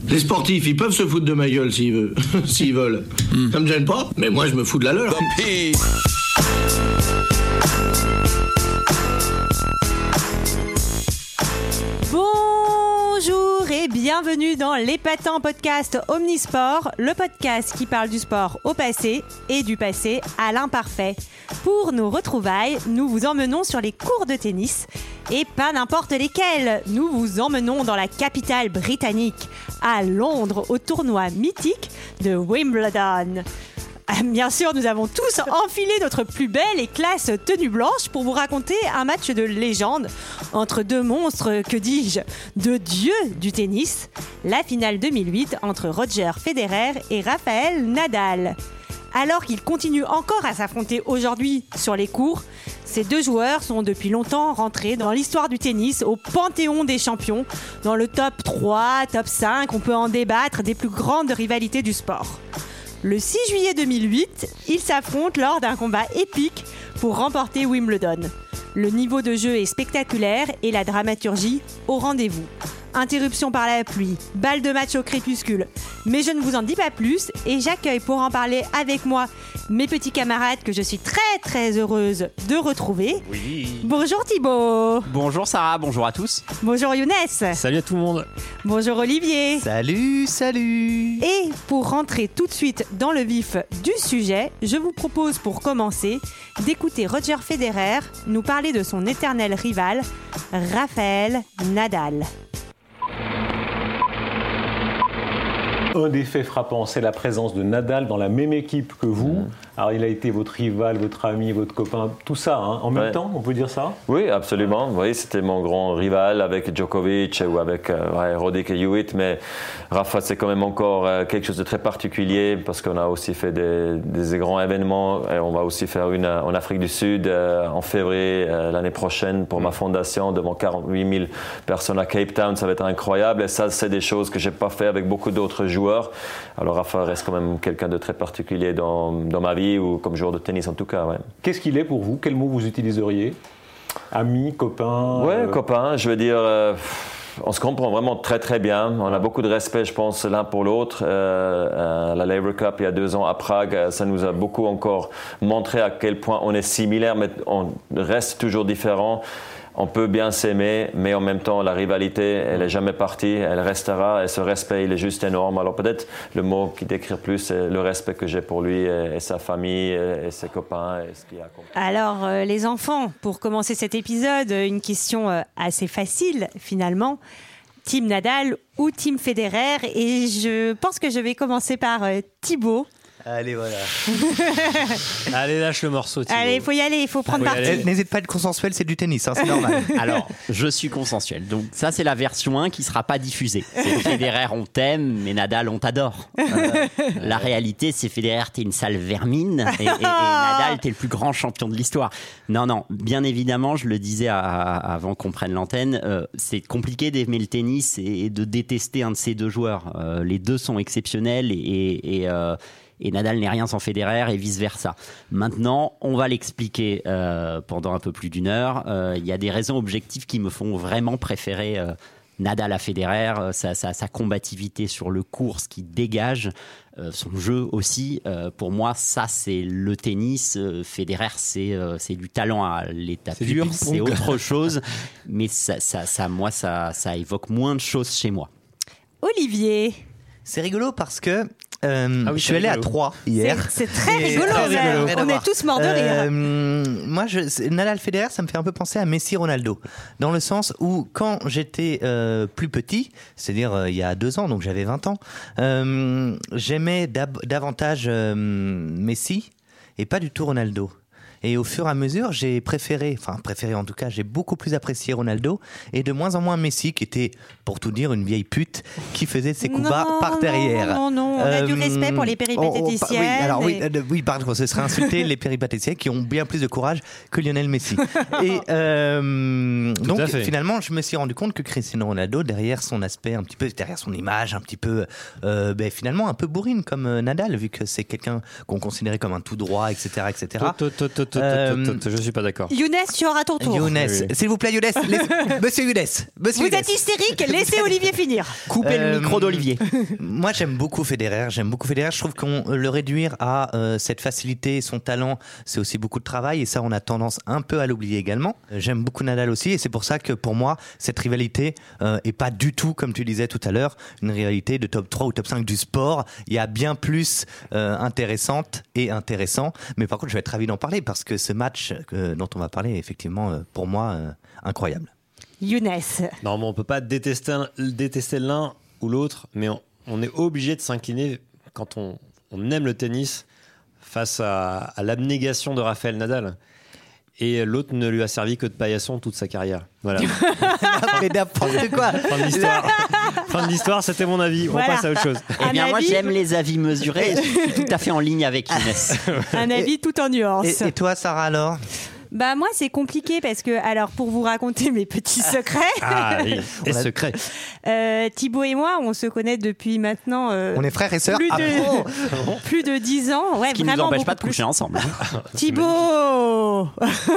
Les sportifs, ils peuvent se foutre de ma gueule s'ils veulent. Ça me gêne pas, mais moi je me fous de la leur. Bonjour et bienvenue dans l'épatant podcast Omnisport, le podcast qui parle du sport au passé et du passé à l'imparfait. Pour nos retrouvailles, nous vous emmenons sur les cours de tennis et pas n'importe lesquels. Nous vous emmenons dans la capitale britannique, à Londres, au tournoi mythique de Wimbledon. Bien sûr, nous avons tous enfilé notre plus belle et classe tenue blanche pour vous raconter un match de légende entre deux monstres, que dis-je, de dieux du tennis, la finale 2008 entre Roger Federer et Rafael Nadal. Alors qu'ils continuent encore à s'affronter aujourd'hui sur les courts, ces deux joueurs sont depuis longtemps rentrés dans l'histoire du tennis, au panthéon des champions, dans le top 3, top 5, on peut en débattre, des plus grandes rivalités du sport. Le 6 juillet 2008, ils s'affrontent lors d'un combat épique pour remporter Wimbledon. Le niveau de jeu est spectaculaire et la dramaturgie au rendez-vous. Interruption par la pluie, balle de match au crépuscule. Mais je ne vous en dis pas plus et j'accueille pour en parler avec moi mes petits camarades que je suis très heureuse de retrouver. Oui. Bonjour Thibaut. Bonjour Sarah, bonjour à tous. Bonjour Younes. Salut à tout le monde. Bonjour Olivier. Salut. Et pour rentrer tout de suite dans le vif du sujet, je vous propose pour commencer d'écouter Roger Federer nous parler de son éternel rival, Rafael Nadal. Un des faits frappants, c'est la présence de Nadal dans la même équipe que vous. Alors, il a été votre rival, votre ami, votre copain, tout ça, en même temps, on peut dire ça ? Oui, absolument. Oui, c'était mon grand rival avec Djokovic ou avec Roddick et Hewitt, mais Rafa, c'est quand même encore quelque chose de très particulier parce qu'on a aussi fait des grands événements. Et on va aussi faire une en Afrique du Sud en février l'année prochaine pour ma fondation devant 48 000 personnes à Cape Town. Ça va être incroyable et ça, c'est des choses que j'ai pas fait avec beaucoup d'autres joueurs. Alors Rafa reste quand même quelqu'un de très particulier dans ma vie ou comme joueur de tennis en tout cas. Ouais. Qu'est-ce qu'il est pour vous ? Quel mot vous utiliseriez ? Ami, copain ? Ouais, copain. Je veux dire, on se comprend vraiment très bien. On a beaucoup de respect, je pense, l'un pour l'autre. La Laver Cup, il y a 2 ans à Prague, ça nous a beaucoup encore montré à quel point on est similaires, mais on reste toujours différents. On peut bien s'aimer, mais en même temps, la rivalité, elle n'est jamais partie, elle restera, et ce respect, il est juste énorme. Alors peut-être le mot qui décrit plus, c'est le respect que j'ai pour lui et sa famille et ses copains et ce qu'il a accompli. Alors, les enfants, pour commencer cet épisode, une question assez facile, finalement. Team Nadal ou Team Federer ? Et je pense que je vais commencer par Thibaut. Allez, voilà. Allez, lâche le morceau, Thibaut. Allez, il faut y aller, il faut prendre parti. N'hésite pas à être consensuel, c'est du tennis, c'est normal. Alors, je suis consensuel. Donc, ça, c'est la version 1 qui ne sera pas diffusée. C'est Federer, on t'aime, mais Nadal, on t'adore. La réalité, c'est Federer, t'es une sale vermine, et Nadal, t'es le plus grand champion de l'histoire. Non, bien évidemment, je le disais avant qu'on prenne l'antenne, c'est compliqué d'aimer le tennis et de détester un de ces deux joueurs. Les deux sont exceptionnels et Nadal n'est rien sans Federer et vice-versa. Maintenant, on va l'expliquer pendant un peu plus d'1 heure. Il y a des raisons objectives qui me font vraiment préférer Nadal à Federer, sa combativité sur le court, ce qu'il dégage, son jeu aussi. Pour moi, ça, c'est le tennis. Federer, c'est du talent à l'état pur, c'est autre chose. Mais ça évoque moins de choses chez moi. Olivier. C'est rigolo parce que je suis allé à Troyes hier. C'est très rigolo. On est tous morts de rire. Moi, Nadal Federer, ça me fait un peu penser à Messi Ronaldo. Dans le sens où, quand j'étais plus petit, c'est-à-dire il y a 2 ans, donc j'avais 20 ans, j'aimais davantage Messi et pas du tout Ronaldo. Et au fur et à mesure, j'ai préféré en tout cas, j'ai beaucoup plus apprécié Ronaldo et de moins en moins Messi, qui était, pour tout dire, une vieille pute qui faisait ses coups bas par derrière. Non, on a du respect pour les péripatéticiennes. Oui, pardon, ce serait insulter les péripatéticiens qui ont bien plus de courage que Lionel Messi. Et donc, finalement, je me suis rendu compte que Cristiano Ronaldo, derrière son aspect un petit peu, derrière son image un petit peu, finalement un peu bourrine comme Nadal, vu que c'est quelqu'un qu'on considérait comme un tout droit, etc. Je suis pas d'accord. Younes, tu auras ton tour. Younes, Oui. s'il vous plaît, Younes. Monsieur Younes. Vous êtes hystérique, laissez Olivier finir. Coupez le micro d'Olivier. Moi, j'aime beaucoup Federer. Je trouve qu'on le réduire à cette facilité, son talent, c'est aussi beaucoup de travail. Et ça, on a tendance un peu à l'oublier également. J'aime beaucoup Nadal aussi. Et c'est pour ça que pour moi, cette rivalité est pas du tout, comme tu disais tout à l'heure, une rivalité de top 3 ou top 5 du sport. Il y a bien plus intéressante et intéressant. Mais par contre, je vais être ravi d'en parler parce que ce match dont on va parler est effectivement, pour moi, incroyable. Younes. Non, mais on peut pas détester l'un ou l'autre, mais on est obligé de s'incliner quand on aime le tennis face à l'abnégation de Rafael Nadal. Et l'autre ne lui a servi que de paillasson toute sa carrière. Voilà. Mais n'importe quoi. Fin de l'histoire. Fin de l'histoire, c'était mon avis. Voilà. On passe à autre chose. Eh bien, Un moi, avis j'aime les avis mesurés. Je suis tout à fait en ligne avec Younes. Un avis tout en nuances. Et toi, Sarah, alors? Bah moi c'est compliqué parce que alors pour vous raconter mes petits secrets, Ah oui, et secret. Thibaut et moi on se connaît depuis maintenant On est frères et sœurs. plus Ah de, bon plus de 10 ans, ouais, Ce qui ne nous vraiment empêche pas de beaucoup coucher ensemble. Thibaut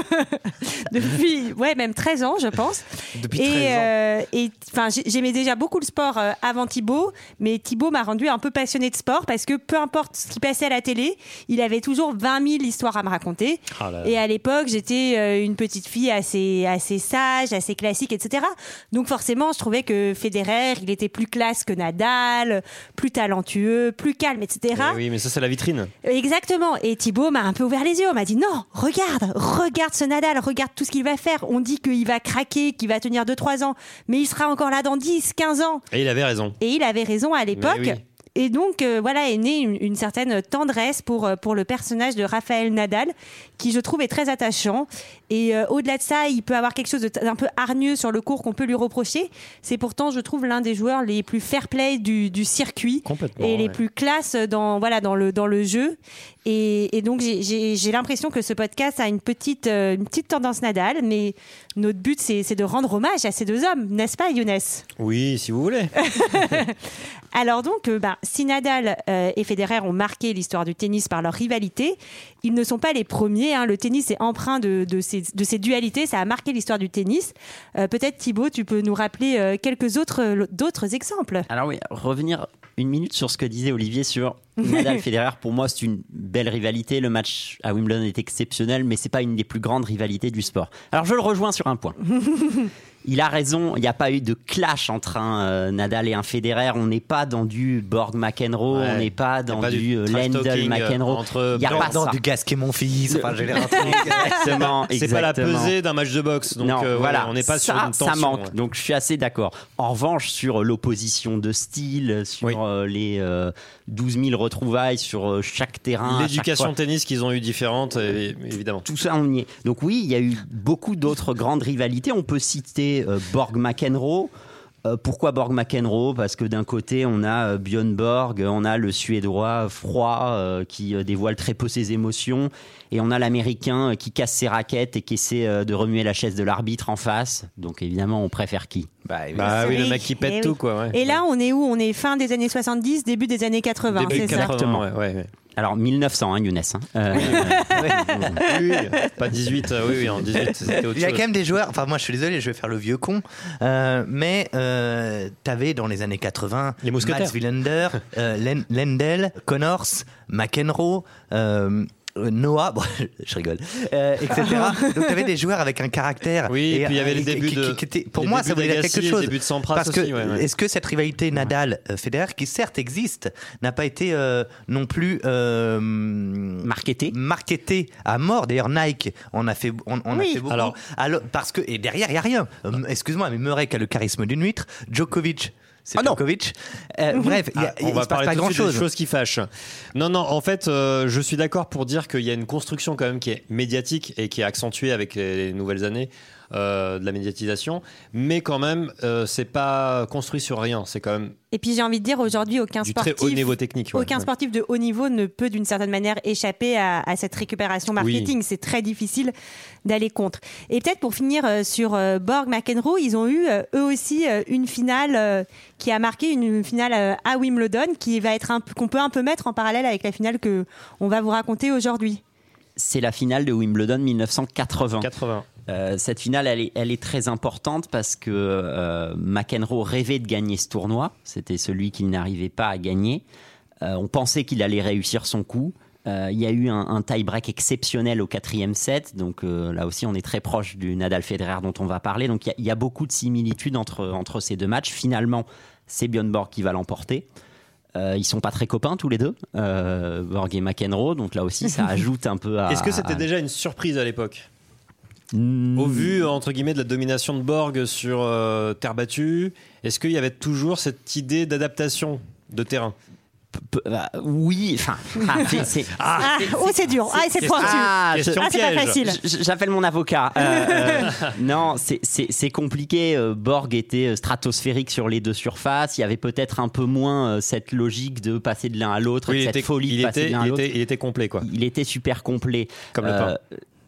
depuis même 13 ans je pense. Depuis 13 ans. Et enfin j'aimais déjà beaucoup le sport avant Thibaut, mais Thibaut m'a rendu un peu passionné de sport parce que peu importe ce qui passait à la télé, il avait toujours 20 000 histoires à me raconter. Ah là là. Et à l'époque j'étais une petite fille assez sage, assez classique, etc. Donc forcément je trouvais que Federer il était plus classe que Nadal, plus talentueux, plus calme, etc. Eh oui, mais ça, c'est la vitrine. Exactement. Et Thibaut m'a un peu ouvert les yeux. On m'a dit non, regarde ce Nadal, regarde tout ce qu'il va faire. On dit qu'il va craquer, qu'il va tenir 2-3 ans, mais il sera encore là dans 10-15 ans. Et il avait raison. Et il avait raison à l'époque. Mais oui. Et donc, voilà, est née une certaine tendresse pour le personnage de Rafael Nadal, qui je trouve est très attachant. Et au-delà de ça, il peut avoir quelque chose d'un peu hargneux sur le court qu'on peut lui reprocher. C'est pourtant, je trouve, l'un des joueurs les plus fair-play du circuit. Complètement, Et les ouais. plus classes dans le jeu. Et donc, j'ai l'impression que ce podcast a une petite tendance Nadal, mais notre but, c'est de rendre hommage à ces deux hommes, n'est-ce pas, Younes ? Oui, si vous voulez. Alors donc, si Nadal et Federer ont marqué l'histoire du tennis par leur rivalité, ils ne sont pas les premiers. Hein. Le tennis est empreint de ces dualités. Ça a marqué l'histoire du tennis. Peut-être Thibaut, tu peux nous rappeler quelques d'autres exemples. Alors oui, revenir une minute sur ce que disait Olivier sur Nadal-Federer. Pour moi, c'est une belle rivalité. Le match à Wimbledon est exceptionnel, mais c'est pas une des plus grandes rivalités du sport. Alors je le rejoins sur un point. Il a raison, il n'y a pas eu de clash entre un Nadal et un Federer. On n'est pas dans du Borg-McEnroe, Ouais. on n'est pas dans pas du trash talking, Lendl-McEnroe. entre Il n'y a pas Dans ça. du Gasquet, mon fils. Enfin, j'ai l'air Exactement, C'est pas la exactement. pesée d'un match de boxe. Donc Non, voilà, on n'est pas sur une tension. ça manque. Ouais. Donc je suis assez d'accord. En revanche, sur l'opposition de style, sur Oui. les 12 000 retrouvailles sur chaque terrain, à chaque L'éducation fois. tennis qu'ils ont eu différente, évidemment. Tout ça, on y est. Donc oui, il y a eu beaucoup d'autres grandes rivalités. On peut citer Borg-McEnroe. Pourquoi Borg-McEnroe ? Parce que d'un côté, on a Björn Borg, on a le Suédois froid qui dévoile très peu ses émotions, et on a l'Américain qui casse ses raquettes et qui essaie de remuer la chaise de l'arbitre en face. Donc évidemment, on préfère qui ? Bah oui, le mec qui pète Eh tout, oui. quoi. Ouais. Et là, on est où ? On est fin des années 70, début des années 80, Début c'est ça ? 80, ouais. Alors 1900, Younes. Oui, pas 18, oui, en 18, c'était autre Il y a chose. quand même des joueurs, enfin moi je suis désolé, je vais faire le vieux con, mais t'avais dans les années 80 Les mousquetaires. Mats Wilander, Lendl, Connors, McEnroe, Noah, bon, je rigole, etc. Donc t'avais des joueurs avec un caractère. Oui, et puis il y avait les qui- débuts de. qui étaient- pour les moi, débuts ça voulait dire d'Agassi, quelque chose. Les débuts de Sampras Parce que aussi, ouais. est-ce que cette rivalité Nadal-Federer, qui certes existe, n'a pas été non plus marketée à mort. D'ailleurs, Nike on a fait beaucoup. Alors- Parce que et derrière il y a rien. Excuse-moi, mais Murray qui a le charisme d'une huître, Djokovic. C'est Ah non. Djokovic. Bref, il On va se passe parler pas tout de suite grand-chose. des choses qui fâchent. Non, en fait, je suis d'accord pour dire qu'il y a une construction quand même qui est médiatique et qui est accentuée avec les nouvelles années de la médiatisation, mais quand même, c'est pas construit sur rien. C'est quand même Et puis j'ai envie de dire, aujourd'hui, aucun du très haut niveau technique. ouais. Aucun sportif de haut niveau ne peut d'une certaine manière échapper à cette récupération marketing. C'est très difficile d'aller contre. Et peut-être pour finir sur Borg-McEnroe, ils ont eu eux aussi une finale qui a marqué une finale à Wimbledon qui va être qu'on peut un peu mettre en parallèle avec la finale que on va vous raconter aujourd'hui. c'est la finale de Wimbledon 1980. 80. Cette finale, elle est très importante parce que McEnroe rêvait de gagner ce tournoi. C'était celui qu'il n'arrivait pas à gagner. On pensait qu'il allait réussir son coup. Il y a eu un tie-break exceptionnel au 4e set. Donc là aussi, on est très proche du Nadal-Federer dont on va parler. Donc il y a beaucoup de similitudes entre ces deux matchs. Finalement, c'est Björn Borg qui va l'emporter. Ils sont pas très copains tous les deux, Borg et McEnroe. Donc là aussi, ça ajoute un peu à... Est-ce que c'était déjà une surprise à l'époque ? Au vu, entre guillemets, de la domination de Borg sur terre battue, est-ce qu'il y avait toujours cette idée d'adaptation de terrain ? Oui, enfin... c'est dur. C'est pointu. Question c'est pas facile. J'appelle mon avocat. Non, c'est compliqué. Borg était stratosphérique sur les deux surfaces. Il y avait peut-être un peu moins cette logique de passer de l'un à l'autre, cette folie de passer de l'un à l'autre. Il était complet, quoi. Il était super complet. Comme le pain.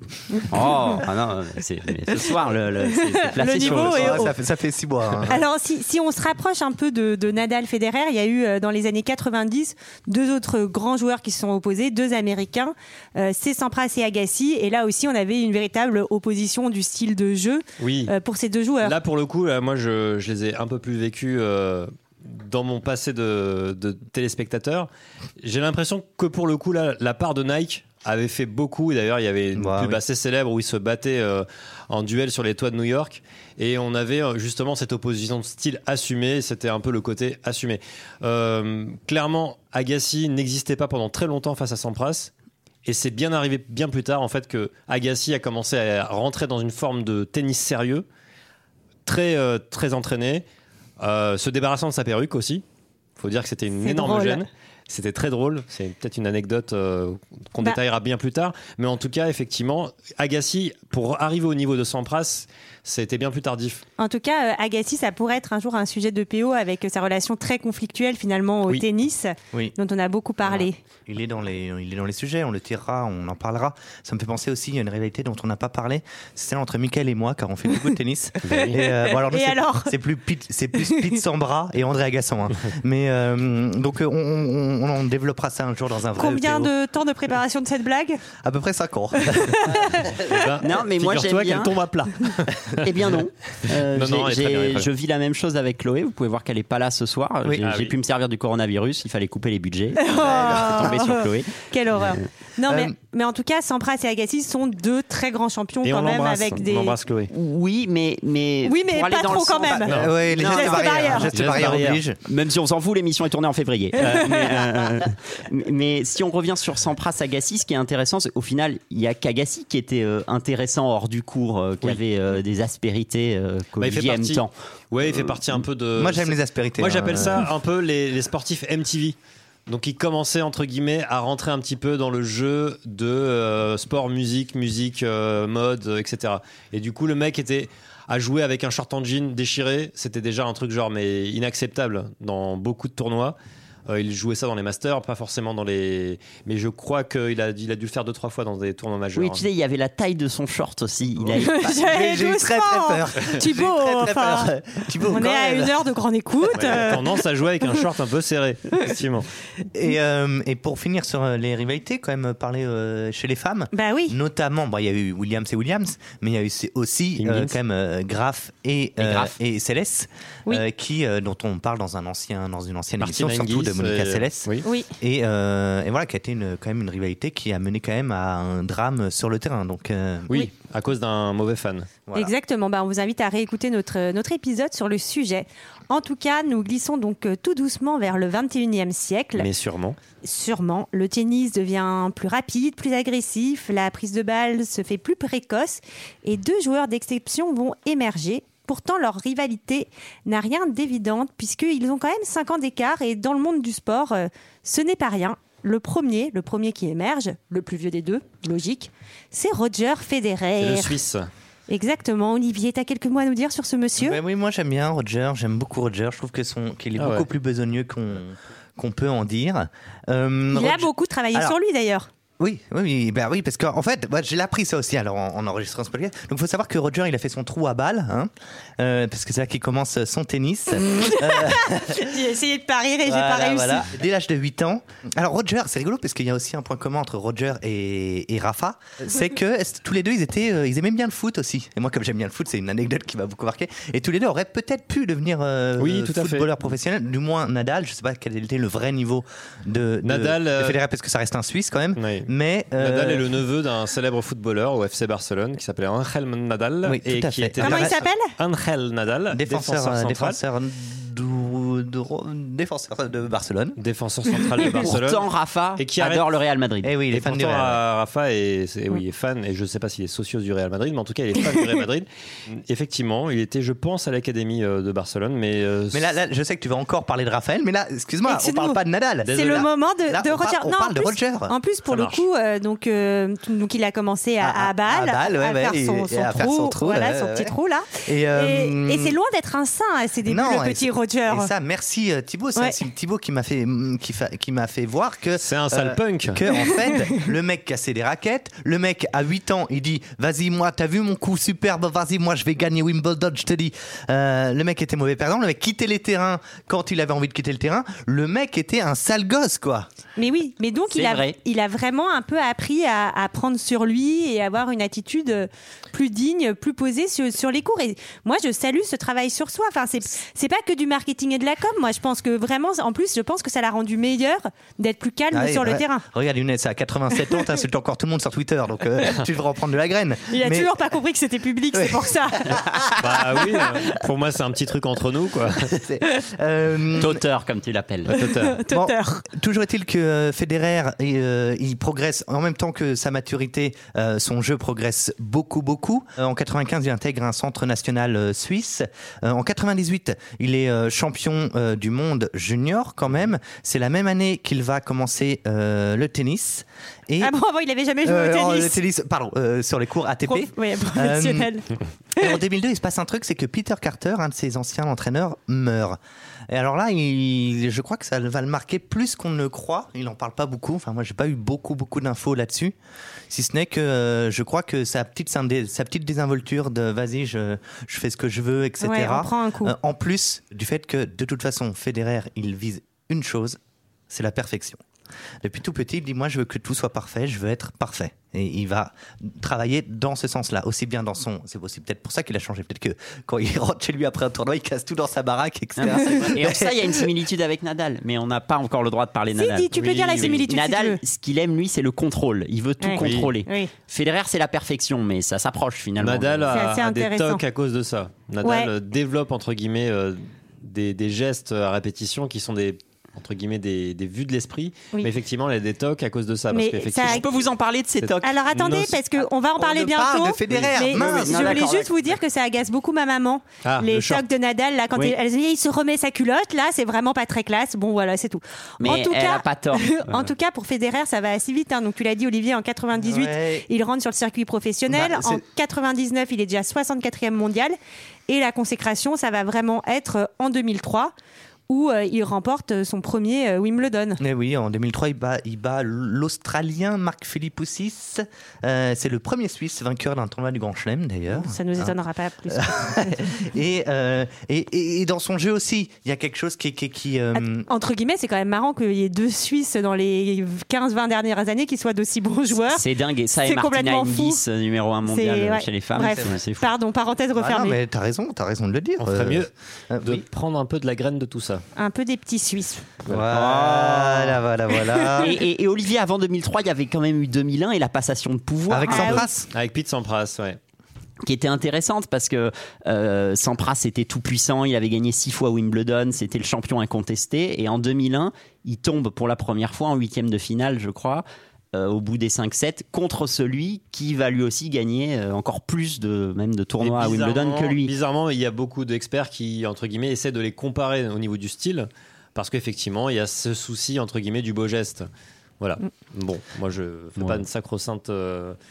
Non, ce soir, c'est placé Le sur niveau est haut. Ça fait 6 mois. Hein. Alors, si on se rapproche un peu de Nadal-Federer, il y a eu dans les années 90 deux autres grands joueurs qui se sont opposés, deux Américains, c'est Sampras et Agassi. Et là aussi, on avait une véritable opposition du style de jeu pour ces deux joueurs. Là, pour le coup, moi, je les ai un peu plus vécus dans mon passé de téléspectateur. J'ai l'impression que pour le coup, là, la part de Nike avait fait beaucoup, et d'ailleurs il y avait une pub assez célèbre où ils se battaient en duel sur les toits de New York, et on avait justement cette opposition de style assumée. C'était un peu le côté assumé. Clairement, Agassi n'existait pas pendant très longtemps face à Sampras, et c'est bien arrivé bien plus tard en fait que Agassi a commencé à rentrer dans une forme de tennis sérieux, très entraîné, se débarrassant de sa perruque aussi. Faut dire que c'était une énorme gêne. C'était très drôle, c'est peut-être une anecdote qu'on détaillera bien plus tard, mais en tout cas, effectivement, Agassi, pour arriver au niveau de Sampras, c'était bien plus tardif. En tout cas, Agassi, ça pourrait être un jour un sujet de PO avec sa relation très conflictuelle finalement au tennis, dont on a beaucoup parlé. Il est dans les sujets, on le tirera, on en parlera. Ça me fait penser aussi à une rivalité dont on n'a pas parlé, c'est celle entre Mickaël et moi, car on fait beaucoup de tennis. C'est plus Pete Sampras et André Agassan. Hein. Mais donc on en développera ça un jour dans un vrai Combien PO. de temps de préparation de cette blague ? À peu près 5 ans. Non, mais moi j'aime bien. Qu'elle tombe à plat. Eh bien non. Bien. Je vis la même chose avec Chloé. Vous pouvez voir qu'elle n'est pas là ce soir. J'ai pu me servir du coronavirus. Il fallait couper les budgets. Tomber sur Chloé. Quelle horreur. Non, mais en tout cas, Sampras et Agassi sont deux très grands champions et quand même avec des. On embrasse Chloé. Oui, mais pas trop quand même. Les gestes barrières obligent. Même si on s'en fout, l'émission est tournée en février. Mais si on revient sur Sampras-Agassi, ce qui est intéressant, c'est qu'au final, il y a qu'Agassi qui était intéressant hors du cours, qui avait des aspérités qu'Olivier aime tant. Ouais, il fait partie un peu de. Moi, j'aime les aspérités. Moi, j'appelle ça un peu les sportifs MTV. Donc, ils commençaient entre guillemets à rentrer un petit peu dans le jeu de sport, musique, mode, etc. Et du coup, le mec à jouer avec un short en jean déchiré, c'était déjà un truc mais inacceptable dans beaucoup de tournois. Il jouait ça dans les Masters, pas forcément dans les. Mais je crois qu'il a dû le faire 2-3 fois dans des tournois majeurs. Oui, tu sais, il y avait la taille de son short aussi. J'ai eu très peur. Thibaut, on est à 1 heure de grande écoute. Il a tendance à jouer avec un short un peu serré, effectivement. Et pour finir sur les rivalités, quand même parler chez les femmes. Bah oui. Notamment, il y a eu Williams et Williams, mais il y a eu aussi quand même Graf et Céleste, dont on parle dans une ancienne émission, surtout de Monica Seles. Oui. Et voilà, qui a été quand même une rivalité qui a mené quand même à un drame sur le terrain. Donc, à cause d'un mauvais fan. Voilà. Exactement. On vous invite à réécouter notre épisode sur le sujet. En tout cas, nous glissons donc tout doucement vers le 21e siècle. Mais sûrement. Sûrement. Le tennis devient plus rapide, plus agressif, la prise de balle se fait plus précoce et deux joueurs d'exception vont émerger. Pourtant, leur rivalité n'a rien d'évident puisqu'ils ont quand même 5 ans d'écart et dans le monde du sport, ce n'est pas rien. Le premier qui émerge, le plus vieux des deux, logique, c'est Roger Federer. C'est le Suisse. Exactement. Olivier, tu as quelques mots à nous dire sur ce monsieur ? Oui, moi j'aime bien Roger, j'aime beaucoup Roger. Je trouve qu'il est beaucoup plus besogneux qu'on peut en dire. Il a beaucoup travaillé sur lui d'ailleurs. Oui, parce qu'en fait, j'ai appris ça aussi alors en enregistrant ce podcast. Donc, il faut savoir que Roger, il a fait son trou à balles, parce que c'est là qu'il commence son tennis. J'ai essayé de pas rire et j'ai pas réussi. Voilà. Dès l'âge de 8 ans. Alors, Roger, c'est rigolo parce qu'il y a aussi un point commun entre Roger et Rafa, c'est que tous les deux, ils aimaient bien le foot aussi. Et moi, comme j'aime bien le foot, c'est une anecdote qui m'a beaucoup marqué. Et tous les deux auraient peut-être pu devenir footballeurs professionnels, du moins Nadal. Je sais pas quel était le vrai niveau de Federer, parce que ça reste un Suisse quand même. Oui. Mais Nadal est le neveu d'un célèbre footballeur au FC Barcelone qui s'appelait Ángel Nadal. Oui, tout à fait. Comment il s'appelle ? Ángel Nadal, défenseur de Barcelone. Défenseur central de Barcelone. Pourtant, Rafa Et qui adore le Real Madrid. Et oui, il est fan du pourtant, Real. Rafa est fan, et je ne sais pas s'il est socios du Real Madrid, mais en tout cas, il est fan du Real Madrid. Effectivement, il était, je pense, à l'académie de Barcelone. Mais là, je sais que tu vas encore parler de Raphaël, mais là, excuse-moi, on parle pas de Nadal. C'est le moment Là, de Roger. On parle de Roger. En plus, pour le coup, donc il a commencé à Bâle, à faire son trou, voilà, son petit trou là. Et c'est loin d'être un saint à ses débuts, le petit Roger. Et ça, merci Thibaut. C'est Thibaut qui m'a fait voir que c'est un sale punk. Que en fait, le mec cassait des raquettes. Le mec à 8 ans, il dit vas-y moi, t'as vu mon coup superbe, vas-y moi je vais gagner Wimbledon, je te dis. Le mec était mauvais perdant. Le mec quittait les terrains quand il avait envie de quitter le terrain. Le mec était un sale gosse quoi. Mais oui, mais donc il a vraiment un peu appris à prendre sur lui et avoir une attitude plus digne, plus posée sur les cours. Et moi, je salue ce travail sur soi. Enfin, c'est pas que du marketing et de la com. Moi, je pense que vraiment, en plus, je pense que ça l'a rendu meilleur d'être plus calme sur le terrain. Regarde, Younes, à 87 ans, t'insultes encore tout le monde sur Twitter, donc tu devrais en prendre de la graine. Il a toujours pas compris que c'était public, c'est pour ça. Bah oui, pour moi, c'est un petit truc entre nous, quoi. Tauteur, comme tu l'appelles. Bon, toujours est-il que Federer, il progresse en même temps que sa maturité, son jeu progresse beaucoup. En 95, il intègre un centre national suisse. En 98, il est champion du monde junior quand même. C'est la même année qu'il va commencer le tennis. Et, avant, il n'avait jamais joué au tennis. Le tennis, pardon, sur les cours ATP. Professionnel. Et en 2002, il se passe un truc, c'est que Peter Carter, un de ses anciens entraîneurs, meurt. Et alors là, je crois que ça va le marquer plus qu'on ne le croit. Il n'en parle pas beaucoup. Enfin, moi, j'ai pas eu beaucoup d'infos là-dessus. Si ce n'est que je crois que sa petite désinvolture de vas-y, je fais ce que je veux, etc. Ouais, on prend un coup. En plus du fait que, de toute façon, Federer, il vise une chose, c'est la perfection. Depuis tout petit, il dit moi je veux que tout soit parfait, je veux être parfait. Et il va travailler dans ce sens-là, aussi bien dans son... C'est aussi peut-être pour ça qu'il a changé, peut-être que quand il rentre chez lui après un tournoi, il casse tout dans sa baraque, etc. Et en ça, il y a une similitude avec Nadal, mais on n'a pas encore le droit de parler de Nadal. Si, tu peux dire la similitude. Nadal, si tu veux. ce qu'il aime, lui, c'est le contrôle. Il veut tout contrôler. Oui. Federer, c'est la perfection, mais ça s'approche finalement. Nadal a des intéressant. tocs à cause de ça. Nadal développe, entre guillemets, des gestes à répétition qui sont des vues de l'esprit, mais effectivement il y a des tocs à cause de ça, parce qu'effectivement je peux vous en parler de ces tocs. Alors attendez, parce qu'on va en parler bientôt. Parle de Federer. Je voulais juste vous dire que ça agace beaucoup ma maman, les tocs de Nadal là, quand il se remet sa culotte là, c'est vraiment pas très classe. Bon voilà, c'est tout. Mais en tout elle cas, a pas tort. En tout cas pour Federer ça va assez vite, hein. Donc tu l'as dit Olivier, en 98 il rentre sur le circuit professionnel, en 99 il est déjà 64e mondial, et la consécration ça va vraiment être en 2003 où il remporte son premier Wimbledon. Mais oui, en 2003, il bat l'Australien Mark Philippoussis. C'est le premier Suisse vainqueur d'un tournoi du Grand Chelem, d'ailleurs. Ça ne nous étonnera pas plus. et dans son jeu aussi, il y a quelque chose qui entre guillemets, c'est quand même marrant qu'il y ait deux Suisses dans les 15-20 dernières années qui soient d'aussi bons joueurs. C'est dingue. Et ça, et Martina Hingis, numéro 1 mondial chez les femmes. Bref, c'est fou. Pardon, parenthèse refermée. Non, mais t'as raison de le dire. On ferait mieux de prendre un peu de la graine de tout ça. Un peu des petits Suisses. Voilà. Et Olivier, avant 2003, il y avait quand même eu 2001 et la passation de pouvoir. Avec Sampras. Avec Pete Sampras, ouais. Qui était intéressante parce que Sampras était tout puissant, il avait gagné 6 fois Wimbledon, c'était le champion incontesté, et en 2001 il tombe pour la première fois en 8e de finale, je crois, au bout des 5-7, contre celui qui va lui aussi gagner encore plus de tournois à Wimbledon que lui. Bizarrement, il y a beaucoup d'experts qui, entre guillemets, essaient de les comparer au niveau du style, parce qu'effectivement il y a ce souci, entre guillemets, du beau geste. Voilà. Bon, moi je fais pas une sacro-sainte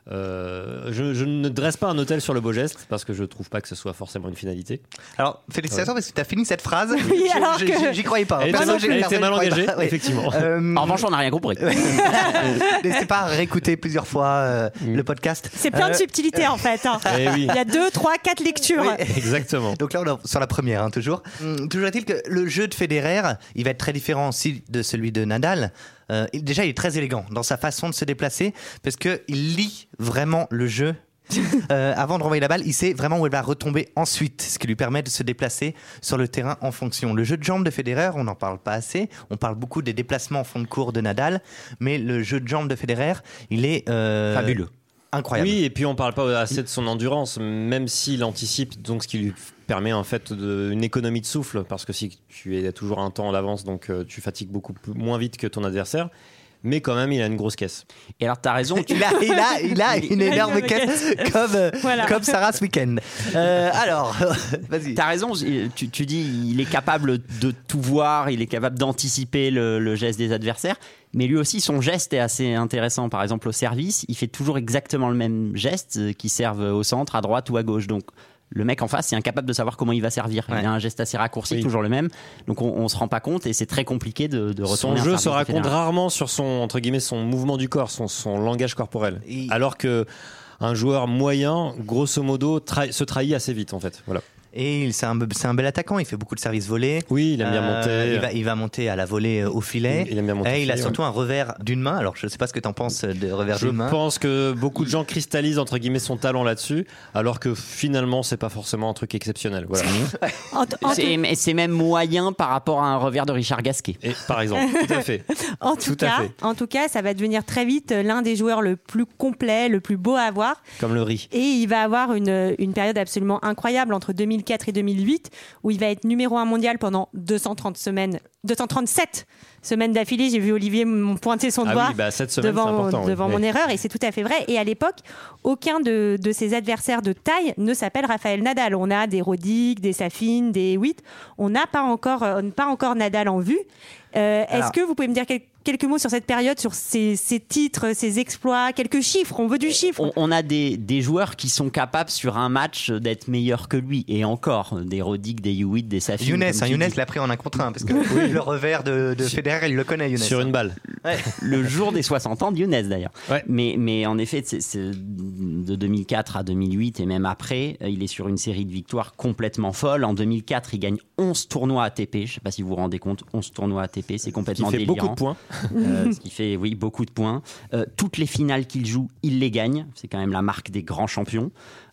Je ne dresse pas un hôtel sur le beau geste parce que je trouve pas que ce soit forcément une finalité. Alors, félicitations parce que tu as fini cette phrase. Oui, alors que- J'y croyais pas. Elle était mal engagée, effectivement. En revanche, on n'a rien compris. N'hésitez pas à réécouter plusieurs fois le podcast. C'est plein de subtilités en fait. Hein. Eh oui. Il y a 2, 3, 4 lectures. Oui. Exactement. Donc là, on est sur la première, hein, toujours. Toujours est-il que le jeu de Federer, il va être très différent aussi de celui de Nadal. Déjà, il est très élégant dans sa façon de se déplacer parce qu'il lit vraiment le jeu. Avant de renvoyer la balle, il sait vraiment où elle va retomber ensuite, ce qui lui permet de se déplacer sur le terrain en fonction. Le jeu de jambes de Federer, on n'en parle pas assez. On parle beaucoup des déplacements en fond de cours de Nadal, mais le jeu de jambes de Federer, il est Fabuleux. incroyable. Oui, et puis on parle pas assez de son endurance, même s'il anticipe, donc ce qui lui permet en fait une économie de souffle, parce que si tu es toujours un temps en avance, donc tu fatigues moins vite que ton adversaire. Mais quand même, il a une grosse caisse. Et alors, t'as raison. Il a une énorme caisse comme Sarah ce week-end. Alors, vas-y. T'as raison, tu dis il est capable de tout voir, il est capable d'anticiper le geste des adversaires, mais lui aussi son geste est assez intéressant. Par exemple au service, il fait toujours exactement le même geste qui serve au centre, à droite ou à gauche. Donc le mec en face est incapable de savoir comment il va servir. Ouais. Il a un geste assez raccourci, Oui. toujours le même. Donc on se rend pas compte et c'est très compliqué de Son retourner un jeu service se de raconte Federer. rarement sur son, entre guillemets, son mouvement du corps, son langage corporel. Alors que un joueur moyen, grosso modo, se trahit assez vite en fait. Voilà. Et c'est un bel attaquant, il fait beaucoup de services volés. Oui, il aime bien monter. Il va monter à la volée au filet. Il aime bien monter Et au il a filet, surtout un revers d'une main. Alors je ne sais pas ce que tu en penses de revers Je d'une main. pense que beaucoup de gens cristallisent entre guillemets son talent là-dessus, alors que finalement c'est pas forcément un truc exceptionnel. Voilà. C'est même moyen par rapport à un revers de Richard Gasquet. Et par exemple, tout à fait. En tout cas, ça va devenir très vite l'un des joueurs le plus complet, le plus beau à avoir. Comme le riz. Et il va avoir une période absolument incroyable entre 2004 et 2008 où il va être numéro 1 mondial pendant 237 semaines d'affilée. J'ai vu Olivier pointer son doigt cette semaine, c'est important, devant mon erreur, et c'est tout à fait vrai. Et à l'époque, aucun de ses adversaires de taille ne s'appelle Rafael Nadal. On a des Roddick, des Safin, des Witt. On n'a pas encore Nadal en vue. Est-ce que vous pouvez me dire quelques mots sur cette période, sur ses titres, ses exploits, quelques chiffres? On veut du chiffre. On a des joueurs qui sont capables sur un match d'être meilleurs que lui, et encore des Roddick, des Hewitt, des Safin. Younes l'a pris en 1 contre 1 parce que le revers de Federer, il le connaît, Younes. Sur une balle. Ouais. Le jour des 60 ans de Younes d'ailleurs. Ouais. Mais en effet, c'est de 2004 à 2008 et même après, il est sur une série de victoires complètement folle. En 2004, il gagne 11 tournois ATP. Je ne sais pas si vous vous rendez compte, 11 tournois ATP, c'est complètement Il fait délirant. beaucoup de points. Ce qui fait, oui, beaucoup de points. Toutes les finales qu'il joue, il les gagne. C'est quand même la marque des grands champions.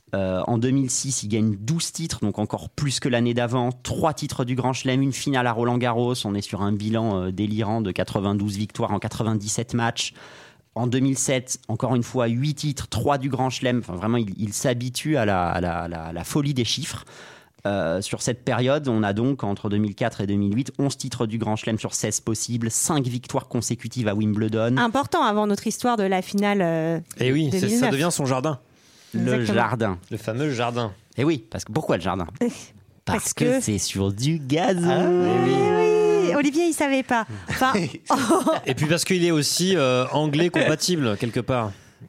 En 2006, il gagne 12 titres, donc encore plus que l'année d'avant. 3 titres du Grand Chelem, une finale à Roland-Garros. On est sur un bilan délirant de 92 victoires en 97 matchs. En 2007, encore une fois, 8 titres, 3 du Grand Chelem. Enfin, vraiment, il s'habitue à la folie des chiffres. Sur cette période, on a donc, entre 2004 et 2008, 11 titres du Grand Chelem sur 16 possibles, 5 victoires consécutives à Wimbledon. Important avant notre histoire de la finale. Et oui, 2009. ça devient son jardin. Le Exactement. jardin. Le fameux jardin. Et oui, pourquoi le jardin? Parce que c'est sur du gazon. Oui, Olivier, il savait pas. Enfin, Et puis parce qu'il est aussi anglais compatible, quelque part.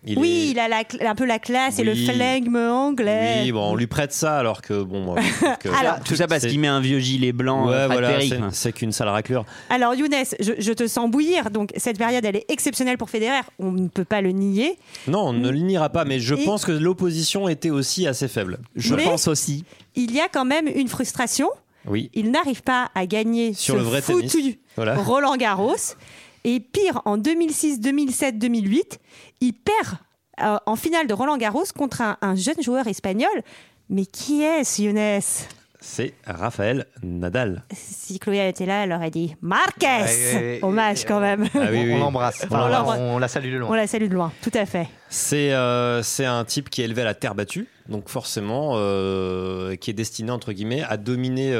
il a un peu la classe et le Oui. flegme anglais. Oui, bon, on lui prête ça alors que bon. Moi, je trouve que- Alors, Tout ça parce qu'il met un vieux gilet blanc, Ouais, Fred voilà, Perry, c'est- quoi. c'est qu'une sale raclure. Alors Younes, je te sens bouillir. Donc cette période, elle est exceptionnelle pour Federer. On ne peut pas le nier. Non, on ne le niera pas, mais je Et- pense que l'opposition était aussi assez faible. Je Mais- pense aussi. Il y a quand même une frustration. Oui. Il n'arrive pas à gagner Sur ce le vrai foutu tennis. Voilà. Roland Garros. Et pire, en 2006, 2007, 2008, il perd en finale de Roland Garros contre un jeune joueur espagnol. Mais qui est-ce, Younes? C'est Rafael Nadal. Si Chloé était là, elle aurait dit Marquez. Hommage quand même. Ah oui, oui. On l'embrasse. On l'embrasse. On la salue de On loin. la salue de loin, tout à fait. C'est un type qui est élevé à la terre battue, donc forcément qui est destiné entre guillemets à dominer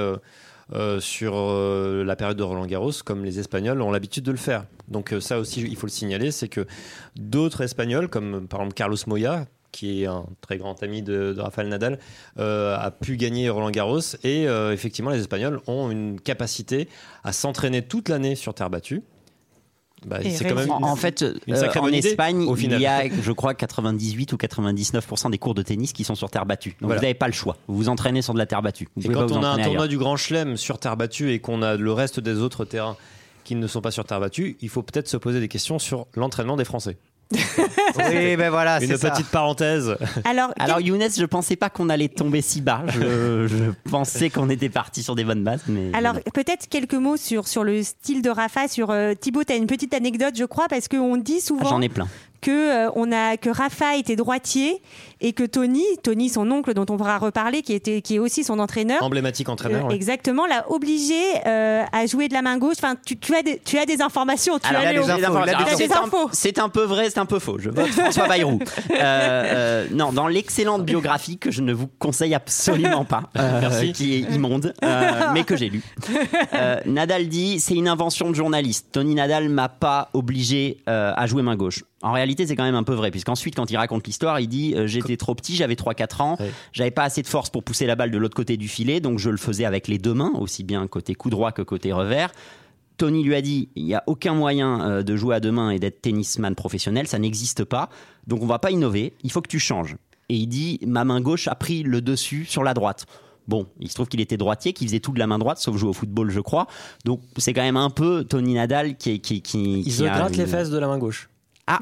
sur la période de Roland Garros comme les Espagnols ont l'habitude de le faire. Donc ça aussi il faut le signaler, c'est que d'autres Espagnols comme par exemple Carlos Moya, qui est un très grand ami de Rafael Nadal, a pu gagner Roland Garros et effectivement les Espagnols ont une capacité à s'entraîner toute l'année sur terre battue. c'est quand même En fait, une sacrée en bonne idée, Espagne, au final. il y a, je crois, 98 ou 99% des cours de tennis qui sont sur terre battue. Donc Voilà. vous n'avez pas le choix. Vous vous entraînez sur de la terre battue. Vous Et pouvez pas quand vous on a un entraîner tournoi ailleurs. du Grand Chelem sur terre battue et qu'on a le reste des autres terrains qui ne sont pas sur terre battue, il faut peut-être se poser des questions sur l'entraînement des Français. Oui, ben voilà, Une c'est ça. petite parenthèse. Alors, Alors Younes, je pensais pas qu'on allait tomber si bas. Je pensais qu'on était parti sur des bonnes bases, mais Alors, peut-être quelques mots sur le style de Rafa. Thibaut, tu as une petite anecdote, je crois, parce qu'on dit souvent j'en ai plein. que Rafa était droitier et que Tony, son oncle dont on pourra reparler, qui est aussi son entraîneur, Emblématique entraîneur. Ouais. exactement, l'a obligé à jouer de la main gauche. Enfin, tu as des informations. Alors, Léo. il y a des Alors, informations. des infos. C'est un peu vrai, c'est un peu faux. Je vote François Bayrou. Non, dans l'excellente biographie que je ne vous conseille absolument pas, qui est immonde, mais que j'ai lu. Nadal dit, c'est une invention de journaliste. Tony Nadal m'a pas obligé à jouer main gauche. En réalité, c'est quand même un peu vrai, puisqu'ensuite, quand il raconte l'histoire, il dit j'étais trop petit, j'avais 3-4 ans, j'avais pas assez de force pour pousser la balle de l'autre côté du filet, donc je le faisais avec les deux mains, aussi bien côté coup droit que côté revers. Tony lui a dit il n'y a aucun moyen de jouer à deux mains et d'être tennisman professionnel, ça n'existe pas, donc on va pas innover, il faut que tu changes. Et il dit ma main gauche a pris le dessus sur la droite. Bon, il se trouve qu'il était droitier, qu'il faisait tout de la main droite, sauf jouer au football, je crois. Donc c'est quand même un peu Tony Nadal qui Il se gratte les fesses de la main gauche. Ah.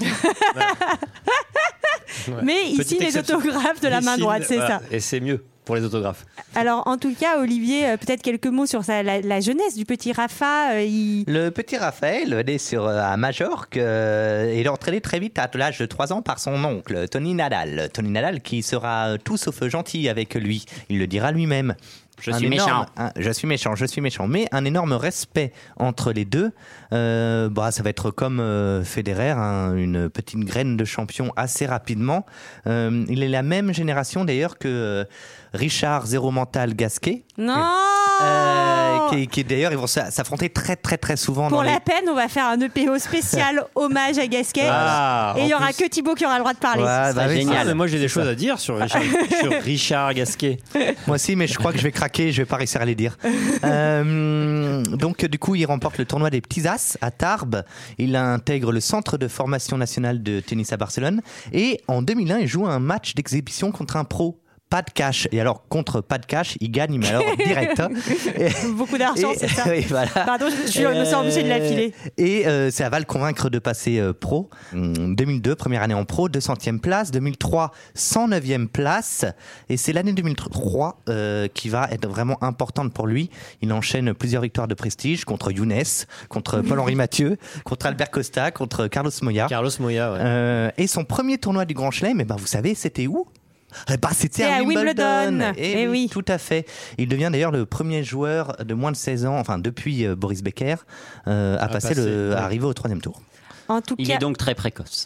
Mais il signe les autographes de la main droite, c'est ça. Et c'est mieux pour les autographes. Alors, en tout cas, Olivier, peut-être quelques mots sur la jeunesse du petit Rafa. Le petit Raphaël venait à Majorque et il est entraîné très vite à l'âge de 3 ans par son oncle, Tony Nadal. Tony Nadal qui sera tout sauf gentil avec lui. Il le dira lui-même. Je suis méchant. Je suis méchant. Mais un énorme respect entre les deux. Ça va être comme Federer, une petite graine de champion assez rapidement. Il est la même génération d'ailleurs que Richard Zéro Mental Gasquet. Non Qui d'ailleurs, ils vont s'affronter très très très souvent. Pour la peine, on va faire un EPO spécial hommage à Gasquet. Et il n'y aura que Thibaut qui aura le droit de parler. Ouais, génial. Mais moi j'ai des choses à dire sur Richard Gasquet. Moi aussi, mais je crois que je vais craquer, je vais pas réussir à les dire. Donc du coup, il remporte le tournoi des Petits As à Tarbes. Il intègre le centre de formation nationale de tennis à Barcelone. Et en 2001, il joue un match d'exhibition contre un pro. Pas de cash. Et alors, contre pas de cash, il gagne, mais alors direct. Hein. Beaucoup d'argent, c'est ça. Oui, voilà. Pardon, je me sens obligé de l'affiler. Et ça va le convaincre de passer pro. 2002, première année en pro, 200e place. 2003, 109e place. Et c'est l'année 2003 qui va être vraiment importante pour lui. Il enchaîne plusieurs victoires de prestige contre Younes, contre Paul-Henri Mathieu, contre Albert Costa, contre Carlos Moya. Et son premier tournoi du Grand Chelem, vous savez, c'était où ? C'était à Wimbledon. Et oui, tout à fait. Il devient d'ailleurs le premier joueur de moins de 16 ans, enfin depuis Boris Becker, à arriver au 3e tour. En tout il cas... est donc très précoce.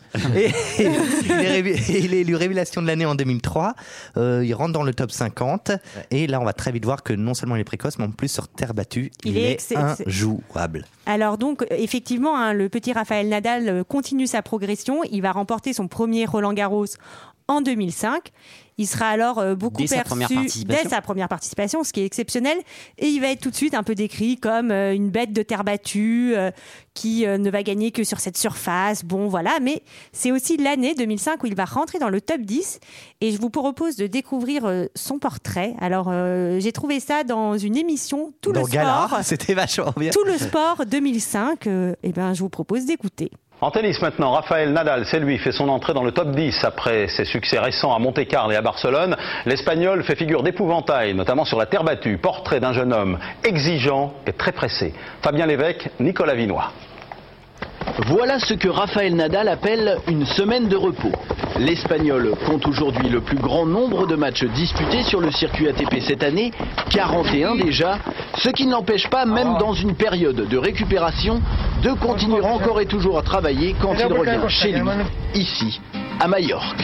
Il est élu révélation de l'année en 2003. Il rentre dans le top 50. Et là, on va très vite voir que non seulement il est précoce, mais en plus sur terre battue, il est injouable. Alors donc, effectivement, le petit Rafael Nadal continue sa progression. Il va remporter son premier Roland-Garros en 2005. Il sera alors beaucoup perçu dès sa première participation, ce qui est exceptionnel. Et il va être tout de suite un peu décrit comme une bête de terre battue qui ne va gagner que sur cette surface. Bon, voilà. Mais c'est aussi l'année 2005 où il va rentrer dans le top 10. Et je vous propose de découvrir son portrait. Alors, j'ai trouvé ça dans une émission Tout le sport. C'était vachement bien. Tout le sport 2005. Je vous propose d'écouter. En tennis maintenant, Rafael Nadal, c'est lui, fait son entrée dans le top 10 après ses succès récents à Monte-Carlo et à Barcelone. L'Espagnol fait figure d'épouvantail, notamment sur la terre battue. Portrait d'un jeune homme exigeant et très pressé. Fabien Lévesque, Nicolas Vinois. Voilà ce que Rafael Nadal appelle une semaine de repos. L'Espagnol compte aujourd'hui le plus grand nombre de matchs disputés sur le circuit ATP cette année, 41 déjà, ce qui ne l'empêche pas, même dans une période de récupération, de continuer encore et toujours à travailler quand il revient chez lui, ici, à Majorque.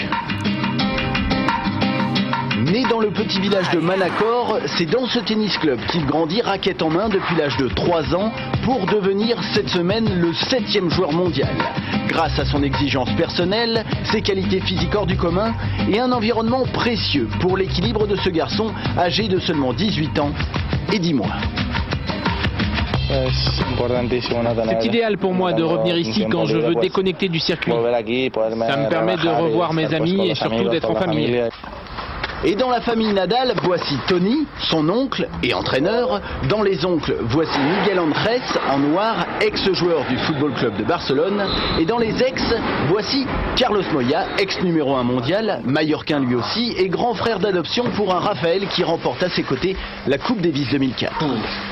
Né dans le petit village de Manacor, c'est dans ce tennis club qu'il grandit raquette en main depuis l'âge de 3 ans pour devenir cette semaine le 7e joueur mondial. Grâce à son exigence personnelle, ses qualités physiques hors du commun et un environnement précieux pour l'équilibre de ce garçon âgé de seulement 18 ans et 10 mois. C'est idéal pour moi de revenir ici quand je veux déconnecter du circuit. Ça me permet de revoir mes amis et surtout d'être en famille. Et dans la famille Nadal, voici Tony, son oncle et entraîneur. Dans les oncles, voici Miguel Andrés, en noir, ex-joueur du Football Club de Barcelone. Et dans les ex, voici Carlos Moya, ex-numéro 1 mondial, mallorquin lui aussi, et grand frère d'adoption pour un Raphaël qui remporte à ses côtés la Coupe Davis 2004.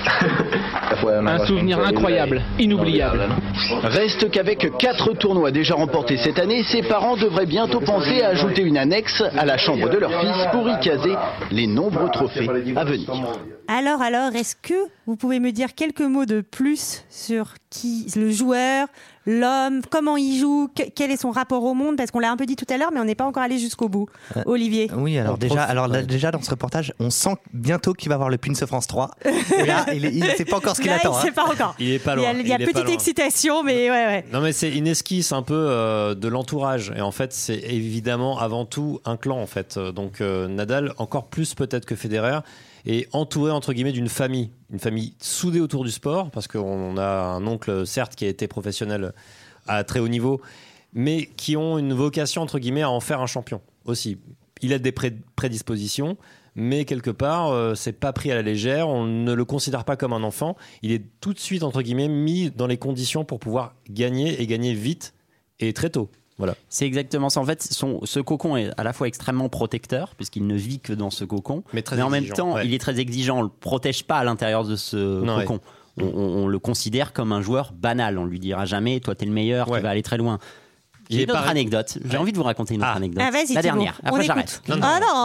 Un souvenir incroyable, inoubliable. Reste qu'avec 4 tournois déjà remportés cette année, ses parents devraient bientôt penser à ajouter une annexe à la chambre de leur fils pour y caser les nombreux trophées à venir. Alors, est-ce que vous pouvez me dire quelques mots de plus sur qui, le joueur, l'homme, comment il joue, quel est son rapport au monde? Parce qu'on l'a un peu dit tout à l'heure, mais on n'est pas encore allé jusqu'au bout. Olivier. Oui, déjà dans ce reportage, on sent bientôt qu'il va avoir le Pins of France 3. Et là, il ne sait pas encore ce qu'il attend. Il ne sait pas encore. Il est pas loin. Il y a petite excitation, mais ouais. Non, mais c'est une esquisse un peu de l'entourage. Et en fait, c'est évidemment avant tout un clan, en fait. Donc Nadal, encore plus peut-être que Federer, est entouré entre guillemets d'une famille soudée autour du sport, parce qu'on a un oncle certes qui a été professionnel à très haut niveau, mais qui ont une vocation entre guillemets à en faire un champion aussi. Il a des prédispositions, mais quelque part c'est pas pris à la légère, on ne le considère pas comme un enfant, il est tout de suite entre guillemets mis dans les conditions pour pouvoir gagner, et gagner vite et très tôt. Voilà. C'est exactement ça. En fait, ce cocon est à la fois extrêmement protecteur, puisqu'il ne vit que dans ce cocon, mais en même temps, il est très exigeant. On ne le protège pas à l'intérieur de ce cocon. Ouais. On le considère comme un joueur banal. On lui dira jamais, toi, t'es le meilleur, tu vas aller très loin. J'ai une autre anecdote. J'ai envie de vous raconter une autre anecdote. La dernière. Après, j'arrête. Non.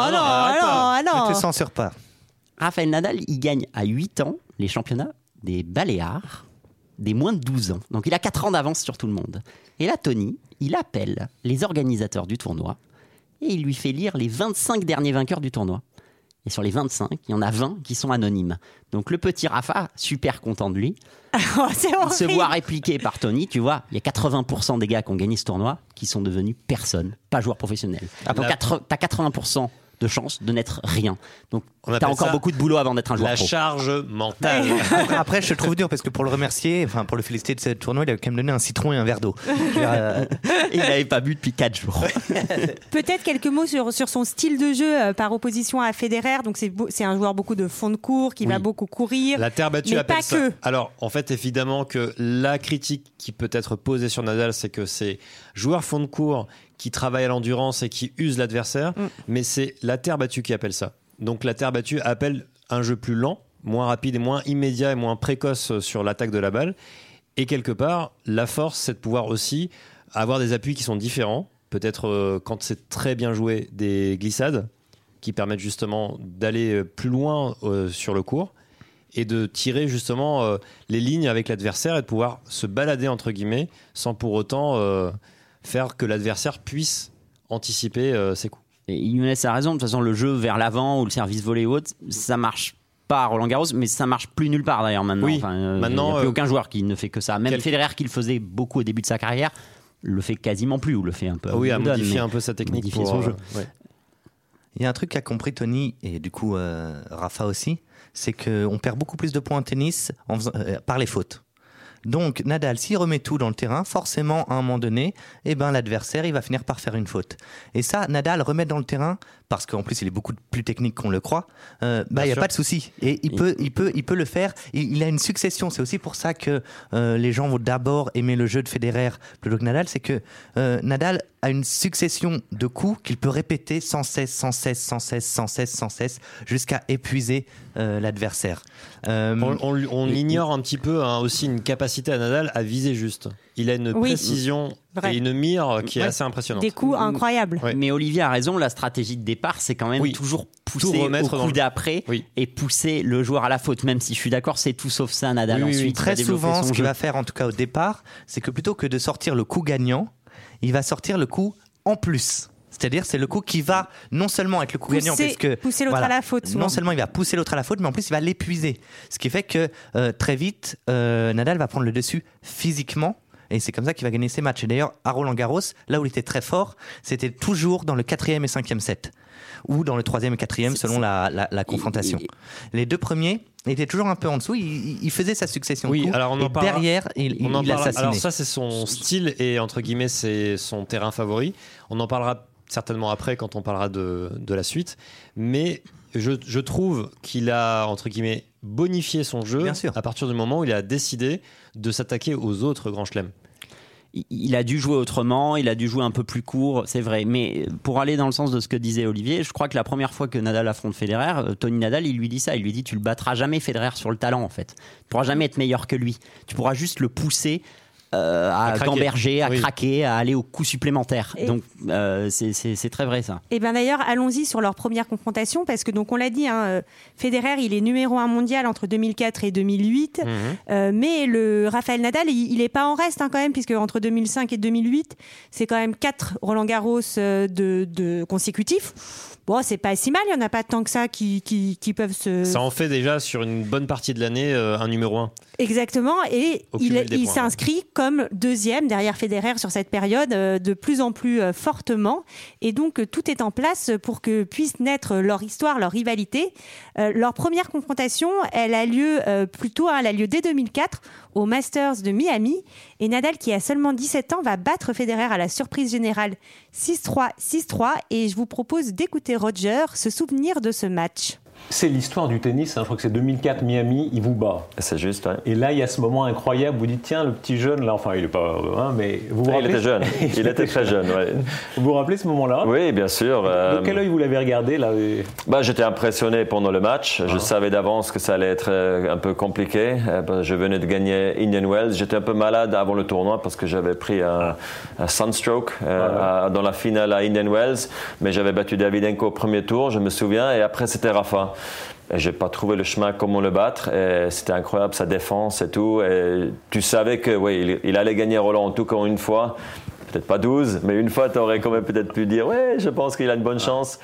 Ne te censure pas. Rafael Nadal, il gagne à 8 ans les championnats des Baléares des moins de 12 ans. Donc, il a 4 ans d'avance sur tout le monde. Et là, Tony, il appelle les organisateurs du tournoi et il lui fait lire les 25 derniers vainqueurs du tournoi. Et sur les 25, il y en a 20 qui sont anonymes. Donc le petit Rafa, super content de lui, se voit répliqué par Tony. Tu vois, il y a 80% des gars qui ont gagné ce tournoi qui sont devenus personne, pas joueurs professionnels. Donc t'as 80% de chance de n'être rien. Donc t'as encore beaucoup de boulot avant d'être un joueur pro. La charge mentale. Après, je trouve dur parce que pour le remercier, pour le féliciter de ce tournoi, il a quand même donné un citron et un verre d'eau. Il n'avait pas bu depuis 4 jours. Peut-être quelques mots sur son style de jeu par opposition à Federer. Donc c'est un joueur beaucoup de fond de cours qui va beaucoup courir. La terre battue mais appelle pas ça. Que. Alors en fait, évidemment que la critique qui peut être posée sur Nadal, c'est que c'est joueur fond de cours qui travaille à l'endurance et qui use l'adversaire, mais c'est la terre battue qui appelle ça. Donc la terre battue appelle un jeu plus lent, moins rapide et moins immédiat et moins précoce sur l'attaque de la balle. Et quelque part, la force, c'est de pouvoir aussi avoir des appuis qui sont différents. Peut-être quand c'est très bien joué, des glissades qui permettent justement d'aller plus loin sur le court et de tirer justement les lignes avec l'adversaire et de pouvoir se balader entre guillemets sans pour autant faire que l'adversaire puisse anticiper ses coups. Et Younes a raison, de toute façon le jeu vers l'avant ou le service volé ou autre, ça marche pas à Roland Garros, mais ça marche plus nulle part d'ailleurs maintenant. Oui, maintenant il n'y a plus aucun joueur qui ne fait que ça. Même Federer qui le faisait beaucoup au début de sa carrière, le fait quasiment plus ou le fait un peu. Oui, à modifier un peu sa technique pour son jeu. Il y a un truc qu'a compris Tony et du coup Rafa aussi, c'est qu'on perd beaucoup plus de points en tennis par les fautes. Donc Nadal, s'il remet tout dans le terrain, forcément à un moment donné, l'adversaire il va finir par faire une faute. Et ça, Nadal remet dans le terrain parce qu'en plus il est beaucoup plus technique qu'on le croit. Il n'y a pas de souci et il peut le faire. Il a une succession. C'est aussi pour ça que les gens vont d'abord aimer le jeu de Federer plutôt que Nadal. C'est que Nadal a une succession de coups qu'il peut répéter sans cesse jusqu'à épuiser l'adversaire. On ignore un petit peu aussi une capacité à Nadal à viser juste. Il a une précision et une mire qui est assez impressionnante. Des coups incroyables. Mais Olivier a raison, la stratégie de départ, c'est quand même toujours pousser au coup d'après et pousser le joueur à la faute, même si je suis d'accord, c'est tout sauf ça Nadal. Ensuite, très souvent, ce qu'il va faire en tout cas au départ, c'est que plutôt que de sortir le coup gagnant, il va sortir le coup en plus. C'est-à-dire, c'est le coup qui va non seulement être le coup gagnant, parce que pousser l'autre à la faute. Souvent. Non seulement il va pousser l'autre à la faute, mais en plus il va l'épuiser. Ce qui fait que très vite, Nadal va prendre le dessus physiquement. Et c'est comme ça qu'il va gagner ses matchs. Et d'ailleurs, à Roland Garros, là où il était très fort, c'était toujours dans le 4e et 5e set. Ou dans le 3e et 4e, selon la confrontation. Les deux premiers, Il était toujours un peu en dessous. Il faisait sa succession. Oui, de coups, alors on en et parlera. derrière, il assassinait. Alors ça, c'est son style et entre guillemets, c'est son terrain favori. On en parlera certainement après quand on parlera de la suite. Mais je trouve qu'il a entre guillemets bonifié son jeu à partir du moment où il a décidé de s'attaquer aux autres grands chelems. Il a dû jouer autrement, il a dû jouer un peu plus court, c'est vrai. Mais pour aller dans le sens de ce que disait Olivier, je crois que la première fois que Nadal affronte Federer, Tony Nadal, il lui dit ça. Il lui dit, tu le battras jamais Federer sur le talent, en fait. Tu pourras jamais être meilleur que lui. Tu pourras juste le pousser à gamberger, à craquer, à aller au coup supplémentaire. Donc c'est très vrai ça. Et bien d'ailleurs, allons-y sur leur première confrontation, parce que donc on l'a dit, Federer, il est numéro 1 mondial entre 2004 et 2008, mais le Rafael Nadal, il n'est pas en reste quand même, puisque entre 2005 et 2008, c'est quand même 4 Roland-Garros de consécutifs. Bon, c'est pas si mal, il n'y en a pas tant que ça qui peuvent se... Ça en fait déjà sur une bonne partie de l'année un numéro 1. Exactement, et il s'inscrit comme deuxième derrière Federer sur cette période de plus en plus fortement, et donc tout est en place pour que puisse naître leur histoire, leur rivalité. Leur première confrontation, elle a lieu elle a lieu dès 2004 au Masters de Miami, et Nadal, qui a seulement 17 ans, va battre Federer à la surprise générale 6-3, 6-3, et je vous propose d'écouter Roger se souvenir de ce match. C'est l'histoire du tennis, je crois que c'est 2004 Miami, il vous bat. C'est juste, ouais. Et là, il y a ce moment incroyable, vous dites, tiens, le petit jeune, là, enfin, il n'est pas... mais vous vous rappelez... Il était jeune, il était très jeune, ouais. Vous vous rappelez ce moment-là? Oui, bien sûr. De quel œil vous l'avez regardé, là? J'étais impressionné pendant le match. Je savais d'avance que ça allait être un peu compliqué. Je venais de gagner Indian Wells. J'étais un peu malade avant le tournoi parce que j'avais pris un sunstroke dans la finale à Indian Wells. Mais j'avais battu Davydenko au premier tour, je me souviens, et après c'était Rafa. Et j'ai pas trouvé le chemin comment le battre. Et c'était incroyable, sa défense et tout. Et tu savais que il allait gagner Roland en tout cas une fois. Peut-être pas 12, mais une fois, tu aurais quand même peut-être pu dire je pense qu'il a une bonne chance.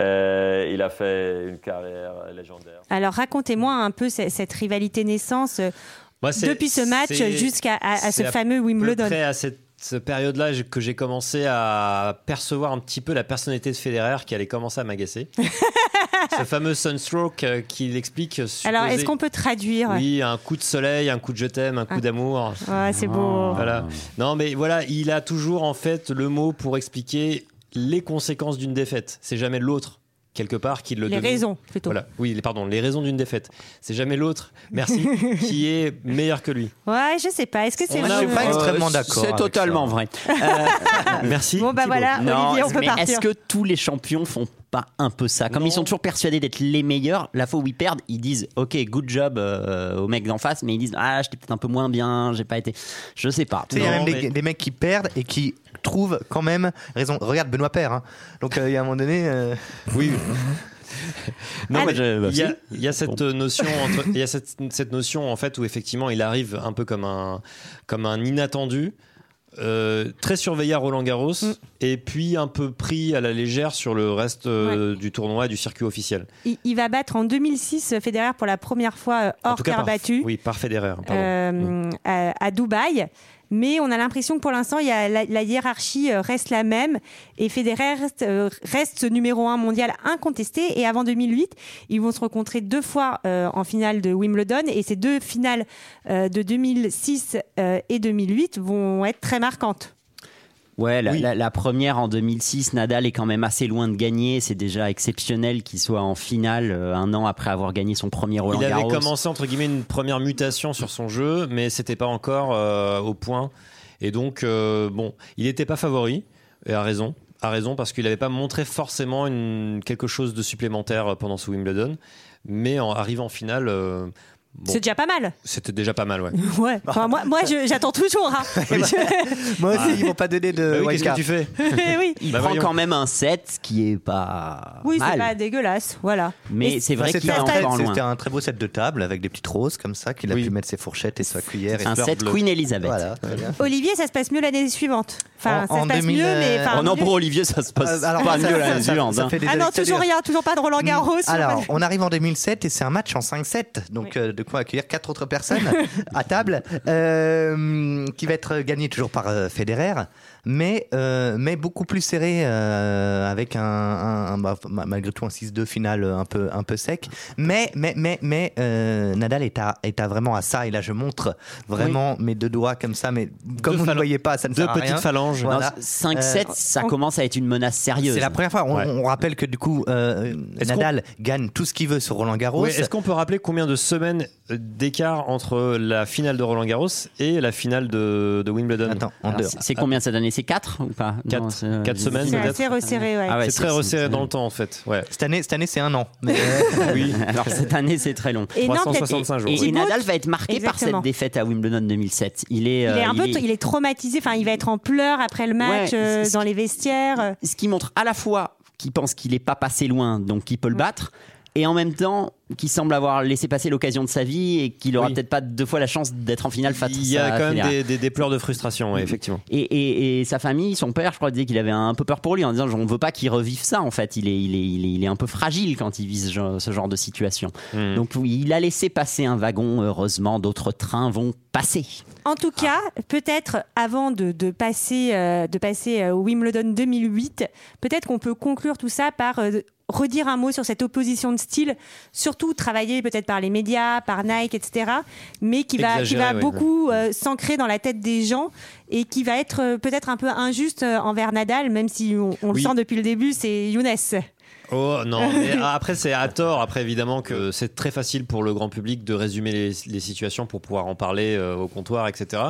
Il a fait une carrière légendaire. Alors racontez-moi un peu cette rivalité naissance depuis ce match jusqu'à ce fameux Wimbledon. Après à cette période-là que j'ai commencé à percevoir un petit peu la personnalité de Federer qui allait commencer à m'agacer. Ce fameux sunstroke qu'il explique. Alors, est-ce qu'on peut traduire? Oui, un coup de soleil, un coup de je t'aime, un coup d'amour. Ouais, c'est beau. Voilà. Non, mais voilà, il a toujours en fait le mot pour expliquer les conséquences d'une défaite. C'est jamais l'autre, quelque part, qui le Les raisons, plutôt. Voilà. Oui, les raisons d'une défaite. C'est jamais l'autre, merci, qui est meilleur que lui. Ouais, je sais pas. Est-ce que c'est vrai? Je suis pas extrêmement d'accord. C'est totalement vrai. Merci. Bon, bah voilà, Olivier, on peut partir. Est-ce que tous les champions font pas un peu ça? Comme ils sont toujours persuadés d'être les meilleurs, la fois où ils perdent, ils disent ok, good job au mec d'en face, mais ils disent j'étais peut-être un peu moins bien, j'ai pas été. Je sais pas. Il y a même des mecs qui perdent et qui trouvent quand même raison. Regarde Benoît Paire. Donc il y a un moment donné. Oui. Non, il y a cette notion cette notion en fait où effectivement il arrive un peu comme un inattendu. Très surveillé à Roland-Garros et puis un peu pris à la légère sur le reste du tournoi et du circuit officiel. Il va battre en 2006 Federer pour la première fois hors terre battue. Oui, par Federer. À Dubaï. Mais on a l'impression que pour l'instant, la hiérarchie reste la même et Federer reste numéro 1 mondial incontesté. Et avant 2008, ils vont se rencontrer 2 fois en finale de Wimbledon. Et ces 2 finales de 2006 et 2008 vont être très marquantes. Ouais, la première en 2006, Nadal est quand même assez loin de gagner. C'est déjà exceptionnel qu'il soit en finale un an après avoir gagné son premier Roland-Garros. Il avait commencé entre guillemets une première mutation sur son jeu, mais c'était pas encore au point. Et donc, il n'était pas favori, et a raison parce qu'il n'avait pas montré forcément quelque chose de supplémentaire pendant ce Wimbledon. Mais en arrivant en finale. C'est déjà pas mal. C'était déjà pas mal, ouais. Ouais. Enfin, moi j'attends toujours. Moi aussi, ils vont pas donner de. Qu'est-ce que tu fais? Oui. Il prend quand même un set qui est pas. Oui, mal. c'est pas dégueulasse, voilà. Mais c'est vrai qu'il est encore loin. C'était un très beau set de table avec des petites roses comme ça qu'il a pu mettre ses fourchettes et sa cuillère. Un set Queen Elizabeth. Voilà. Olivier, ça se passe mieux l'année suivante. Enfin, ça se passe mieux, mais. Non, pour Olivier, ça se passe pas mieux l'année suivante. Ah non, toujours rien, toujours pas de Roland Garros. Alors, on arrive en 2007 et c'est un match en 5-7. Donc de quoi accueillir 4 autres personnes à table, qui va être gagné toujours par Federer, mais beaucoup plus serré, avec malgré tout un 6-2 final un peu sec. Mais Nadal est à vraiment à ça, et là je montre vraiment mes 2 doigts comme ça, mais comme vous ne voyez pas, ça ne sert à rien. 2 petites phalanges. Voilà. 5-7, ça commence à être une menace sérieuse. C'est la première fois. On rappelle que du coup, Nadal gagne tout ce qu'il veut sur Roland-Garros. Oui, est-ce qu'on peut rappeler combien de semaines d'écart entre la finale de Roland-Garros et la finale de Wimbledon? Attends, c'est combien cette année? C'est 4 ou pas? 4 semaines C'est peut-être. assez resserré, ouais. C'est très resserré dans le temps en fait. Ouais. Cette année c'est 1 an. Mais oui. Alors cette année c'est très long. Et 365 jours. Et Nadal va être marqué par cette défaite à Wimbledon 2007. Il est traumatisé. Enfin, il va être en pleurs après le match, dans les vestiaires. Ce qui montre à la fois qu'il pense qu'il n'est pas passé loin, donc qu'il peut le battre, et en même temps qu'il semble avoir laissé passer l'occasion de sa vie et qu'il n'aura peut-être pas 2 fois la chance d'être en finale face à Il y a quand même des pleurs de frustration, effectivement. Et sa famille, son père, je crois, disait qu'il avait un peu peur pour lui en disant on ne veut pas qu'il revive ça. En fait, il est un peu fragile quand il vit ce genre de situation. Donc il a laissé passer un wagon. Heureusement, d'autres trains vont passer. En tout cas, peut-être avant de passer au Wimbledon 2008, peut-être qu'on peut conclure tout ça par redire un mot sur cette opposition de style, surtout travaillée peut-être par les médias, par Nike, etc., mais qui va beaucoup s'ancrer dans la tête des gens et qui va être peut-être un peu injuste envers Nadal, même si on le sent depuis le début, c'est Younes. Oh non, mais après c'est à tort. Après évidemment que c'est très facile pour le grand public de résumer les situations pour pouvoir en parler au comptoir, etc.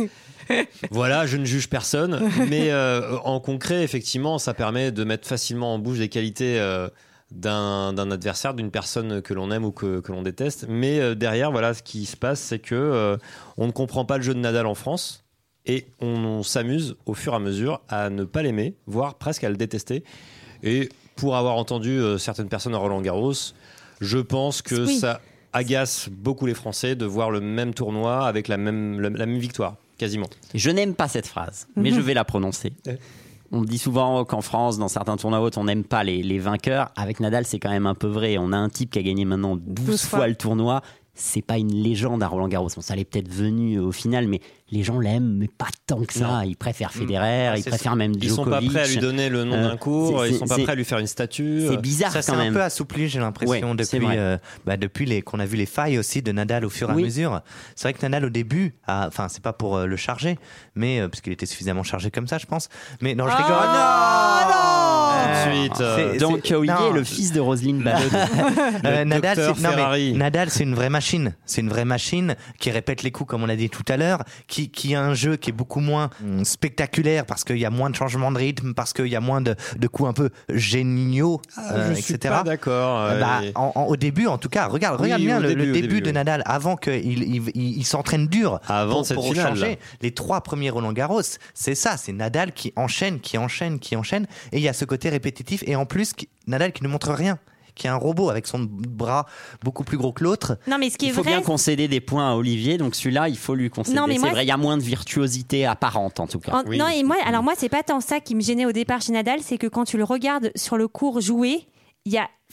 Voilà, je ne juge personne, mais en concret, effectivement, ça permet de mettre facilement en bouche des qualités d'un adversaire, d'une personne que l'on aime ou que l'on déteste. Mais derrière, voilà, ce qui se passe, c'est que on ne comprend pas le jeu de Nadal en France. Et on s'amuse au fur et à mesure à ne pas l'aimer, voire presque à le détester. Et pour avoir entendu certaines personnes à Roland-Garros, je pense que ça agace beaucoup les Français de voir le même tournoi avec la même victoire, quasiment. Je n'aime pas cette phrase, mais je vais la prononcer. On dit souvent qu'en France, dans certains tournois hautes, on n'aime pas les vainqueurs. Avec Nadal, c'est quand même un peu vrai. On a un type qui a gagné maintenant 12 fois le tournoi. C'est pas une légende à Roland-Garros. Bon, ça l'est peut-être venu au final, mais les gens l'aiment, mais pas tant que ça. Ils préfèrent Federer, ils préfèrent même Djokovic. Ils sont pas prêts à lui donner le nom d'un cours, ils sont pas prêts à lui faire une statue. C'est bizarre ça quand même. Ça s'est un peu assoupli, j'ai l'impression, depuis qu'on a vu les failles aussi de Nadal au fur et à mesure. C'est vrai que Nadal au début, enfin c'est pas pour le charger, mais parce qu'il était suffisamment chargé comme ça, je pense. Mais non, je rigole. Tout de suite. Donc Olivier est le fils de Roselyne Ballot. Nadal, c'est une vraie machine. C'est une vraie machine qui répète les coups, comme on l'a dit tout à l'heure, qui a un jeu qui est beaucoup moins spectaculaire parce qu'il y a moins de changements de rythme, parce qu'il y a moins de coups un peu géniaux, je etc. suis pas d'accord. Au début, en tout cas, regarde bien le début de Nadal, avant qu'il s'entraîne dur pour changer. Les 3 premiers Roland-Garros, c'est ça, c'est Nadal qui enchaîne, et il y a ce côté répétitif, et en plus, Nadal qui ne montre rien, qui est un robot avec son bras beaucoup plus gros que l'autre. Non, mais ce qui est il faut vrai, bien concéder des points à Olivier, donc celui-là, il faut lui concéder. C'est vrai, il y a moins de virtuosité apparente en tout cas. Non, et moi, c'est pas tant ça qui me gênait au départ chez Nadal, c'est que quand tu le regardes sur le court jouer, il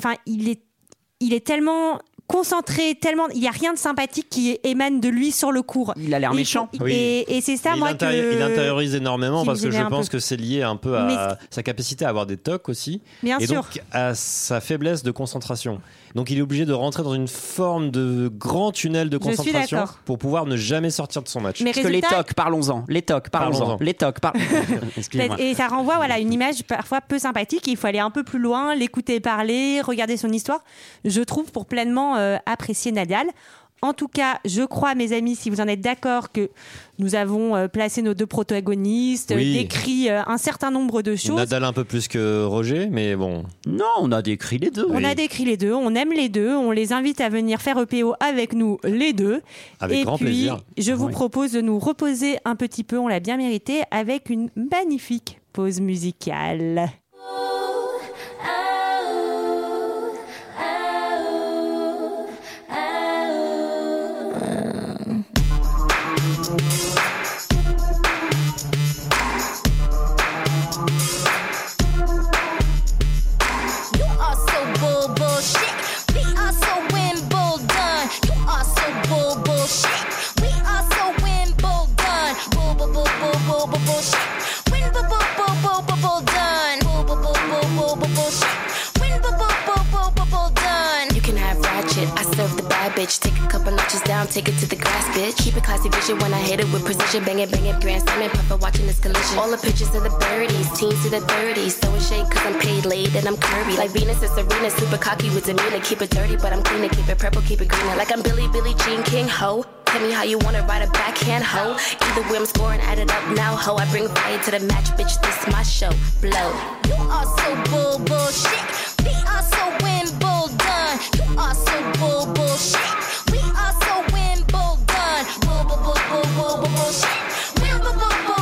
est tellement concentré, il n'y a rien de sympathique qui émane de lui sur le court. Il a l'air méchant. Et c'est ça, moi, il intériorise énormément parce que je pense que c'est lié un peu à sa capacité à avoir des tocs aussi. Bien sûr. Donc à sa faiblesse de concentration. Donc il est obligé de rentrer dans une forme de grand tunnel de concentration pour pouvoir ne jamais sortir de son match. Parce que les tocs, parlons-en. Excusez-moi. Et ça renvoie à une image parfois peu sympathique. Il faut aller un peu plus loin, l'écouter parler, regarder son histoire. Je trouve pour pleinement apprécier Nadal. En tout cas, je crois, mes amis, si vous en êtes d'accord, que nous avons placé nos 2 protagonistes, décrit un certain nombre de choses. Nadal un peu plus que Roger, mais bon. Non, on a décrit les deux. On a décrit les deux, on aime les deux, on les invite à venir faire EPO avec nous, les deux. Avec grand plaisir. Je vous propose de nous reposer un petit peu, on l'a bien mérité, avec une magnifique pause musicale. Bullshit. We are so Wimbledon. You are so bullshit. When done. Bullshit. When done. You can have ratchet. I serve the bad bitch. Take a couple notches down, take it to the grass, bitch. Keep it classy vision when I hit it with precision. Bang it, grand slamming, puffer watching this collision. All the pictures of the birdies, teens to the 30s. Throwing shade cause I'm paid late and I'm curvy. Like Venus and Serena, super cocky with Zamina. Keep it dirty, but I'm clean. Keep it purple, keep it green. Like I'm Billie Jean King, ho. Tell me how you wanna ride a backhand, ho. Either way I'm scoring, add it up now, ho. I bring fire to the match, bitch, this my show. Blow. You are so bullshit. We are so Wimbledon. You are so bullshit. We are so Wimbledon. Bullshit. Wimbledon.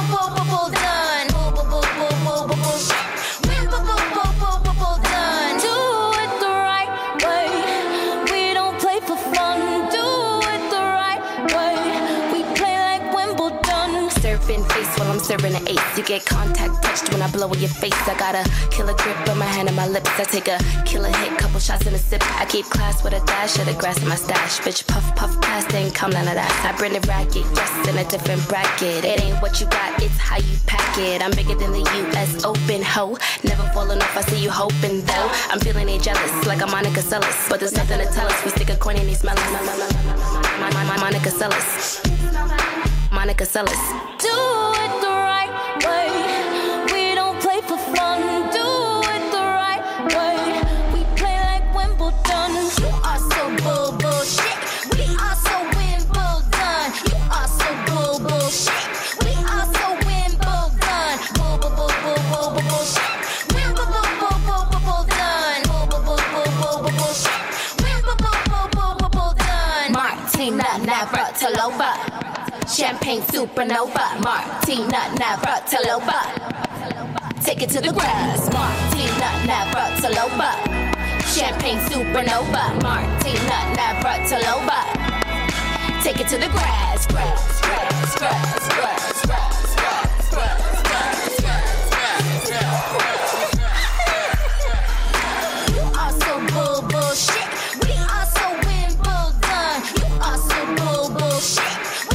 Bullshit. Wimbledon. Do it the right way. We don't play for fun. Do it the right way. We play like Wimbledon. Surfing face while I'm serving an ace. You get contact touched when I blow in your face. I got a killer grip on my hand and my lips. I take a killer hit, couple shots in a sip. I keep class with a dash of the grass in my stash. Bitch, puff past, ain't come none of that. I bring the racket, just in a different bracket. It ain't what you got, it's how you pack it. I'm bigger than the US Open, ho. Never falling off, I see you hoping though. I'm feeling it jealous, like a Monica Seles. But there's nothing to tell us, we stick a coin in these smell us. Monica Seles. Monica Seles. Do it the right way. We don't play for fun. Do it the right way. We play like Wimbledon. You are so bullshit. We are so Wimbledon. You are so bullshit. We are so Wimbledon. Bullshit. Wimbledon. Wimbledon. Martina Navratilova. Champagne supernova, Martina Navratilova. Take it to the grass, Martina Navratilova. Champagne supernova, Martina Navratilova. Take it to the grass, grass, grass, grass, grass, grass, grass, grass, grass, grass, grass. You are so bullshit. We are so Wimbledon. You are so bullshit.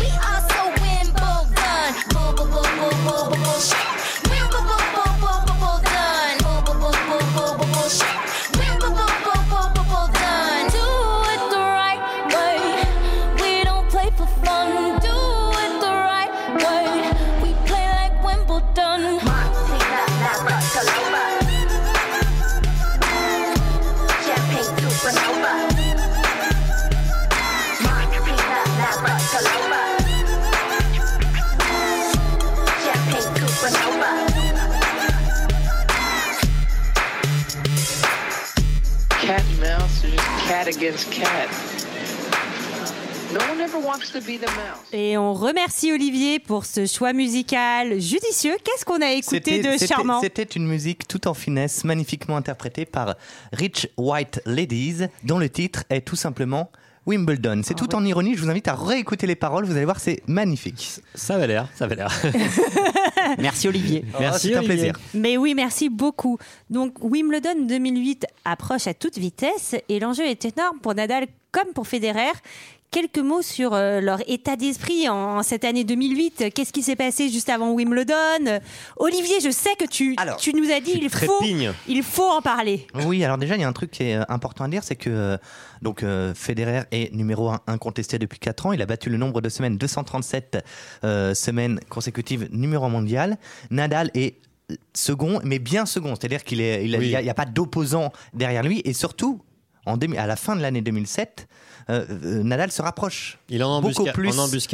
Cat and mouse are just cat against cat. No one ever wants to be the mouse. Et on remercie Olivier pour ce choix musical judicieux. Qu'est-ce qu'on a écouté de charmant ? C'était une musique tout en finesse, magnifiquement interprétée par Rich White Ladies, dont le titre est tout simplement Wimbledon. C'est tout en ironie, je vous invite à réécouter les paroles, vous allez voir, c'est magnifique. Ça avait l'air. Merci Olivier. Merci, c'est un Olivier. plaisir. Mais oui, merci beaucoup. Donc Wimbledon 2008 approche à toute vitesse et l'enjeu est énorme pour Nadal comme pour Federer. Quelques mots sur leur état d'esprit en cette année 2008. Qu'est-ce qui s'est passé juste avant Wimbledon ? Olivier, je sais que tu nous as dit il faut en parler. Oui, alors déjà, il y a un truc qui est important à dire, c'est que Federer est numéro 1 incontesté depuis 4 ans. Il a battu le nombre de semaines, 237 semaines consécutives numéro 1 mondial. Nadal est second, mais bien second. C'est-à-dire qu'il n'y a pas d'opposant derrière lui. Et surtout, à la fin de l'année 2007, Nadal se rapproche beaucoup plus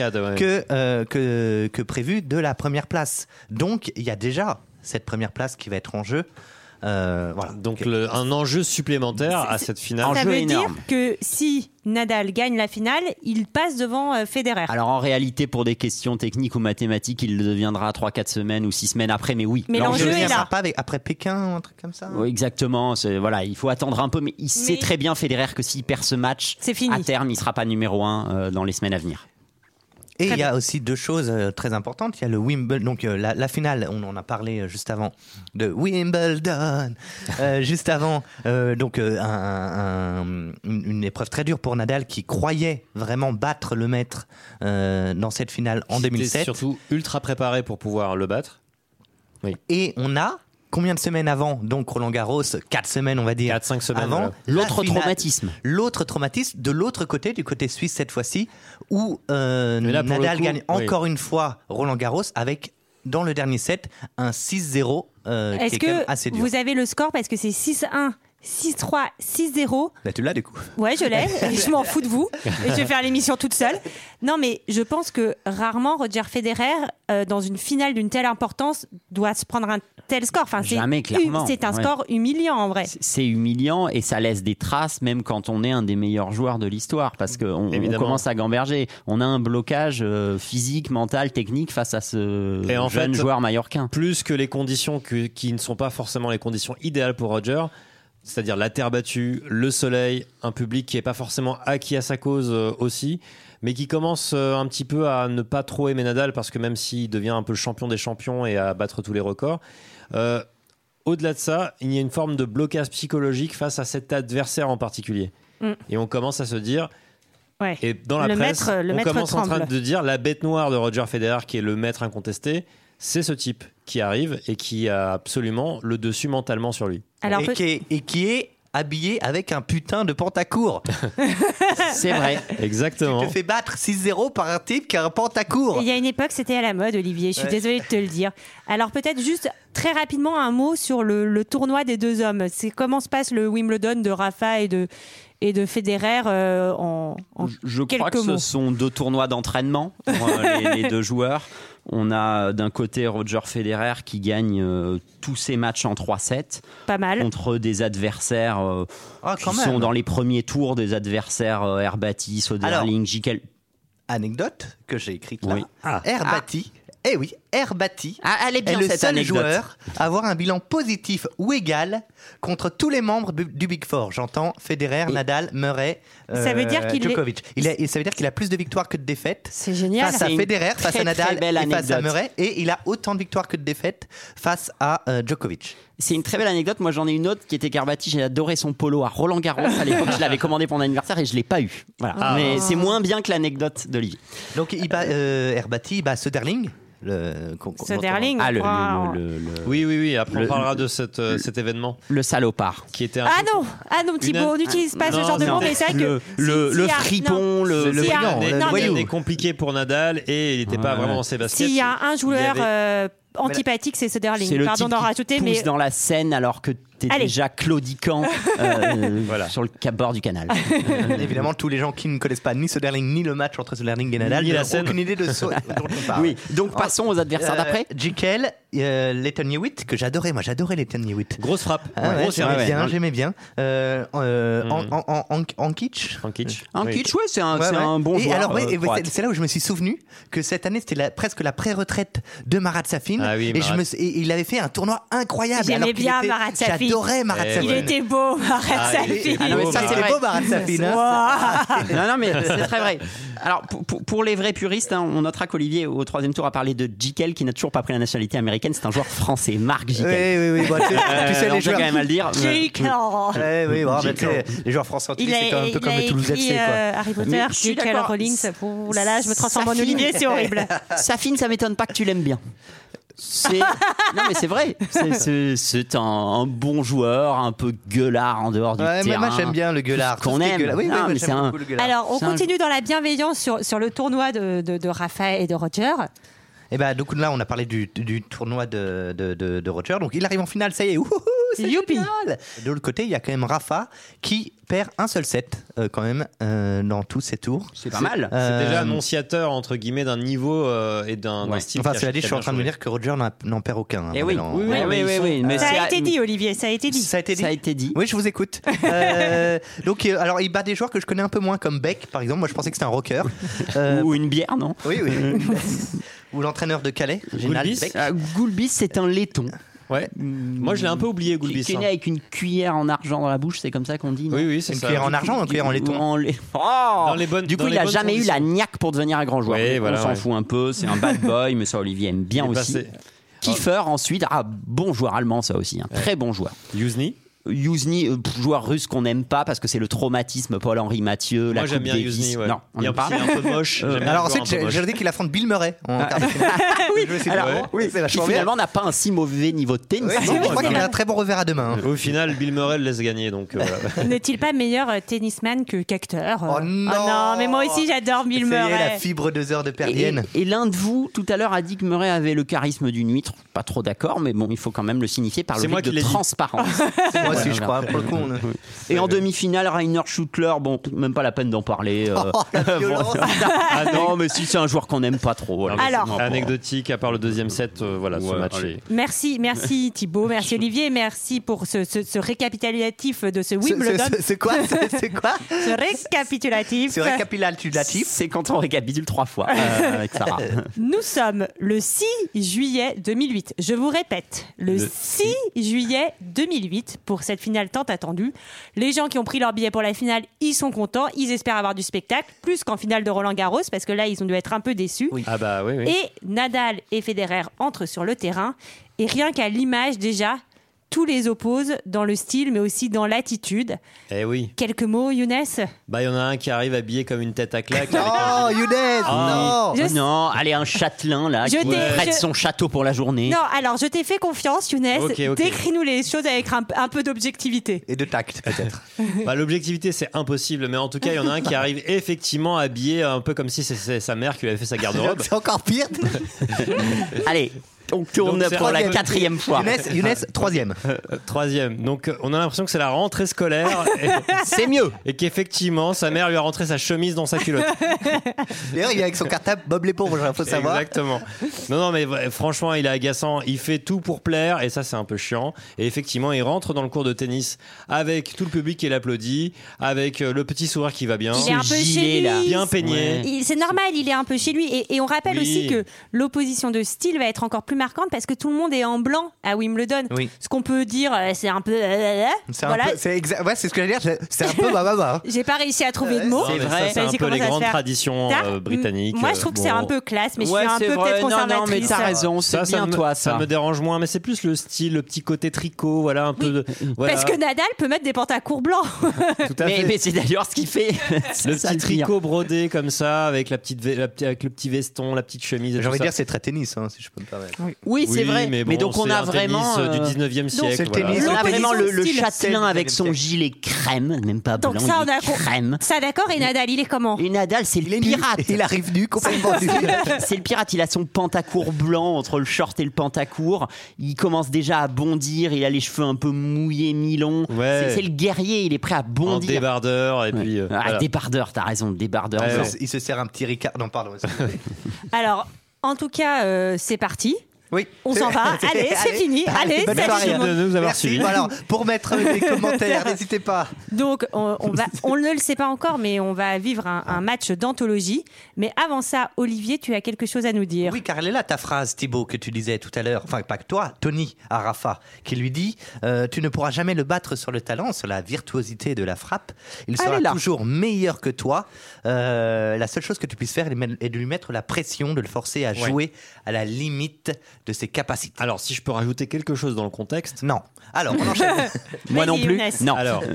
que prévu de la première place. Donc il y a déjà cette première place qui va être en jeu. Voilà. Donc un enjeu supplémentaire à cette finale. Ça veut dire que si Nadal gagne la finale, il passe devant Federer. Alors en réalité, pour des questions techniques ou mathématiques, il le deviendra 3-4 semaines ou 6 semaines après, mais oui. Mais l'enjeu est là. Pas après Pékin ou un truc comme ça. Oui, exactement. Voilà, il faut attendre un peu, mais il sait très bien Federer que s'il perd ce match, c'est fini. À terme, il ne sera pas numéro 1 dans les semaines à venir. Et il y a aussi deux choses très importantes. Il y a le Wimbledon, donc la finale, on en a parlé juste avant, de Wimbledon. Juste avant, donc une épreuve très dure pour Nadal qui croyait vraiment battre le maître dans cette finale en 2007. C'était surtout ultra préparé pour pouvoir le battre. Oui. Et on a combien de semaines avant, donc Roland Garros, 4 semaines on va dire. 4-5 semaines avant. voilà. L'autre traumatisme. L'autre traumatisme, de l'autre côté, du côté suisse cette fois-ci, où Nadal gagne encore une fois Roland Garros avec, dans le dernier set, un 6-0 Est-ce qui est quand même assez que dur. vous avez le score parce que c'est 6-1, 6-3, 6-0. Là, tu l'as du coup. Ouais, je l'ai. Et je m'en fous de vous. Et je vais faire l'émission toute seule. Non, mais je pense que rarement Roger Federer, dans une finale d'une telle importance, doit se prendre un tel score. Enfin, Jamais, clairement. C'est un score humiliant en vrai. C'est humiliant et ça laisse des traces même quand on est un des meilleurs joueurs de l'histoire parce qu'on commence à gamberger. On a un blocage physique, mental, technique face à ce jeune joueur mallorquin. Plus que les conditions qui ne sont pas forcément les conditions idéales pour Roger, c'est-à-dire la terre battue, le soleil, un public qui n'est pas forcément acquis à sa cause aussi, mais qui commence un petit peu à ne pas trop aimer Nadal parce que même s'il devient un peu le champion des champions et à battre tous les records, au-delà de ça, il y a une forme de blocage psychologique face à cet adversaire en particulier. Et on commence à se dire... Ouais. Et dans la presse, on commence en train de dire la bête noire de Roger Federer, qui est le maître incontesté, c'est ce type qui arrive et qui a absolument le dessus mentalement sur lui. Alors, et qui est habillé avec un putain de pantacourt. C'est vrai. Exactement. Tu te fais battre 6-0 par un type qui a un pantacourt. Il y a une époque, c'était à la mode, Olivier. Je suis désolée de te le dire. Alors peut-être juste très rapidement un mot sur le tournoi des deux hommes. C'est comment se passe le Wimbledon de Rafa et de Federer en Je crois quelques que mots. ce sont 2 tournois d'entraînement pour les 2 joueurs. On a d'un côté Roger Federer qui gagne tous ses matchs en 3-7. Pas mal. Contre des adversaires qui sont dans les premiers tours, des adversaires Herbati, Soderling, Jikel. Anecdote que j'ai écrite là. Oui. Herbati. Eh oui, Herbati elle est bien le cette seul anecdote. joueur à avoir un bilan positif ou égal contre tous les membres du Big Four. J'entends Federer, Nadal, Murray, Ça veut dire qu'il Djokovic. Ça veut dire qu'il a plus de victoires que de défaites. C'est génial. Face à C'est une Federer, face à très, Nadal très belle et face à anecdote. Murray. Et il a autant de victoires que de défaites face à Djokovic. C'est une très belle anecdote. Moi, j'en ai une autre qui était qu'Herbati. J'ai adoré son polo à Roland Garros. À l'époque, je l'avais commandé pour mon anniversaire et je l'ai pas eu. Voilà. Mais c'est moins bien que l'anecdote d'Olivier. Donc il bat Herbati, il bat Soderling. Soderling. Oui. Après, on parlera de cet événement. Le salopard. Qui était Ah non, Thibaut, on n'utilise pas ce genre de mots, mais c'est vrai que le fripon, le voyou. C'était compliqué pour Nadal et il n'était pas vraiment dans ses baskets. S'il y a un joueur antipathique, c'est Soderling. C'est le Pardon type d'en qui rajouter, pousse mais dans la Seine alors que t'es déjà claudiquant sur le bord du canal. Évidemment, tous les gens qui ne connaissent pas ni Soderling ni le match entre Soderling et Nadal n'ont aucune idée de ce dont on parle. Oui, donc passons aux adversaires d'après. Jikel, Lleyton Hewitt, que j'adorais. Moi, j'adorais Lleyton Hewitt. Grosse frappe. J'aimais bien. Ankic, ouais, c'est un bon joueur. Alors, c'est là où je me suis souvenu que cette année, c'était presque la pré-retraite de Marat Safin. Et il avait fait un tournoi incroyable. J'aimais bien Marat Safin. J'adorais Marat Safin. Il était beau, Marat Safin. C'était beau, Marat Safin. Non, mais c'est très vrai. Alors, pour les vrais puristes, on notera qu'Olivier, au 3e tour, a parlé de Jikel, qui n'a toujours pas pris la nationalité américaine. C'est un joueur français, Marc Jikel. Oui. Tu sais, les joueurs. quand même à le dire. Jikel. Les joueurs français, c'est un peu comme le Toulouse FC. Harry Potter, Jikel Rowling. Oh là là, je me transforme en Olivier, c'est horrible. Safin, ça m'étonne pas que tu l'aimes bien. Non mais c'est vrai, c'est un bon joueur, un peu gueulard en dehors du terrain. Moi j'aime bien le gueulard. Qu'on aime. Oui, mais c'est un... Alors on continue dans la bienveillance sur le tournoi de Rafa et de Roger. Et donc là on a parlé du tournoi de Roger. Donc il arrive en finale, ça y est. C'est youpi. génial. De l'autre côté il y a quand même Rafa qui perd un seul set quand même dans tous ses tours. C'est pas mal. C'est déjà annonciateur entre guillemets d'un niveau et d'un style. Enfin cela dit, je suis en train de me dire que Roger n'en perd aucun. Oui. Mais ça a été dit, Olivier, ça a été dit. Ça a été dit. Oui, je vous écoute. Donc alors il bat des joueurs que je connais un peu moins comme Beck par exemple. Moi je pensais que c'était un rocker. Ou une bière, non? Oui. Ou l'entraîneur de Calais, Général Beck. Goulbis, c'est un laiton. Ouais. Moi, je l'ai un peu oublié, Gulbis. Qui est né avec une cuillère en argent dans la bouche, c'est comme ça qu'on dit. Non Oui, c'est Une ça. cuillère en argent ou une cuillère en laiton? Dans les bonnes, Du coup, dans il les a bonnes jamais eu conditions. la niaque pour devenir un grand joueur. Oui, On voilà, s'en ouais. fout un peu, c'est un bad boy, mais ça, Olivier aime bien Il est aussi. passé- Kiefer, ensuite, bon joueur allemand, ça aussi, un très bon joueur. Youzhny. Youzhny, joueur russe qu'on n'aime pas parce que c'est le traumatisme Paul-Henri Mathieu, la Moi, j'aime Coupe bien Davis. Youzhny. Ouais. Non, on il est n'aime pas. un peu moche. J'aime bien Alors le joueur ensuite, un peu moche. j'ai dit qu'il affronte Bill Murray en quart de finale. Oui, Je me suis dit, alors, oui, c'est qui vachement bien. finalement n'a pas un si mauvais niveau de tennis. Oui, je crois qu'il a un très bon revers à deux mains. Au final, Bill Murray le laisse gagner. Donc, voilà. N'est-il pas meilleur tennisman qu'acteur? Oh non. non, mais moi aussi j'adore Bill C'est la Murray. fibre 2 heures de perdienne. Et l'un de vous, tout à l'heure, a dit que Murray avait le charisme d'une huître. Pas trop d'accord, mais bon, il faut quand même le signifier par le C'est moi fait de qui l'ai dit. transparence. Moi aussi, je Voilà. crois. Pour le coup, Et en demi-finale, Rainer Schüttler, bon, même pas la peine d'en parler. la violence. Ah non, mais si c'est un joueur qu'on n'aime pas trop. Voilà. Alors. C'est Anecdotique, à part le deuxième set, voilà, ce match est. Merci Thibaut, merci Olivier, merci pour ce récapitulatif de ce Wimbledon. C'est quoi? C'est quoi? Ce récapitulatif. C'est récapitulatif. C'est quand on récapitule 3 fois avec Sarah. Nous sommes le 6 juillet 2008. Je vous répète, le 6 juillet 2008 pour cette finale tant attendue. Les gens qui ont pris leur billet pour la finale, ils sont contents, ils espèrent avoir du spectacle, plus qu'en finale de Roland-Garros, parce que là, ils ont dû être un peu déçus. Ah bah oui. Et Nadal et Federer entrent sur le terrain, et rien qu'à l'image déjà, tous les opposent dans le style, mais aussi dans l'attitude. Eh oui. Quelques mots, Younes? Bah, il y en a un qui arrive habillé comme une tête à claque. Oh, Younes, non. Non, allez, un châtelain là, Je qui t'ai- prête je- son château pour la journée. Non, alors je t'ai fait confiance, Younes. Ok. Décris-nous les choses avec un peu d'objectivité. Et de tact, peut-être. Bah, l'objectivité, c'est impossible, mais en tout cas, il y en a un qui arrive effectivement habillé un peu comme si c'est sa mère qui lui avait fait sa garde-robe. C'est encore pire. Allez, on tourne Donc, c'est pour la troisième. 4e fois. Younes, troisième. Troisième. Donc, on a l'impression que c'est la rentrée scolaire. C'est mieux. Et qu'effectivement, sa mère lui a rentré sa chemise dans sa culotte. D'ailleurs, il est avec son cartable Bob l'éponge, il faut savoir. Exactement. Non, mais franchement, il est agaçant. Il fait tout pour plaire et ça, c'est un peu chiant. Et effectivement, il rentre dans le cours de tennis avec tout le public qui l'applaudit, avec le petit sourire qui va bien. Il est un peu chez lui. Bien peigné. C'est normal, il est un peu chez lui. Et on rappelle Oui. aussi que l'opposition de style va être encore plus marquante parce que tout le monde est en blanc à Wimbledon. Oui. Ce qu'on peut dire, c'est un peu. C'est voilà. un peu, ouais, c'est ce que j'allais dire. C'est un peu bah. J'ai pas réussi à trouver de mots. Non, mais vrai. ça, c'est un Ça, peu comment les ça se grandes fait traditions Ça, britanniques. Moi, je trouve que c'est un peu classe, mais je suis un c'est peu vrai. peut-être conservatrice. Non, mais t'as raison, c'est bien toi, ça ça. me dérange moins, mais c'est plus le style, le petit côté tricot, voilà, un peu de. Voilà. Parce que Nadal peut mettre des pantacours blancs. Tout à fait. Mais c'est d'ailleurs ce qu'il fait. Le C'est ça, petit pire. tricot brodé comme ça, avec avec le petit veston, la petite chemise. et J'ai tout envie de ça. dire, c'est très tennis, hein, si je peux me permettre. Oui, c'est vrai. Mais, Mais bon, donc on c'est a un vraiment tennis du 19e siècle. c'est le voilà. tennis. on a vraiment le style. châtelain avec C'est son le gilet crème, même pas blanc, Donc ça, on il est a crème. Ça, d'accord. Et Nadal, il est comment? Et Nadal, c'est le pirate. Il arrive nu, complètement nu. C'est le pirate, il a son pantacourt blanc entre le short et le pantacourt. Il commence déjà à bondir, il a les cheveux un peu mouillés, mi-longs. Ouais. C'est le guerrier, il est prêt à En bondir. débardeur, et puis. voilà. Débardeur, t'as raison, débardeur. Ouais, Genre. ouais. Il se sert un petit Ricard. Non, pardon. Alors, en tout cas, c'est parti. Oui. On s'en va. Allez, c'est fini. Allez, bonne salut soirée. tout le monde. de nous avoir Merci. suivis. Bon, alors, pour mettre des commentaires, n'hésitez pas. Donc, on ne le sait pas encore, mais on va vivre un match d'anthologie. Mais avant ça, Olivier, tu as quelque chose à nous dire. Oui, car elle est là, ta phrase, Thibaut, que tu disais tout à l'heure. Enfin, pas que toi, Tony, à Rafa, qui lui dit tu ne pourras jamais le battre sur le talent, sur la virtuosité de la frappe. Il sera toujours meilleur que toi. La seule chose que tu puisses faire est de lui mettre la pression, de le forcer à jouer à la limite de ses capacités. Alors, si je peux rajouter quelque chose dans le contexte. Non. Alors, on enchaîne. Moi non Vas-y, plus. Younes. Non. Alors,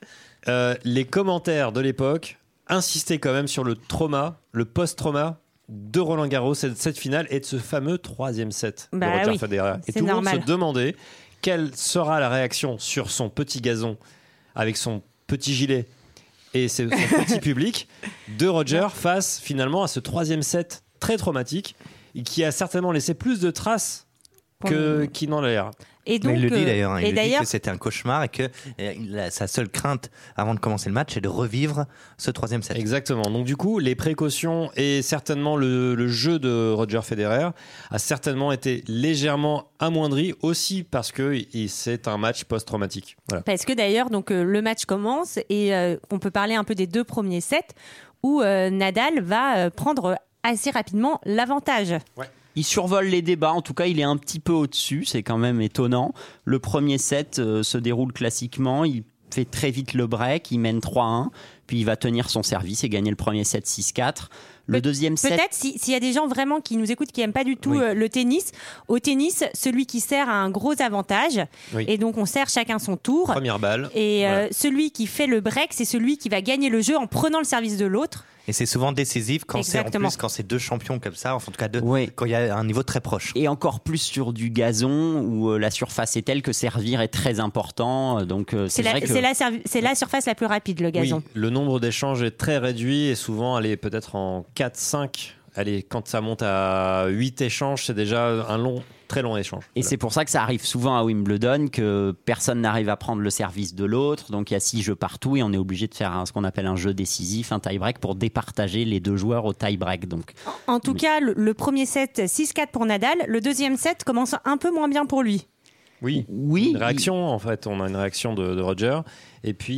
les commentaires de l'époque insistaient quand même sur le trauma, le post-trauma de Roland Garros et de cette finale et de ce fameux 3e set Bah de Roger oui, Federer. Et c'est tout le normal. monde se demandait quelle sera la réaction sur son petit gazon avec son petit gilet et son petit public de Roger face finalement à ce 3e set très traumatique et qui a certainement laissé plus de traces qu'il n'en a l'air. Et donc, Mais il le dit d'ailleurs, hein, et il le dit d'ailleurs, que c'était un cauchemar et que sa seule crainte avant de commencer le match est de revivre ce 3e set. Exactement. Donc du coup, les précautions et certainement le jeu de Roger Federer a certainement été légèrement amoindri aussi parce que c'est un match post-traumatique. Voilà. parce que d'ailleurs, donc le match commence et on peut parler un peu des 2 premiers sets où Nadal va prendre assez rapidement l'avantage. Ouais. Il survole les débats, en tout cas il est un petit peu au-dessus, c'est quand même étonnant. Le premier set se déroule classiquement, il fait très vite le break, il mène 3-1, puis il va tenir son service et gagner le premier set 6-4. Le deuxième set... Peut-être s'il y a des gens vraiment qui nous écoutent qui n'aiment pas du tout le tennis, au tennis, celui qui sert a un gros avantage, et donc on sert chacun son tour. Première balle. Et celui qui fait le break, c'est celui qui va gagner le jeu en prenant le service de l'autre. Et c'est souvent décisif quand c'est deux champions comme ça, enfin, en tout cas quand il y a un niveau très proche. Et encore plus sur du gazon où la surface est telle que servir est très important. Donc c'est la surface la plus rapide, le gazon. Oui, le nombre d'échanges est très réduit et souvent elle est peut-être en 4-5. Allez, quand ça monte à 8 échanges, c'est déjà un très long échange. Et c'est pour ça que ça arrive souvent à Wimbledon, que personne n'arrive à prendre le service de l'autre. Donc il y a 6 jeux partout et on est obligé de faire ce qu'on appelle un jeu décisif, un tie-break, pour départager les 2 joueurs au tie-break. Donc, en tout cas, le premier set, 6-4 pour Nadal. Le deuxième set commence un peu moins bien pour lui. Oui. Une réaction, en fait. On a une réaction de Roger. Et puis,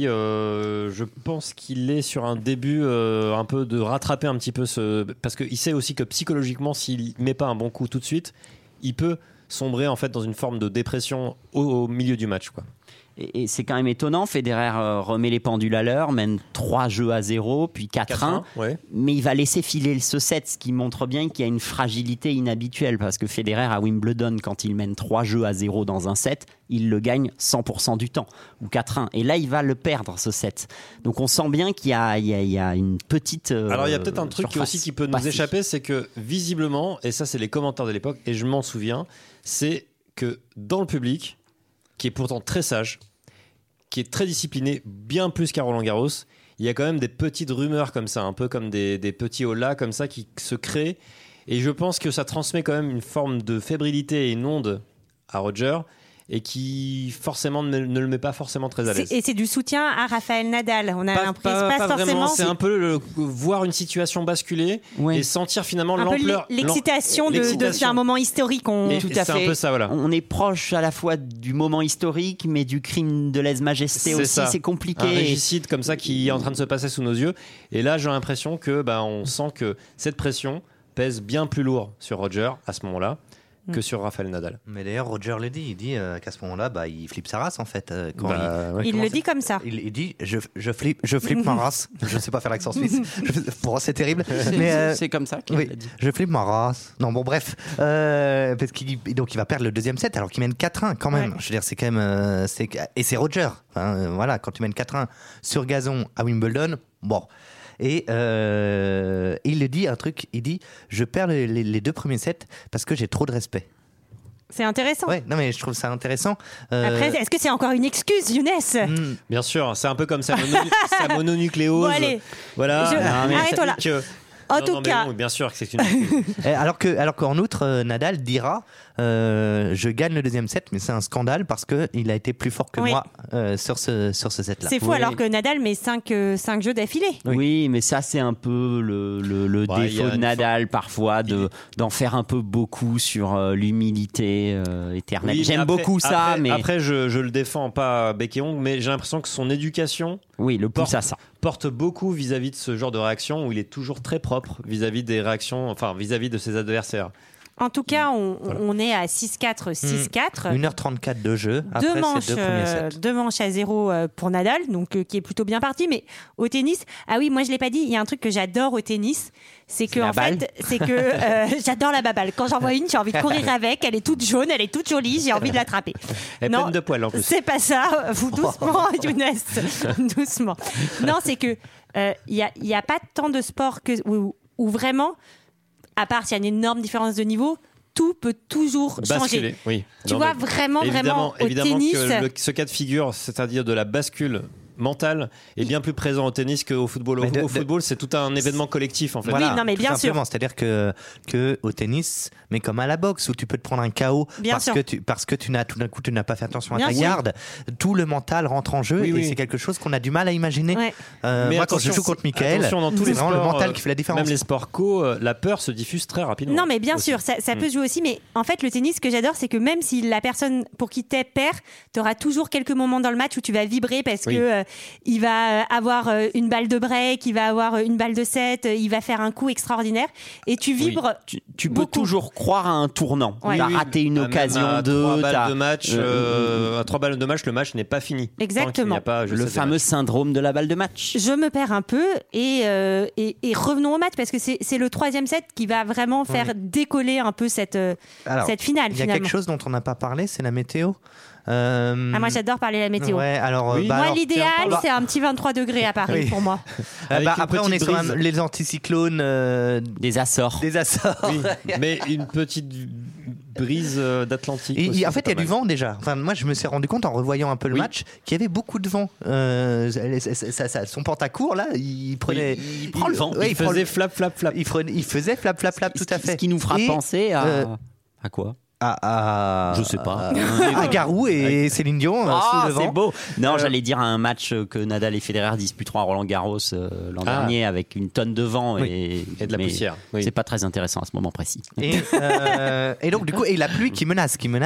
je pense qu'il est sur un début un peu de rattraper un petit peu parce qu'il sait aussi que psychologiquement, s'il met pas un bon coup tout de suite, il peut sombrer en fait dans une forme de dépression au milieu du match, quoi. Et c'est quand même étonnant, Federer remet les pendules à l'heure, mène 3-0, puis 4-1, mais il va laisser filer ce set, ce qui montre bien qu'il y a une fragilité inhabituelle, parce que Federer à Wimbledon, quand il mène 3-0 dans un set, il le gagne 100% du temps, ou 4-1, et là il va le perdre ce set. Donc on sent bien qu'il y a une petite alors il y a peut-être un truc aussi qui peut nous échapper, c'est que visiblement, et ça c'est les commentaires de l'époque, et je m'en souviens, c'est que dans le public, qui est pourtant très sage, qui est très discipliné, bien plus qu'à Roland-Garros, il y a quand même des petites rumeurs comme ça, un peu comme des petits holas comme ça qui se créent, et je pense que ça transmet quand même une forme de fébrilité et une onde à Roger, et qui forcément ne le met pas forcément très à l'aise. Et c'est du soutien à Rafael Nadal. On a l'impression pas forcément. C'est un peu voir une situation basculer et sentir finalement l'ampleur, l'excitation d'un moment historique. Tout à fait. C'est un peu ça, voilà. On est proche à la fois du moment historique, mais du crime de lèse-majesté aussi. C'est compliqué. Un régicide comme ça qui est en train de se passer sous nos yeux. Et là, j'ai l'impression que on sent que cette pression pèse bien plus lourd sur Roger à ce moment-là que sur Rafael Nadal. Mais d'ailleurs, Roger le dit, il dit qu'à ce moment-là, il flippe sa race en fait. Il le dit comme ça. Il dit je flippe ma race. Je ne sais pas faire l'accent suisse. Pour moi, c'est terrible. Mais c'est comme ça qu'il l'a dit. Je flippe ma race. Non, bon, bref. Parce qu'il donc il va perdre le deuxième set alors qu'il mène 4-1 quand même. Ouais. Je veux dire, c'est quand même. Et c'est Roger. Voilà, quand tu mènes 4-1 sur gazon à Wimbledon, bon. Et il le dit un truc, il dit je perds les 2 premiers sets parce que j'ai trop de respect. C'est intéressant. Ouais, non mais je trouve ça intéressant. Après, est-ce que c'est encore une excuse, Younes? Bien sûr, c'est un peu comme sa mononucléose. Bon, allez. Voilà. Arrête-toi là. En tout cas, bien sûr que c'est une. alors qu'en outre, Nadal dira je gagne le deuxième set, mais c'est un scandale parce que il a été plus fort que moi sur ce set-là. C'est fou, alors que Nadal met 5 jeux d'affilée. Oui, mais ça c'est un peu le défaut de Nadal parfois d'en faire un peu beaucoup sur l'humilité éternelle. J'aime beaucoup ça, mais après je le défends pas bec et ongle, mais j'ai l'impression que son éducation le pousse à ça. Porte beaucoup vis-à-vis de ce genre de réaction où il est toujours très propre vis-à-vis des réactions, enfin vis-à-vis de ses adversaires. En tout cas, on est à 6-4, 6-4. 1h34 de jeu. Après, deux manches à 0 pour Nadal, donc qui est plutôt bien parti. Mais au tennis, moi je l'ai pas dit, il y a un truc que j'adore au tennis, c'est que j'adore la baballe. Quand j'en vois une, j'ai envie de courir avec. Elle est toute jaune, elle est toute jolie, j'ai envie de l'attraper. Elle est pleine de poils en plus. C'est pas ça. Vous doucement, Younes, doucement. Non, c'est que y a pas tant de sports où vraiment. À part s'il y a une énorme différence de niveau, tout peut toujours changer. Oui. Tu vois, vraiment au tennis... que ce cas de figure, c'est-à-dire de la bascule mentale, est bien plus présent au tennis qu'au football. Au football, c'est tout un événement collectif en fait. Voilà, oui, non, mais bien sûr. C'est-à-dire que au tennis, mais comme à la boxe où tu peux te prendre un KO parce que tout d'un coup tu n'as pas fait attention à ta garde, tout le mental rentre en jeu et c'est quelque chose qu'on a du mal à imaginer. Ouais. Mais moi, quand je joue contre Mickaël, c'est vraiment le mental qui fait la différence. Même les sports la peur se diffuse très rapidement. Non, mais bien sûr, ça peut jouer aussi. Mais en fait, le tennis, ce que j'adore, c'est que même si la personne pour qui t'es perd, tu auras toujours quelques moments dans le match où tu vas vibrer parce que il va avoir une balle de break, il va avoir une balle de set, il va faire un coup extraordinaire et tu vibres. Tu peux toujours croire à un tournant. Ouais. T'as raté une occasion à de. 3 balles de match, à 3 balles de match, le match n'est pas fini. Exactement. Le fameux syndrome de la balle de match. Je me perds un peu et revenons au match parce que c'est le 3e set qui va vraiment faire décoller un peu cette finale. Il y a quelque chose dont on n'a pas parlé, c'est la météo. Moi j'adore parler de la météo. Ouais, alors, moi l'idéal c'est un petit 23 degrés à Paris pour moi. Après on est sur les anticyclones des Açores. Oui, mais une petite brise d'Atlantique. En fait il y a du vent déjà. Enfin, moi je me suis rendu compte en revoyant un peu le match qu'il y avait beaucoup de vent. Son pantacourt là, il prenait. Il prend le vent. Ouais, il faisait flap flap flap. Il faisait flap flap flap tout à fait. Ce qui nous fera penser à quoi? Je sais pas. À Garou et Céline Dion sous le vent. C'est beau. Non, j'allais dire à un match que Nadal et Federer disputeront à Roland-Garros l'an dernier avec une tonne de vent et de la poussière. Oui. C'est pas très intéressant à ce moment précis. Et donc du coup, et la pluie qui menace. Et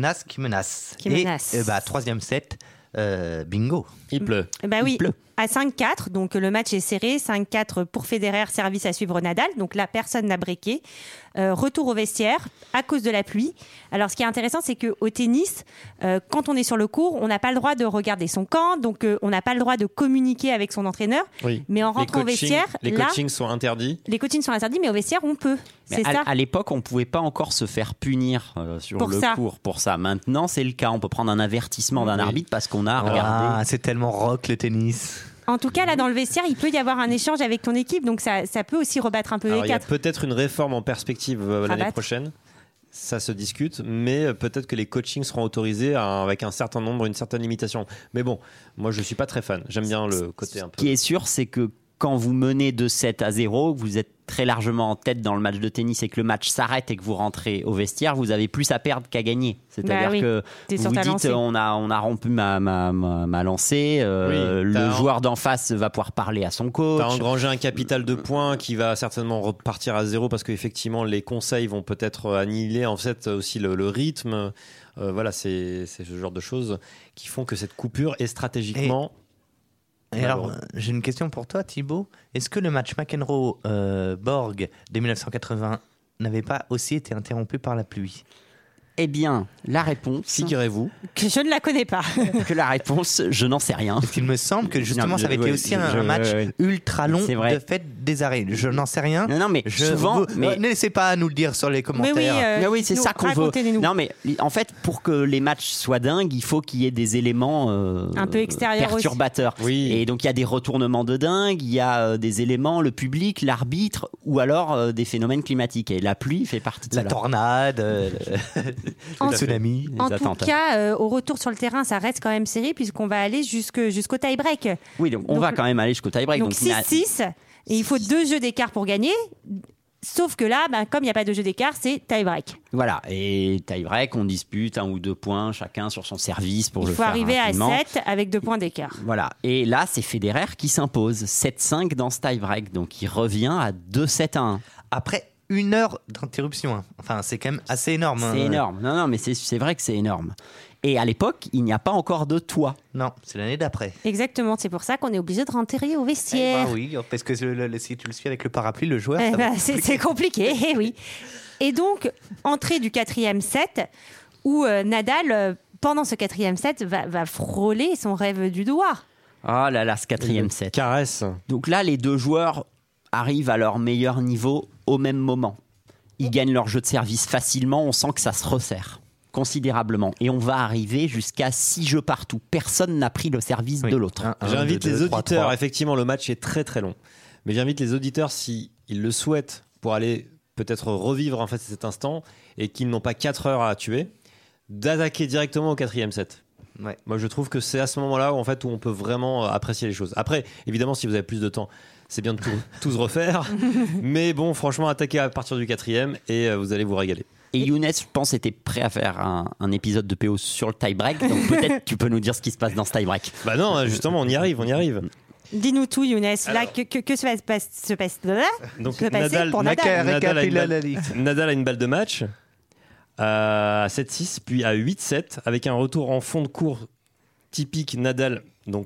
3e set, bingo. Il pleut. Oui. À 5-4, donc le match est serré. 5-4 pour Federer, service à suivre Nadal. Donc là, personne n'a breaké. Retour au vestiaire à cause de la pluie. Alors, ce qui est intéressant, c'est qu'au tennis, quand on est sur le court, on n'a pas le droit de regarder son camp. Donc, on n'a pas le droit de communiquer avec son entraîneur. Oui. Mais en rentrant au vestiaire, les coachings sont interdits. Les coachings sont interdits, mais au vestiaire, on peut. C'est ça. À l'époque, on ne pouvait pas encore se faire punir sur le court pour ça. Maintenant, c'est le cas. On peut prendre un avertissement d'un arbitre parce qu'on a regardé. C'est tellement rock le tennis. En tout cas, là, dans le vestiaire, il peut y avoir un échange avec ton équipe, donc ça peut aussi rebattre un peu les cartes. Il y a peut-être une réforme en perspective l'année prochaine. Ça se discute, mais peut-être que les coachings seront autorisés avec un certain nombre, une certaine limitation. Mais bon, moi, je ne suis pas très fan. J'aime bien le côté un peu... Ce qui est sûr, c'est que quand vous menez de 7-0, que vous êtes très largement en tête dans le match de tennis et que le match s'arrête et que vous rentrez au vestiaire, vous avez plus à perdre qu'à gagner. C'est-à-dire que vous dites on a rompu ma lancée, le joueur d'en face va pouvoir parler à son coach. Tu as engrangé un capital de points qui va certainement repartir à 0 parce qu'effectivement les conseils vont peut-être annihiler en fait aussi le rythme. Voilà, c'est ce genre de choses qui font que cette coupure est stratégiquement... Et alors, j'ai une question pour toi, Thibaut. Est-ce que le match McEnroe-Borg de 1980 n'avait pas aussi été interrompu par la pluie ? Eh bien, la réponse... Figurez-vous que je ne la connais pas. Que la réponse, je n'en sais rien. Parce qu'il me semble que justement, ça avait été aussi un match ultra long de fait des arrêts. Je n'en sais rien. Non, mais souvent... Ne laissez pas nous le dire sur les commentaires. Mais oui, c'est ça qu'on veut. Non, mais en fait, pour que les matchs soient dingues, il faut qu'il y ait des éléments un peu extérieurs perturbateurs. Oui. Et donc, il y a des retournements de dingue, il y a des éléments, le public, l'arbitre, ou alors des phénomènes climatiques. Et la pluie fait partie de ça. La tornade, le tsunami. En tout cas, au retour sur le terrain, ça reste quand même serré puisqu'on va aller jusqu'au tie-break. Oui, donc on va quand même aller jusqu'au tie-break. Donc 6-6, et il faut 2 jeux d'écart pour gagner. Sauf que là, comme il n'y a pas de jeu d'écart, c'est tie-break. Voilà, et tie-break, on dispute 1 ou 2 points chacun sur son service pour le faire. Il faut arriver rapidement. à 7 avec 2 points d'écart. Voilà, et là, c'est Federer qui s'impose. 7-5 dans ce tie-break, donc il revient à 2-7-1. Après 1 heure d'interruption. Enfin, c'est quand même assez énorme. C'est énorme. Non, mais c'est vrai que c'est énorme. Et à l'époque, il n'y a pas encore de toit. Non, c'est l'année d'après. Exactement, c'est pour ça qu'on est obligé de rentrer au vestiaire. Oui, parce que si tu le suis avec le parapluie, le joueur, c'est compliqué, oui. Et donc, entrée du 4e set, où Nadal, pendant ce 4e set, va frôler son rêve du doigt. Oh là là, ce 4e set. Caresse. Donc là, les deux joueurs arrivent à leur meilleur niveau au même moment. Ils gagnent leur jeu de service facilement, on sent que ça se resserre considérablement. Et on va arriver jusqu'à 6 jeux partout. Personne n'a pris le service de l'autre. J'invite les auditeurs, effectivement le match est très très long, mais j'invite les auditeurs, s'ils le souhaitent, pour aller peut-être revivre en fait cet instant et qu'ils n'ont pas 4 heures à tuer, d'attaquer directement au 4e set. Ouais. Moi je trouve que c'est à ce moment-là où on peut vraiment apprécier les choses. Après, évidemment, si vous avez plus de temps, c'est bien de tout se refaire. Mais bon, franchement, attaquez à partir du 4e et vous allez vous régaler. Et Younes, je pense, était prêt à faire un épisode de PO sur le tie-break. Donc peut-être tu peux nous dire ce qui se passe dans ce tie-break. Bah non, justement, on y arrive. Dis-nous tout, Younes. Là, que se passe donc, Nadal, pour Nadal. Nadal a une balle de match à 7-6, puis à 8-7, avec un retour en fond de cours typique Nadal. Donc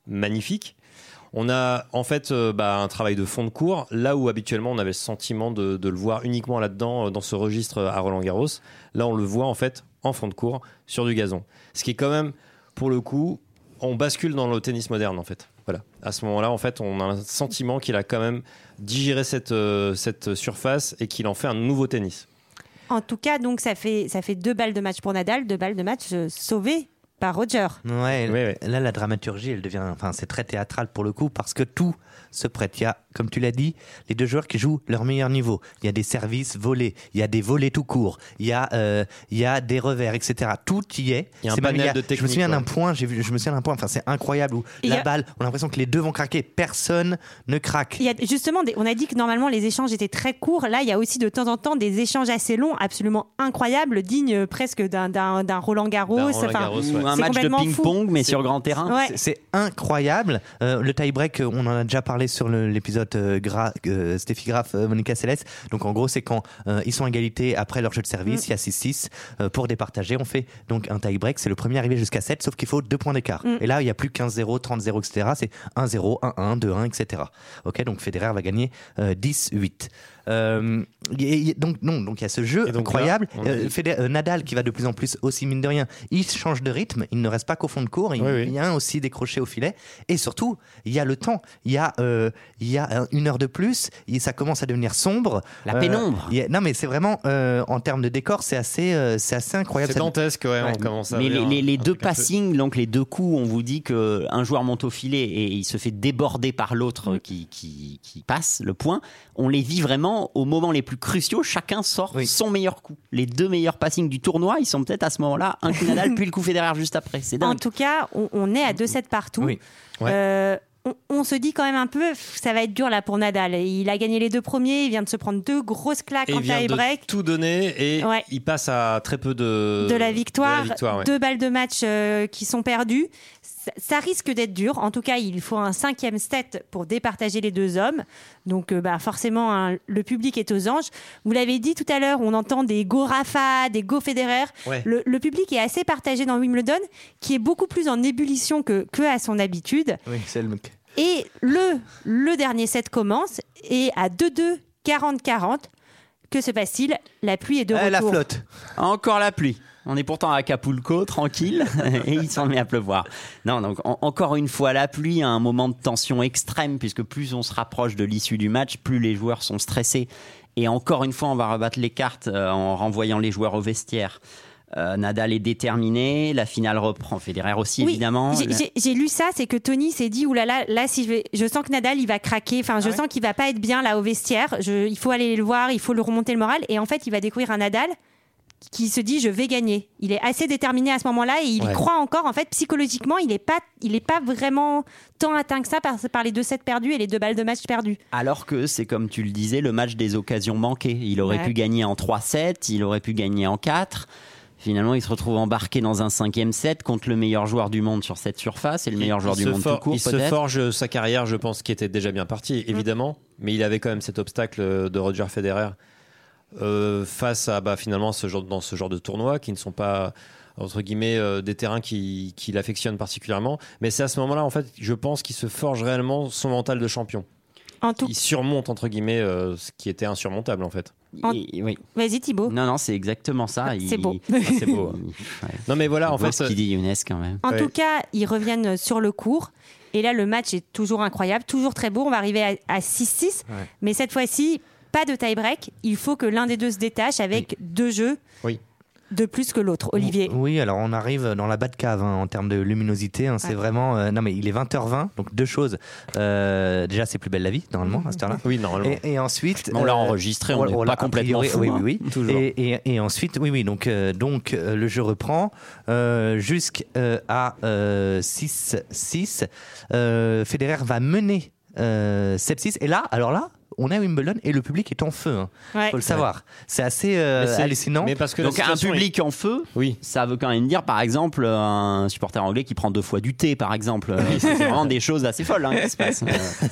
magnifique. On a en fait un travail de fond de cours, là où habituellement on avait le sentiment de le voir uniquement là-dedans, dans ce registre à Roland-Garros. Là, on le voit en fait en fond de cours sur du gazon. Ce qui est quand même, pour le coup, on bascule dans le tennis moderne en fait. Voilà. À ce moment-là, en fait, on a un sentiment qu'il a quand même digéré cette surface et qu'il en fait un nouveau tennis. En tout cas, donc ça fait 2 balles de match pour Nadal, 2 balles de match sauvées par Roger. Ouais. Là, la dramaturgie, elle devient, c'est très théâtral pour le coup, parce que tout se prête. Il y a, comme tu l'as dit, les 2 joueurs qui jouent leur meilleur niveau. Il y a des services volés, il y a des volés tout court, il y a des revers, etc. Tout y est. Il y a un panel de techniques. Je me souviens d'un point, c'est incroyable, où balle, on a l'impression que les 2 vont craquer, personne ne craque. Il y a justement, on a dit que normalement les échanges étaient très courts. Là, il y a aussi de temps en temps des échanges assez longs, absolument incroyables, dignes presque d'un Roland-Garros. Un match de ping-pong, mais sur grand terrain. Ouais. C'est incroyable. Le tie-break, on en a déjà parlé sur l'épisode Steffi Graf, Monica Seles. Donc en gros, c'est quand ils sont à égalité après leur jeu de service, il y a 6-6. Pour départager, on fait donc un tie-break. C'est le premier arrivé jusqu'à 7, sauf qu'il faut 2 points d'écart. Et là, il n'y a plus 15-0, 30-0, etc. C'est 1-0, 1-1, 2-1, etc. Ok, donc Federer va gagner 10-8. Donc il y a ce jeu incroyable. Nadal qui va de plus en plus aussi, mine de rien, il change de rythme, il ne reste pas qu'au fond de cours, il vient aussi décrocher au filet, et surtout il y a le temps, il y a 1 heure de plus, ça commence à devenir sombre, la pénombre. Non mais c'est vraiment en termes de décor, c'est assez incroyable. C'est dantesque, on commence à mais les 2 passings, donc les 2 coups, on vous dit qu'un joueur monte au filet et il se fait déborder par l'autre qui passe le point. On les vit vraiment au moment les plus cruciaux, chacun sort son meilleur coup. Les 2 meilleurs passings du tournoi, ils sont peut-être à ce moment-là, un coup Nadal puis le coup Federer juste après. C'est dingue. En tout cas, on est à 2-7 partout. Oui. On se dit quand même un peu, ça va être dur là pour Nadal. Il a gagné les 2 premiers, il vient de se prendre 2 grosses claques en tie-break. Il vient de tout donner et il passe à très peu de la victoire. 2 balles de match qui sont perdues. Ça risque d'être dur. En tout cas, il faut un 5e set pour départager les 2 hommes. Donc, forcément, le public est aux anges. Vous l'avez dit tout à l'heure, on entend des go Rafa, des go Federer. Ouais. Le public est assez partagé dans Wimbledon, qui est beaucoup plus en ébullition que à son habitude. Oui, c'est le... Et le dernier set commence et à 2-2, 40-40, que se passe-t-il ? La pluie est de retour. La flotte. Encore la pluie. On est pourtant à Acapulco, tranquille, et il s'en met à pleuvoir. Non, donc encore une fois, la pluie, un moment de tension extrême, puisque plus on se rapproche de l'issue du match, plus les joueurs sont stressés. Et encore une fois, on va rebattre les cartes en renvoyant les joueurs au vestiaire. Nadal est déterminé, la finale reprend. Federer aussi, évidemment. J'ai lu ça, c'est que Tony s'est dit oulala, là si je sens que Nadal il va craquer, je sens qu'il va pas être bien là au vestiaire, il faut aller le voir, il faut le remonter le moral, et en fait il va découvrir un Nadal qui se dit je vais gagner. Il est assez déterminé à ce moment-là et il y croit encore. En fait, psychologiquement, il est pas vraiment tant atteint que ça par les 2 sets perdus et les 2 balles de match perdues. Alors que c'est comme tu le disais, le match des occasions manquées. Il aurait pu gagner en 3-7, il aurait pu gagner en 4. Finalement, il se retrouve embarqué dans un 5e set contre le meilleur joueur du monde sur cette surface et le meilleur joueur du monde tout court. Il se forge sa carrière, je pense, qui était déjà bien partie, évidemment, mais il avait quand même cet obstacle de Roger Federer face à finalement dans ce genre de tournois qui ne sont pas entre guillemets des terrains qu'il affectionne particulièrement. Mais c'est à ce moment-là, en fait, je pense qu'il se forge réellement son mental de champion. Il surmonte entre guillemets ce qui était insurmontable en fait. Oui. Vas-y Thibaut. Non, c'est exactement ça. C'est beau. C'est beau. Non mais voilà, en fait, ce qu'il dit Younes quand même. En tout cas, ils reviennent sur le court. Et là, le match est toujours incroyable, toujours très beau. On va arriver à 6-6. Mais cette fois-ci, pas de tie-break. Il faut que l'un des 2 se détache avec 2 jeux de plus que l'autre. Olivier. Oui, alors on arrive dans la bas de cave en termes de luminosité. C'est vraiment... non, mais il est 20h20, donc 2 choses. Déjà, c'est Plus belle la vie, normalement, à cette heure-là. Oui, normalement. Et ensuite... On l'a enregistré, on n'est pas complètement fou. Oui. Toujours. Et ensuite, donc le jeu reprend jusqu'à 6-6. Federer va mener 7-6. Et là, on est à Wimbledon et le public est en feu. Faut le savoir. C'est assez hallucinant. Mais parce que donc un public en feu, ça veut quand même dire, par exemple, un supporter anglais qui prend 2 fois du thé, par exemple. C'est vraiment des choses assez folles qui se passent.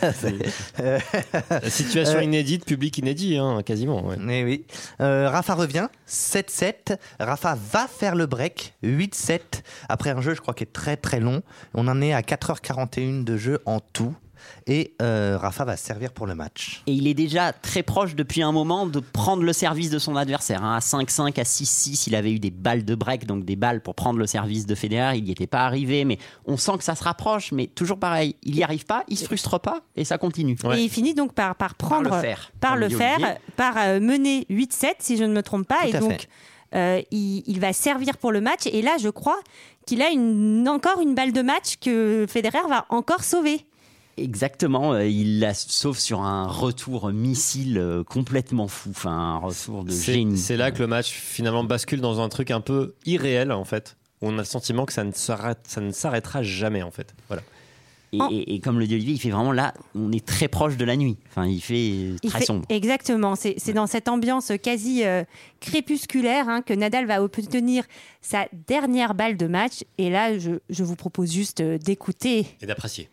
Situation inédite, public inédit, quasiment. Ouais. Mais oui. Rafa revient, 7-7. Rafa va faire le break, 8-7. Après un jeu, je crois, qui est très très long. On en est à 4h41 de jeu en tout. Et Rafa va servir pour le match. Et il est déjà très proche depuis un moment de prendre le service de son adversaire. À 5-5, à 6-6, il avait eu des balles de break, donc des balles pour prendre le service de Federer. Il n'y était pas arrivé, mais on sent que ça se rapproche. Mais toujours pareil, il n'y arrive pas, il ne se frustre pas et ça continue. Et il finit donc par prendre, par mener 8-7, si je ne me trompe pas. Tout et donc, il va servir pour le match. Et là, je crois qu'il a encore une balle de match que Federer va encore sauver. Exactement, il la sauve sur un retour missile complètement fou, un retour de génie. C'est là que le match finalement bascule dans un truc un peu irréel en fait, où on a le sentiment que ça ne s'arrêtera jamais en fait. Voilà. Et comme le dit Olivier, il fait vraiment là, on est très proche de la nuit. Il fait très sombre. Exactement, c'est dans cette ambiance quasi crépusculaire que Nadal va obtenir sa dernière balle de match. Et là, je vous propose juste d'écouter. Et d'apprécier.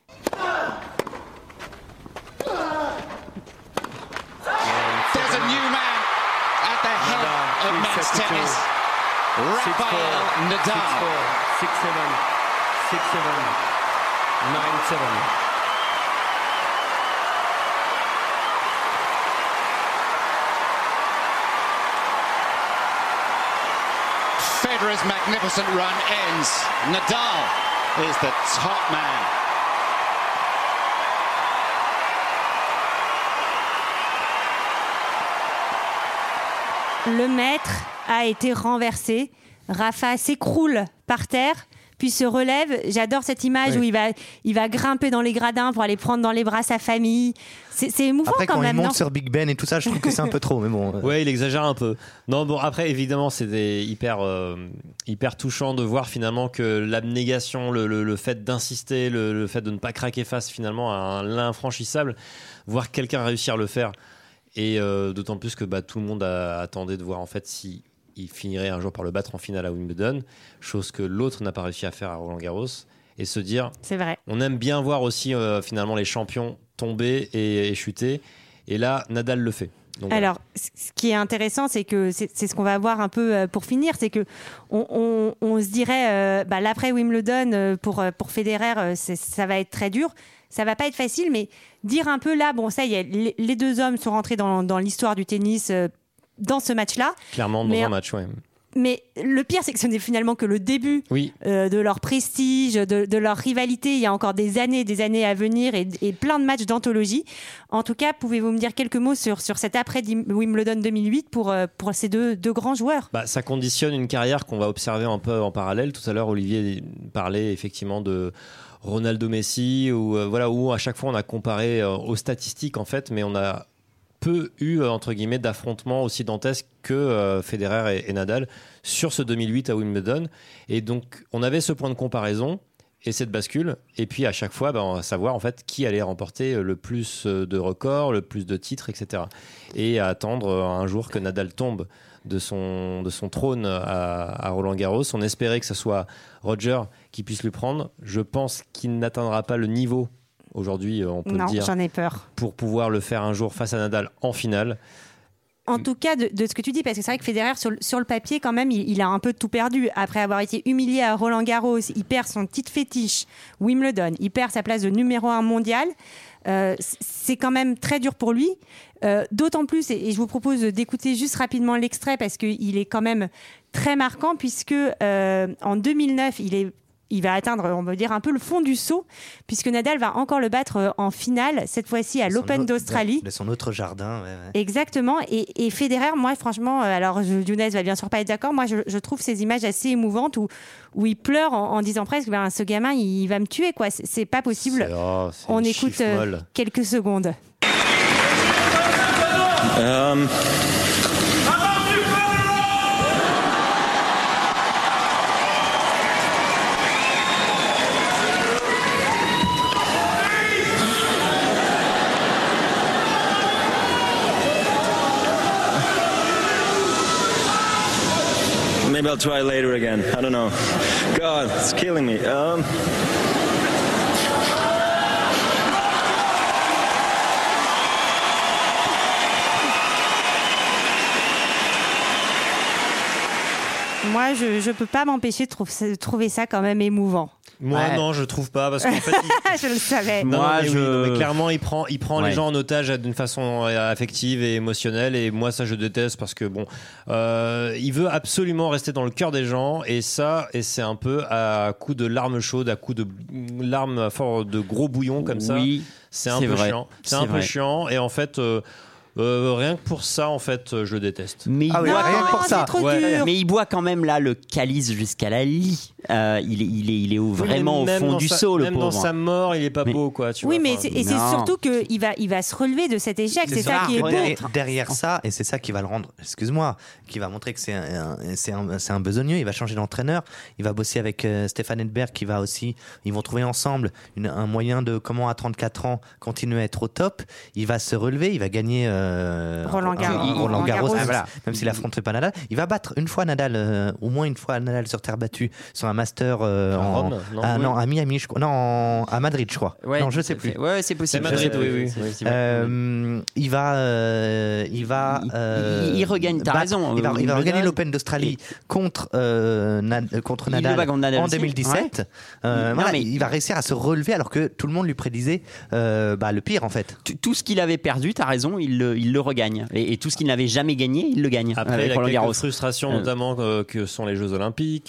There's a new man at the head of men's tennis. Rafael Nadal. 6-4, 6-7, 6-7, 9-7. Federer's magnificent run ends. Nadal is the top man. Le maître a été renversé. Rafa s'écroule par terre, puis se relève. J'adore cette image où il va grimper dans les gradins pour aller prendre dans les bras sa famille. C'est émouvant. Après, quand même. Il monte sur Big Ben et tout ça, je trouve que c'est un peu trop. Mais bon. Ouais, il exagère un peu. Non, bon, après, évidemment, c'était hyper touchant de voir finalement que l'abnégation, le fait d'insister, le fait de ne pas craquer face finalement à l'infranchissable, voir quelqu'un réussir à le faire. Et d'autant plus que tout le monde attendait de voir en fait si il finirait un jour par le battre en finale à Wimbledon, chose que l'autre n'a pas réussi à faire à Roland-Garros, et se dire, c'est vrai. On aime bien voir aussi finalement les champions tomber et chuter, et là Nadal le fait. Donc, alors, ce qui est intéressant, c'est que c'est ce qu'on va voir un peu pour finir, c'est que on se dirait l'après Wimbledon pour Federer, ça va être très dur. Ça va pas être facile, mais dire un peu là, bon, ça y est, les deux hommes sont rentrés dans l'histoire du tennis dans ce match-là. Clairement, dans un match, ouais. Mais le pire, c'est que ce n'est finalement que le début de leur prestige, de leur rivalité. Il y a encore des années à venir et plein de matchs d'anthologie. En tout cas, pouvez-vous me dire quelques mots sur cet après Wimbledon 2008 pour ces deux grands joueurs? Ça conditionne une carrière qu'on va observer un peu en parallèle. Tout à l'heure, Olivier parlait effectivement de Ronaldo Messi, où à chaque fois on a comparé aux statistiques en fait, mais on a peu eu entre guillemets d'affrontements aussi dantesques que Federer et Nadal sur ce 2008 à Wimbledon, et donc on avait ce point de comparaison et cette bascule, et puis à chaque fois on va savoir en fait qui allait remporter le plus de records, le plus de titres, etc. Et à attendre un jour que Nadal tombe de son trône à Roland-Garros. On espérait que ce soit Roger qui puisse lui prendre. Je pense qu'il n'atteindra pas le niveau aujourd'hui, on peut le dire. Non, j'en ai peur. Pour pouvoir le faire un jour face à Nadal en finale. En tout cas, de ce que tu dis, parce que c'est vrai que Federer, sur le papier, quand même, il a un peu tout perdu. Après avoir été humilié à Roland-Garros, il perd son titre fétiche Wimbledon, il perd sa place de numéro 1 mondial. C'est quand même très dur pour lui. D'autant plus, et je vous propose d'écouter juste rapidement l'extrait parce qu'il est quand même très marquant, puisque en 2009, il va atteindre, on va dire, un peu le fond du seau, puisque Nadal va encore le battre en finale, cette fois-ci à l'Open d'Australie. De son autre jardin. Ouais. Exactement. Et Federer, moi, franchement, alors Younes va bien sûr pas être d'accord, moi, je trouve ces images assez émouvantes où il pleure en disant presque, ce gamin, il va me tuer, quoi. C'est pas possible. On écoute quelques secondes. I'll try later again. I don't know. God, it's killing me. Moi, je peux pas m'empêcher de trouver ça quand même émouvant. Moi, non, je trouve pas, parce qu'en fait, je le savais. Non, Moi, mais clairement, il prend Ouais. les gens en otage d'une façon affective et émotionnelle, et moi, ça, je déteste parce que bon, il veut absolument rester dans le cœur des gens, et c'est un peu à coup de larmes chaudes, à coup de larmes à fort de gros bouillons comme ça. Oui, c'est un c'est peu vrai. chiant. C'est C'est un peu vrai. chiant, et en fait. Rien que pour ça, en fait, je le déteste. Mais Ah oui, rien que pour ça. Mais il boit quand même là le calice jusqu'à la lie. Il est vraiment au fond du seau, le même pauvre. dans sa mort, il est pas beau, quoi. Tu Oui, vois, mais enfin, c'est surtout qu'il va se relever de cet échec. C'est ça qui est beau. Derrière ça, et c'est ça qui va le rendre, excuse-moi, qui va montrer que c'est un besogneux. Il va changer d'entraîneur. Il va bosser avec Stefan Edberg, qui va aussi. Ils vont trouver ensemble un moyen de comment à 34 ans continuer à être au top. Il va se relever. Il va gagner Roland Garros. Voilà. Même s'il affronterait pas Nadal, il va battre une fois Nadal, au moins une fois Nadal sur terre battue, sur un master Rome, non, à Miami, je crois. Non, à Madrid, je crois. Ouais, non, je sais plus. Ouais, c'est possible. C'est Madrid, oui. Il regagne. T'as raison. Il va regagner l'Open d'Australie contre Nadal en 2017. Ouais. Voilà, mais il va réussir à se relever alors que tout le monde lui prédisait le pire en fait. Tout ce qu'il avait perdu, t'as raison, il le regagne. Et tout ce qu'il n'avait jamais gagné, il le gagne. Après, avec il a Roland quelques Garros. frustrations, notamment que sont les Jeux Olympiques.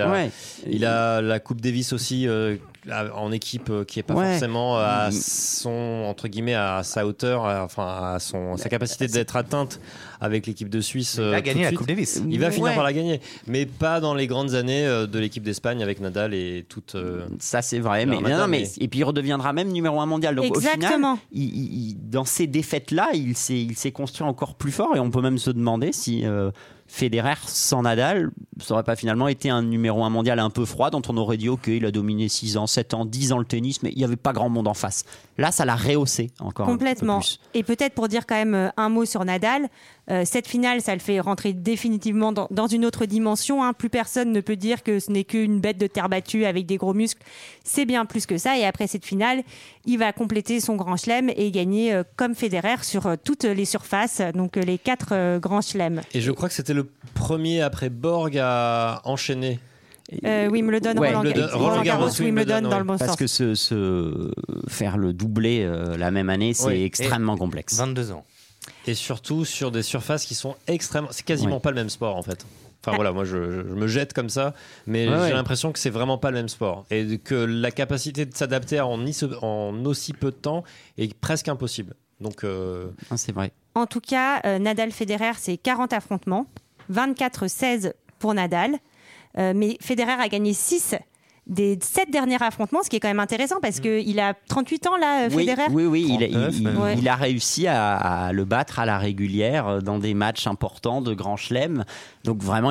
Il a la Coupe Davis aussi en équipe qui est pas forcément à son entre guillemets à sa hauteur, à sa capacité d'être atteinte avec l'équipe de Suisse. Il va gagner la Coupe Davis. Il va finir par la gagner, mais pas dans les grandes années de l'équipe d'Espagne avec Nadal et toute. Ça c'est vrai, mais et puis il redeviendra même numéro 1 mondial. Donc exactement. Au final, dans ces défaites-là, il s'est construit encore plus fort, et on peut même se demander si Federer sans Nadal, ça aurait pas finalement été un numéro 1 mondial un peu froid, dont on aurait dit ok, il a dominé 6 ans, 7 ans, 10 ans le tennis, mais il n'y avait pas grand monde en face. Là, ça l'a rehaussé encore complètement. un peu plus. Et peut-être pour dire quand même un mot sur Nadal, cette finale, ça le fait rentrer définitivement dans une autre dimension. Plus personne ne peut dire que ce n'est qu'une bête de terre battue avec des gros muscles. C'est bien plus que ça. Et après cette finale, il va compléter son grand chelem et gagner comme Federer sur toutes les surfaces, donc les 4 grands chelems. Et je crois que c'était le premier après Borg à enchaîner. Wimbledon, Roland Garros, Wimbledon dans le bon sens. Parce que faire le doublé la même année, c'est extrêmement complexe. 22 ans. Et surtout sur des surfaces qui sont extrêmement. C'est quasiment pas le même sport en fait. Enfin voilà, moi je me jette comme ça, mais j'ai l'impression que c'est vraiment pas le même sport. Et que la capacité de s'adapter en aussi peu de temps est presque impossible. Donc c'est vrai. En tout cas, Nadal-Federer, c'est 40 affrontements, 24-16 pour Nadal. Mais Federer a gagné 6 des 7 derniers affrontements, ce qui est quand même intéressant parce qu'il a 38 ans là, Federer. Oui, il a réussi à le battre à la régulière dans des matchs importants de Grand Chelem. Donc vraiment,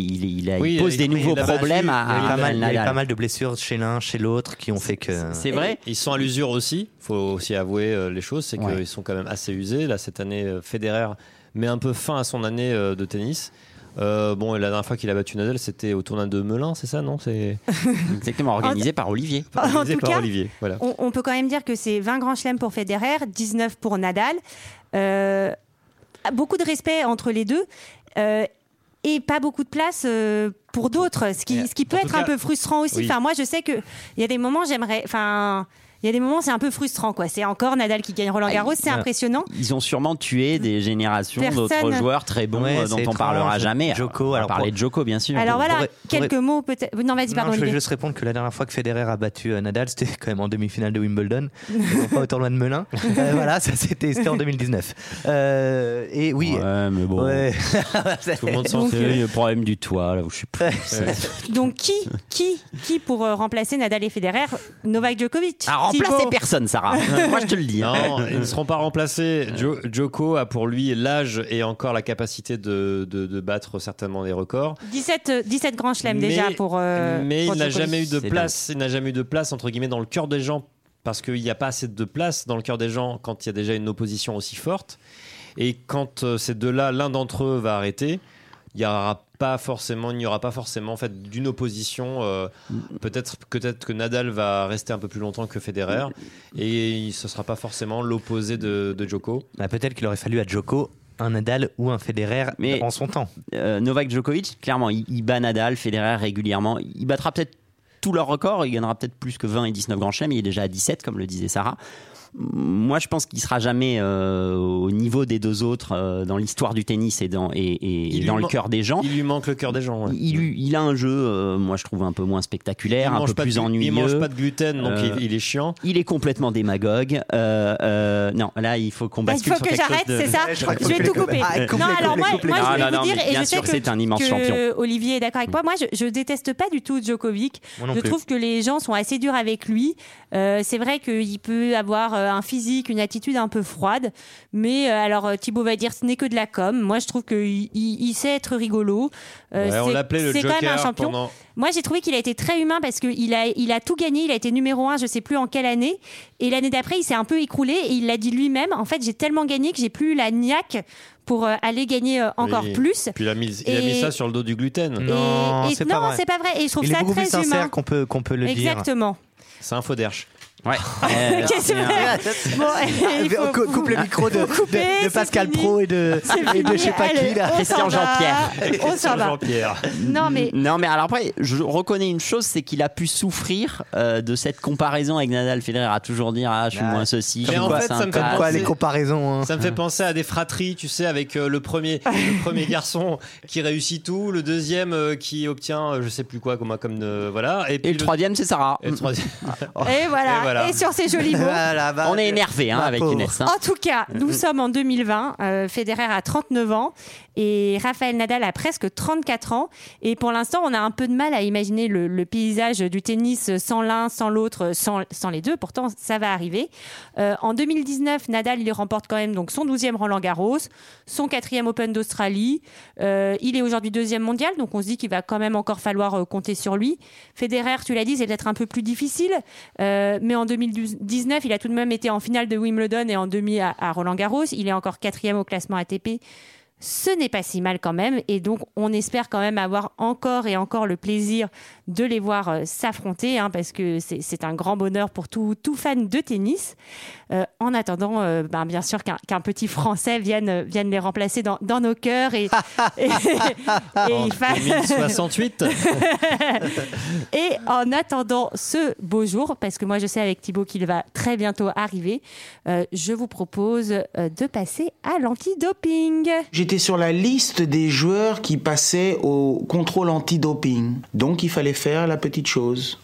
il pose des nouveaux problèmes à Nadal. Il y a pas mal de blessures chez l'un, chez l'autre qui ont fait que... C'est vrai. Ils sont à l'usure aussi, il faut aussi avouer les choses, c'est qu'ils sont quand même assez usés. Là, cette année, Federer met un peu fin à son année de tennis. La dernière fois qu'il a battu Nadal, c'était au tournoi de Melun, c'est ça, non? C'est exactement organisé par Olivier. En tout cas, voilà. On peut quand même dire que c'est 20 grands chelems pour Federer, 19 pour Nadal. Beaucoup de respect entre les deux. Et pas beaucoup de place pour d'autres, ce qui peut être un peu frustrant aussi. Enfin, moi, je sais qu'il y a des moments, il y a des moments, c'est un peu frustrant, quoi. C'est encore Nadal qui gagne Roland Garros, c'est impressionnant. Ils ont sûrement tué des générations d'autres joueurs très bons dont on parlera jamais. Djoko, on va parler de Djoko, bien sûr. Alors voilà, quelques mots peut-être. Non, vas-y, pardon. Je vais juste répondre que la dernière fois que Federer a battu Nadal, c'était quand même en demi-finale de Wimbledon, pas au tournoi de Melun. Voilà, ça c'était en 2019. Et oui. Ouais, mais bon. Ouais. Tout le monde s'en fout. Le problème du toit, là où je suis plus. Donc qui pour remplacer Nadal et Federer? Novak Djokovic. Remplacer personne, Sarah. Moi, je te le dis. Non, ils ne seront pas remplacés. Djoko a pour lui l'âge et encore la capacité de battre certainement des records. 17 grands chelems déjà pour. Mais pour il n'a Djokovic. jamais eu de place. Il n'a jamais eu de place entre guillemets dans le cœur des gens parce qu'il n'y a pas assez de place dans le cœur des gens quand il y a déjà une opposition aussi forte. Et quand ces deux-là, l'un d'entre eux va arrêter. il n'y aura pas forcément en fait d'une opposition. Peut-être que Nadal va rester un peu plus longtemps que Federer et ce ne sera pas forcément l'opposé de Djoko. Peut-être qu'il aurait fallu à Djoko un Nadal ou un Federer en son temps. Novak Djokovic, clairement, il bat Nadal, Federer régulièrement. Il battra peut-être tous leurs records, il gagnera peut-être plus que 20 et 19 grands chelems, il est déjà à 17 comme le disait Sarah. Moi je pense qu'il ne sera jamais au niveau des deux autres dans l'histoire du tennis et dans le cœur des gens. Il lui manque le cœur des gens. Ouais. Il a un jeu, moi je trouve un peu moins spectaculaire, un peu plus ennuyeux. Il mange pas de gluten, donc il est chiant. Il est complètement démagogue. Non, là il faut qu'on bascule sur quelque chose. Il faut que j'arrête, c'est ça. Je vais tout couper. Non, alors moi je vais vous dire, et je sais que c'est un immense champion. Olivier est d'accord avec moi. Moi je déteste pas du tout Djokovic. Je trouve que les gens sont assez durs avec lui. C'est vrai qu'il peut avoir un physique, une attitude un peu froide, mais alors Thibaut va dire ce n'est que de la com. Moi je trouve qu'il sait être rigolo. On l'appelait le Joker. C'est quand même un champion. Moi j'ai trouvé qu'il a été très humain parce qu'il a tout gagné, il a été numéro 1 je sais plus en quelle année, et l'année d'après il s'est un peu écroulé et il l'a dit lui-même, en fait j'ai tellement gagné que j'ai plus la niaque pour aller gagner encore plus. Puis il a mis ça sur le dos du gluten. Non, c'est pas vrai. C'est pas vrai. Et je trouve ça très humain. Il est beaucoup plus sincère qu'on peut le dire. Exactement. C'est un faux derche. Ouais. Qu'est-ce que bon, coupe le micro de Pascal Pro et de je sais pas qui là. Christian Jean-Pierre. On s'en va. Non mais alors après je reconnais une chose, c'est qu'il a pu souffrir de cette comparaison avec Nadal. Federer a toujours dit je suis moins ceci. Mais en fait ça me fait penser, les comparaisons. Ça me fait penser à des fratries, tu sais, avec le premier garçon qui réussit tout, le deuxième qui obtient je sais plus quoi comme voilà, et le troisième c'est Sarah. Et le troisième. Et voilà. Et sur ces jolis mots, on est énervé avec Inès. En tout cas, nous sommes en 2020. Federer a 39 ans et Rafael Nadal a presque 34 ans. Et pour l'instant, on a un peu de mal à imaginer le paysage du tennis sans l'un, sans l'autre, sans les deux. Pourtant, ça va arriver. En 2019, Nadal il remporte quand même donc son 12e Roland-Garros, son 4e Open d'Australie. Il est aujourd'hui 2e mondial, donc on se dit qu'il va quand même encore falloir compter sur lui. Federer, tu l'as dit, c'est peut-être un peu plus difficile, mais en 2019, il a tout de même été en finale de Wimbledon et en demi à Roland-Garros. Il est encore 4e au classement ATP. Ce n'est pas si mal quand même, et donc on espère quand même avoir encore et encore le plaisir de les voir s'affronter, parce que c'est un grand bonheur pour tout fan de tennis. En attendant, bien sûr qu'un petit Français vienne les remplacer dans nos cœurs et en 2068. Et en attendant ce beau jour, parce que moi je sais avec Thibaut qu'il va très bientôt arriver, je vous propose de passer à l'antidoping. J'étais sur la liste des joueurs qui passaient au contrôle antidoping. Donc il fallait faire la petite chose.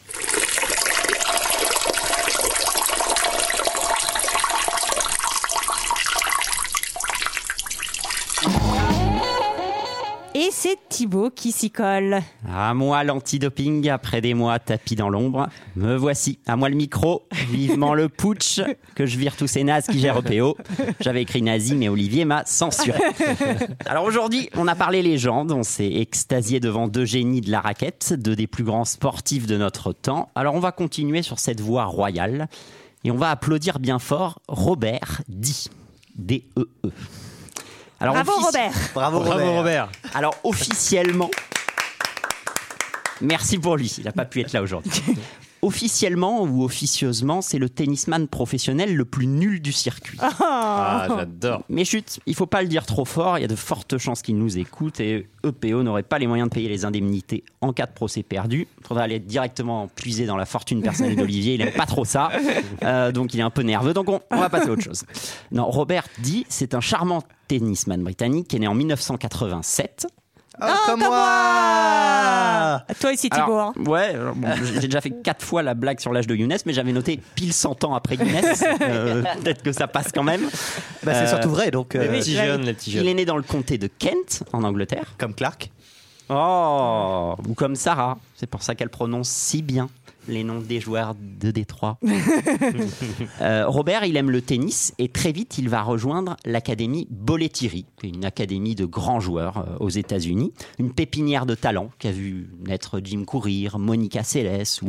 Et c'est Thibaut qui s'y colle. À moi l'antidoping, après des mois tapis dans l'ombre. Me voici, à moi le micro, vivement le putsch, que je vire tous ces nazes qui gèrent EPO. J'avais écrit nazi, mais Olivier m'a censuré. Alors aujourd'hui, on a parlé légende, on s'est extasié devant deux génies de la raquette, deux des plus grands sportifs de notre temps. Alors on va continuer sur cette voie royale, et on va applaudir bien fort Robert D. D-E-E. Alors, bravo Robert. Bravo Robert. Alors officiellement, merci pour lui, il n'a pas pu être là aujourd'hui. Officiellement ou officieusement, c'est le tennisman professionnel le plus nul du circuit. Ah, j'adore. Mais chut, il ne faut pas le dire trop fort, il y a de fortes chances qu'il nous écoute et EPO n'aurait pas les moyens de payer les indemnités en cas de procès perdu. Il faudrait aller directement puiser dans la fortune personnelle d'Olivier, il n'aime pas trop ça, donc il est un peu nerveux, donc on va passer à autre chose. Non, Robert D, c'est un charmant tennisman britannique qui est né en 1987. Comme moi. Toi aussi Thibaut. Ouais, j'ai déjà fait 4 fois la blague sur l'âge de Younes, mais j'avais noté pile 100 ans après Younes. Peut-être que ça passe quand même. C'est surtout vrai. Donc, les petits jeunes. Il est né dans le comté de Kent, en Angleterre. Comme Clark. Oh, ou comme Sarah. C'est pour ça qu'elle prononce si bien les noms des joueurs de Détroit. Robert, il aime le tennis et très vite, il va rejoindre l'académie Bollettieri, une académie de grands joueurs aux États-Unis, une pépinière de talent qui a vu naître Jim Courier, Monica Seles ou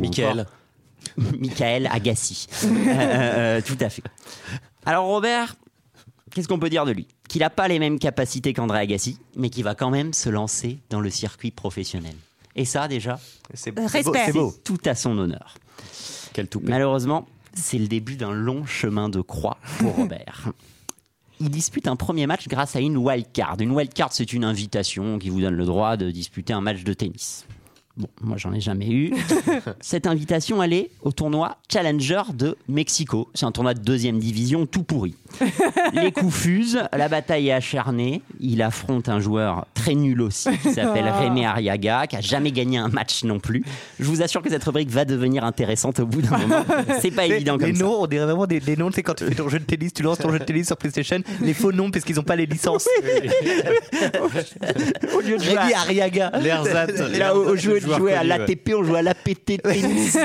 Michael Agassi. Tout à fait. Alors Robert, Qu'est-ce qu'on peut dire de lui ? Qu'il n'a pas les mêmes capacités qu'André Agassi, mais qu'il va quand même se lancer dans le circuit professionnel. Et ça, déjà, c'est beau. Tout à son honneur. Quel toupet. Malheureusement, c'est le début d'un long chemin de croix pour Robert. Il dispute un premier match grâce à une wildcard. Une wildcard, c'est une invitation qui vous donne le droit de disputer un match de tennis. Bon, moi, j'en ai jamais eu. Cette invitation, elle est au tournoi Challenger de Mexico. C'est un tournoi de 2e division tout pourri. Les coups fusent, la bataille est acharnée. Il affronte un joueur très nul aussi, qui s'appelle Rémi Arriaga, qui a jamais gagné un match non plus. Je vous assure que cette rubrique va devenir intéressante au bout d'un moment. C'est pas évident comme ça. Les noms, on dirait vraiment des noms. Tu sais, quand tu fais ton jeu de tennis, tu lances ton jeu de tennis sur PlayStation, les faux noms parce qu'ils n'ont pas les licences. Au lieu de jouer Rémi Arriaga. Là, au jeu de jouer à l'ATP, on joue à l'APT tennis.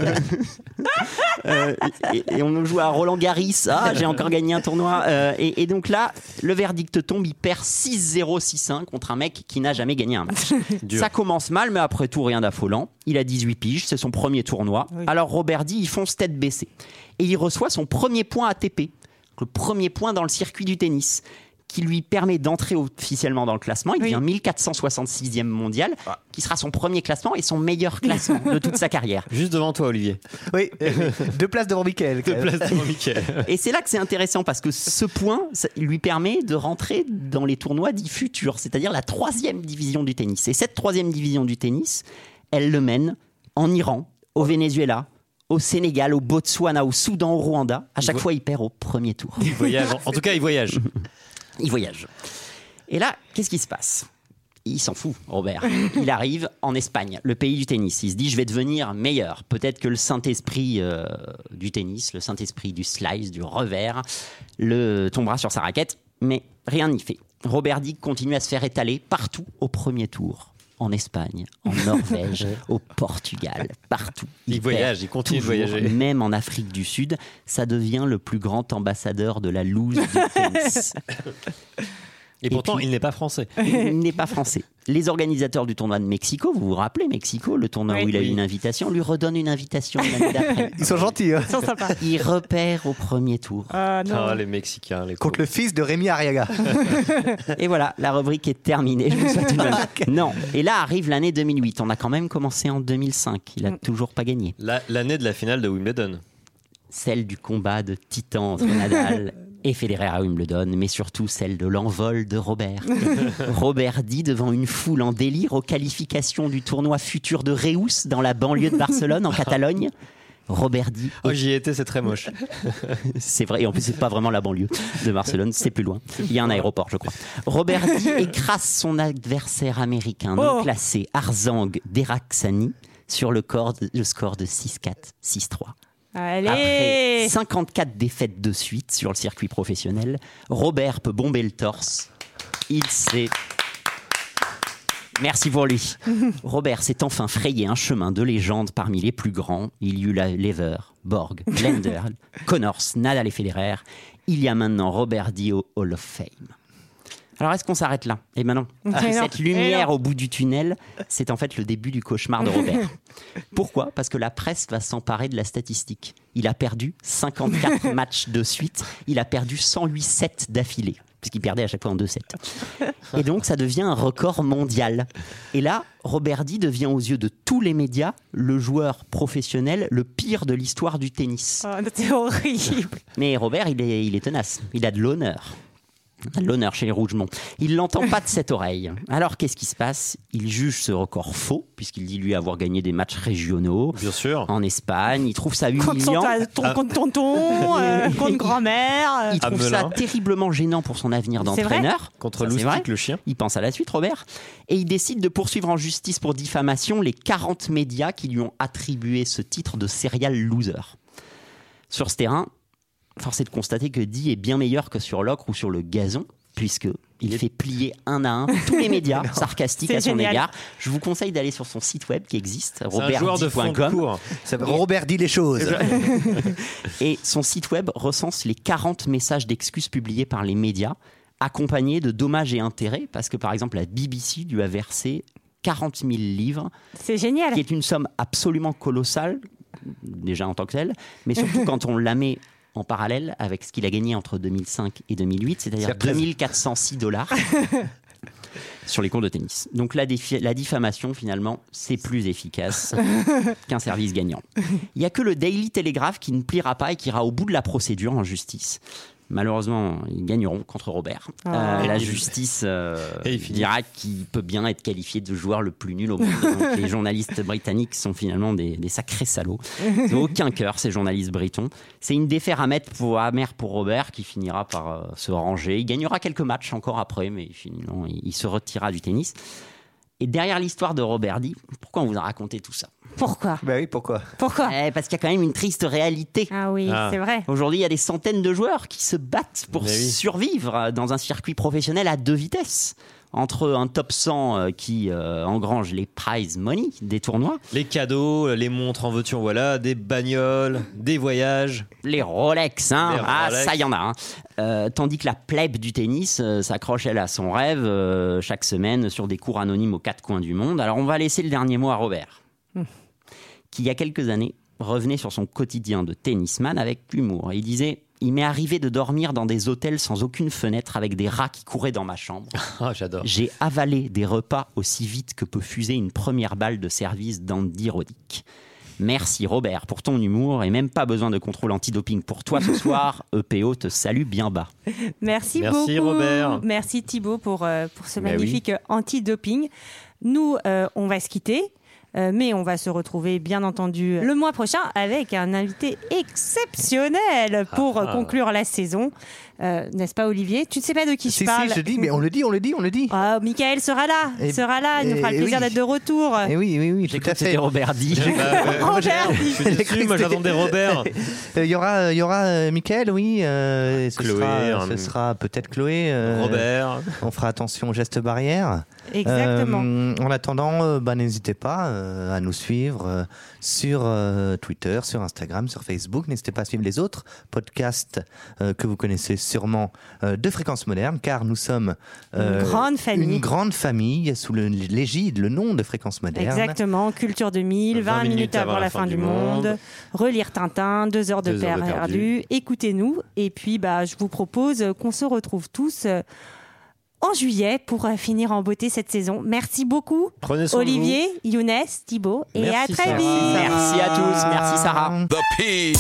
Et on joue à Roland Garros. Ah, j'ai encore gagné un tournoi. Et donc là, le verdict tombe. Il perd 6-0, 6-1 contre un mec qui n'a jamais gagné un match. Ça commence mal, mais après tout, rien d'affolant. Il a 18 piges, c'est son premier tournoi. Oui. Alors Robert dit, il fonce tête baissée. Et il reçoit son premier point ATP. Le premier point dans le circuit du tennis, qui lui permet d'entrer officiellement dans le classement. Il devient 1466e mondial, qui sera son premier classement et son meilleur classement de toute sa carrière. Juste devant toi, Olivier. Oui, 2 places devant Mickaël. Et c'est là que c'est intéressant, parce que ce point lui permet de rentrer dans les tournois dits futurs, c'est-à-dire la 3e division du tennis. Et cette 3e division du tennis, elle le mène en Iran, au Venezuela, au Sénégal, au Botswana, au Soudan, au Rwanda. À chaque fois, il perd au premier tour. Il voyage. En tout cas, il voyage. Il voyage. Et là, qu'est-ce qui se passe ? Il s'en fout, Robert. Il arrive en Espagne, le pays du tennis. Il se dit, je vais devenir meilleur. Peut-être que le Saint-Esprit du tennis, le Saint-Esprit du slice, du revers, le tombera sur sa raquette. Mais rien n'y fait. Robert Dick continue à se faire étaler partout au premier tour. En Espagne, en Norvège, au Portugal, partout. Il voyage, il continue de voyager. Même en Afrique du Sud, ça devient le plus grand ambassadeur de la loose du tennis. Et pourtant, puis, il n'est pas français. Il n'est pas français. Les organisateurs du tournoi de Mexico, vous vous rappelez, Mexico, le tournoi où il a eu une invitation, lui redonne une invitation l'année d'après. Ils sont gentils. Hein. Ils sont sympas. Il repère au premier tour. Non, les Mexicains. Contre le fils de Rémi Arriaga. Et voilà, la rubrique est terminée. Je vous souhaite une bonne... Non. Et là arrive l'année 2008. On a quand même commencé en 2005. Il n'a toujours pas gagné. L'année de la finale de Wimbledon. Celle du combat de titan entre Nadal et Federer à Wimbledon, mais surtout celle de l'envol de Robert. Robert dit devant une foule en délire aux qualifications du tournoi futur de Reus dans la banlieue de Barcelone, en Catalogne. Robert dit... Oh, j'y étais, c'est très moche. C'est vrai, et en plus, c'est pas vraiment la banlieue de Barcelone, c'est plus loin. Il y a un aéroport, je crois. Robert dit écrase son adversaire américain non classé, Arzang Derakhshani, sur le score de 6-4, 6-3. Allez. Après 54 défaites de suite sur le circuit professionnel, Robert peut bomber le torse. Il s'est... Merci pour lui. Robert s'est enfin frayé un chemin de légende parmi les plus grands. Il y eut Lever, Borg, Lender, Connors, Nadal et Federer. Il y a maintenant Robert Di au Hall of Fame. Alors, est-ce qu'on s'arrête là ? Eh ben non. Cette lumière au bout du tunnel, c'est en fait le début du cauchemar de Robert. Pourquoi ? Parce que la presse va s'emparer de la statistique. Il a perdu 54 matchs de suite. Il a perdu 108 sets d'affilée, puisqu'il perdait à chaque fois en 2 sets. Et donc, ça devient un record mondial. Et là, Robert Di devient aux yeux de tous les médias le joueur professionnel le pire de l'histoire du tennis. Oh, c'est horrible. Mais Robert, il est tenace. Il a de l'honneur. L'honneur chez les Rougemont. Il l'entend pas de cette oreille. Alors qu'est-ce qui se passe ? Il juge ce record faux, puisqu'il dit lui avoir gagné des matchs régionaux. Bien sûr. En Espagne. Il trouve ça humiliant. Contre tonton, contre grand-mère. Il trouve ça terriblement gênant pour son avenir d'entraîneur. Contre Loustic, le chien. Il pense à la suite, Robert. Et il décide de poursuivre en justice pour diffamation les 40 médias qui lui ont attribué ce titre de serial loser. Sur ce terrain, force est de constater que Di est bien meilleur que sur l'ocre ou sur le gazon, puisqu'il fait plier un à un tous les médias sarcastiques à son égard. Je vous conseille d'aller sur son site web qui existe, robertdi.com. Robert dit les choses. Et son site web recense les 40 messages d'excuses publiés par les médias, accompagnés de dommages et intérêts, parce que par exemple la BBC lui a versé 40 000 livres. C'est génial. Qui est une somme absolument colossale, déjà en tant que telle, mais surtout quand on la met en parallèle avec ce qu'il a gagné entre 2005 et 2008, c'est-à-dire C'est 13. $2 406 sur les comptes de tennis. Donc la diffamation, finalement, c'est plus efficace qu'un service gagnant. Il n'y a que le Daily Telegraph qui ne pliera pas et qui ira au bout de la procédure en justice. Malheureusement, ils gagneront contre Robert. La justice dira qu'il peut bien être qualifié de joueur le plus nul au monde. Donc, les journalistes britanniques sont finalement des sacrés salauds. Ils n'ont aucun cœur, ces journalistes britons. C'est une défaite amère pour Robert qui finira par se ranger. Il gagnera quelques matchs encore après, mais finalement, il se retirera du tennis. Et derrière l'histoire de Robert Di, pourquoi on vous a raconté tout ça ? Pourquoi ? Bah oui, pourquoi ? Parce qu'il y a quand même une triste réalité. Ah oui, c'est vrai. Aujourd'hui, il y a des centaines de joueurs qui se battent pour survivre dans un circuit professionnel à 2 vitesses. Entre un top 100 qui engrange les prize money des tournois. Les cadeaux, les montres en voiture, voilà, des bagnoles, des voyages. Les Rolex, hein. Rolex. Ça y en a. Tandis que la plèbe du tennis s'accroche, elle, à son rêve chaque semaine sur des cours anonymes aux 4 coins du monde. Alors on va laisser le dernier mot à Robert, qui il y a quelques années revenait sur son quotidien de tennisman avec humour. Il disait... Il m'est arrivé de dormir dans des hôtels sans aucune fenêtre avec des rats qui couraient dans ma chambre. J'adore. J'ai avalé des repas aussi vite que peut fuser une première balle de service d'Andy Roddick. Merci Robert pour ton humour et même pas besoin de contrôle antidoping pour toi ce soir. EPO te salue bien bas. Merci beaucoup. Robert. Merci Thibaut pour ce magnifique antidoping. Nous, on va se quitter. Mais on va se retrouver bien entendu le mois prochain avec un invité exceptionnel pour conclure la saison. N'est-ce pas Olivier ? Tu ne sais pas de qui je parle ? Si, je dis, mais on le dit. Michael sera là, il nous fera le plaisir d'être de retour. Et oui, J'ai tout à cru que c'était fait. Robert Di. Je suis déçu, moi j'attendais Robert. Il y aura Michael, oui. Chloé, Ce sera peut-être Chloé. Robert. On fera attention aux gestes barrières. Exactement. En attendant, n'hésitez pas à nous suivre sur Twitter, sur Instagram, sur Facebook. N'hésitez pas à suivre les autres podcasts que vous connaissez sûrement de Fréquence Moderne, car nous sommes une grande famille sous l'égide, le nom de Fréquence Moderne. Exactement, Culture 2000, 20 minutes avant la fin du monde, relire Tintin, 2 heures de perdu. Écoutez-nous et puis je vous propose qu'on se retrouve tous en juillet pour finir en beauté cette saison. Merci beaucoup Olivier, Younes, Thibaut et merci, à très Sarah. vite. Merci à tous, merci Sarah. The P.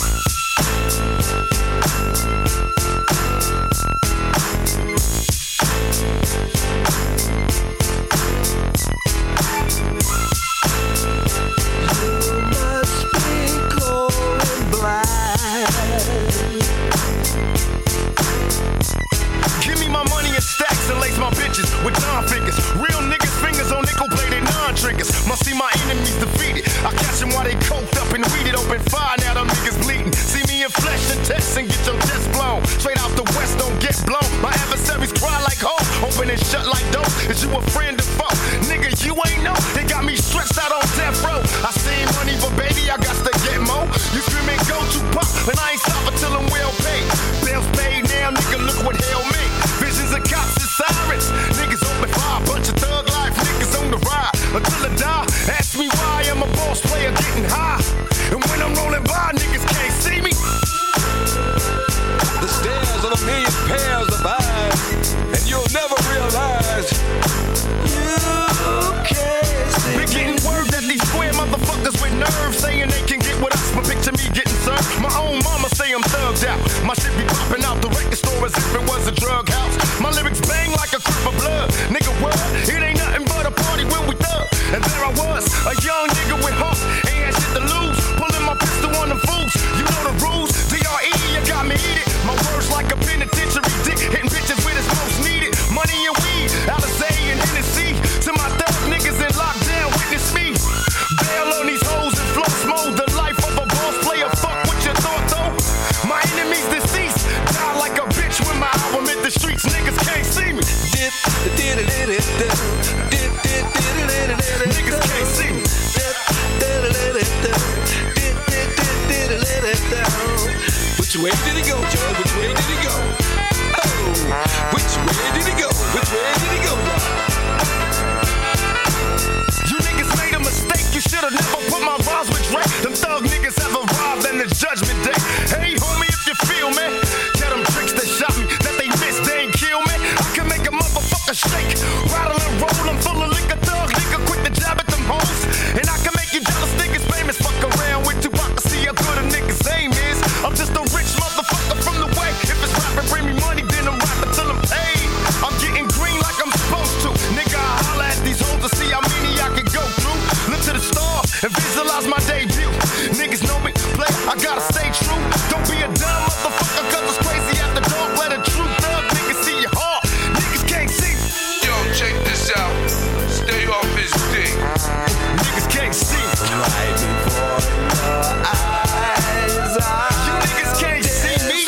Stacks and lace my bitches with John figures. Real niggas fingers on nickel plated non-triggers. Must see my enemies defeated. I catch them while they coked up and weeded. Open fire, now them niggas bleeding. See me in flesh and test and get your chest blown. Straight out the west, don't get blown. My adversaries cry like hoes. Open and shut like dope. Is you a friend or foe? Nigga, you ain't know. They got me stretched out on death row. I seen money, but baby, I got to get more. You screaming go to pop, and I ain't stopping till I'm well paid. Bills paid now, nigga, look what hell made. Visions of cops and sirens. Niggas open fire, bunch of thug life niggas on the ride. Until I die, ask me why I'm a boss player getting high. And when I'm rolling by, niggas can't see me. The stairs of a million pairs of eyes, and you'll never realize you can't see. Been getting word that these square motherfuckers with nerves saying they can get with us, but picture me getting served. My own mama say I'm thugged out. My shit be popping out the record store as if it was a drug house. My lyrics bang like a crip of blood. Nigga, what? It ain't nothing but a party when we thug. And there I was, a young nigga with heart. Ain't had shit to lose. Pulling my pistol on them fools. You know the rules. DRE, you got me heated. My words like a penitentiary dick. Hitting bitches when it's most needed. Money and weed, Alizé and Hennessy. To my thug niggas in lockdown, witness me. Bail on these hoes and floss mode. The life of a boss player. Fuck what you thought though. My enemies deceased. Die like a bitch when my album hit the streets. Niggas can't see me. Niggas can't see me. Which way did he go, Joe? Which way did he go? Oh, which way did he go? Which way did he go? You niggas made a mistake. You should've never put my bars with Drake. Them thug niggas have arrived and it's judgment day. Hey, homie, if you feel visualize my debut. Niggas know me, play, I gotta stay true. Don't be a dumb motherfucker, cause it's crazy after dark. Let a true thug niggas see your heart. Niggas can't see. Yo, check this out. Stay off his dick. Niggas can't see. Right before your eyes. You niggas can't see me.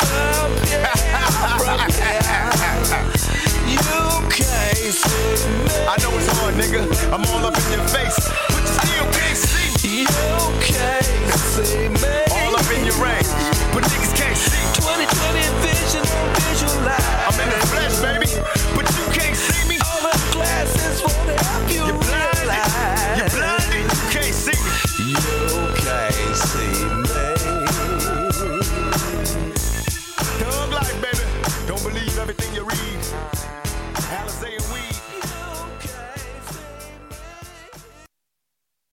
You can't see me. I know it's hard, nigga. I'm all up in your face, but you still can't see me. You can't see me. All up in your range, but niggas can't see. 20/20 vision, visualize. I'm in the flesh, baby, but you can't see me. All the glasses won't help you realize. You're blinded, you can't see me. You can't see me. Thug life, baby. Don't believe everything you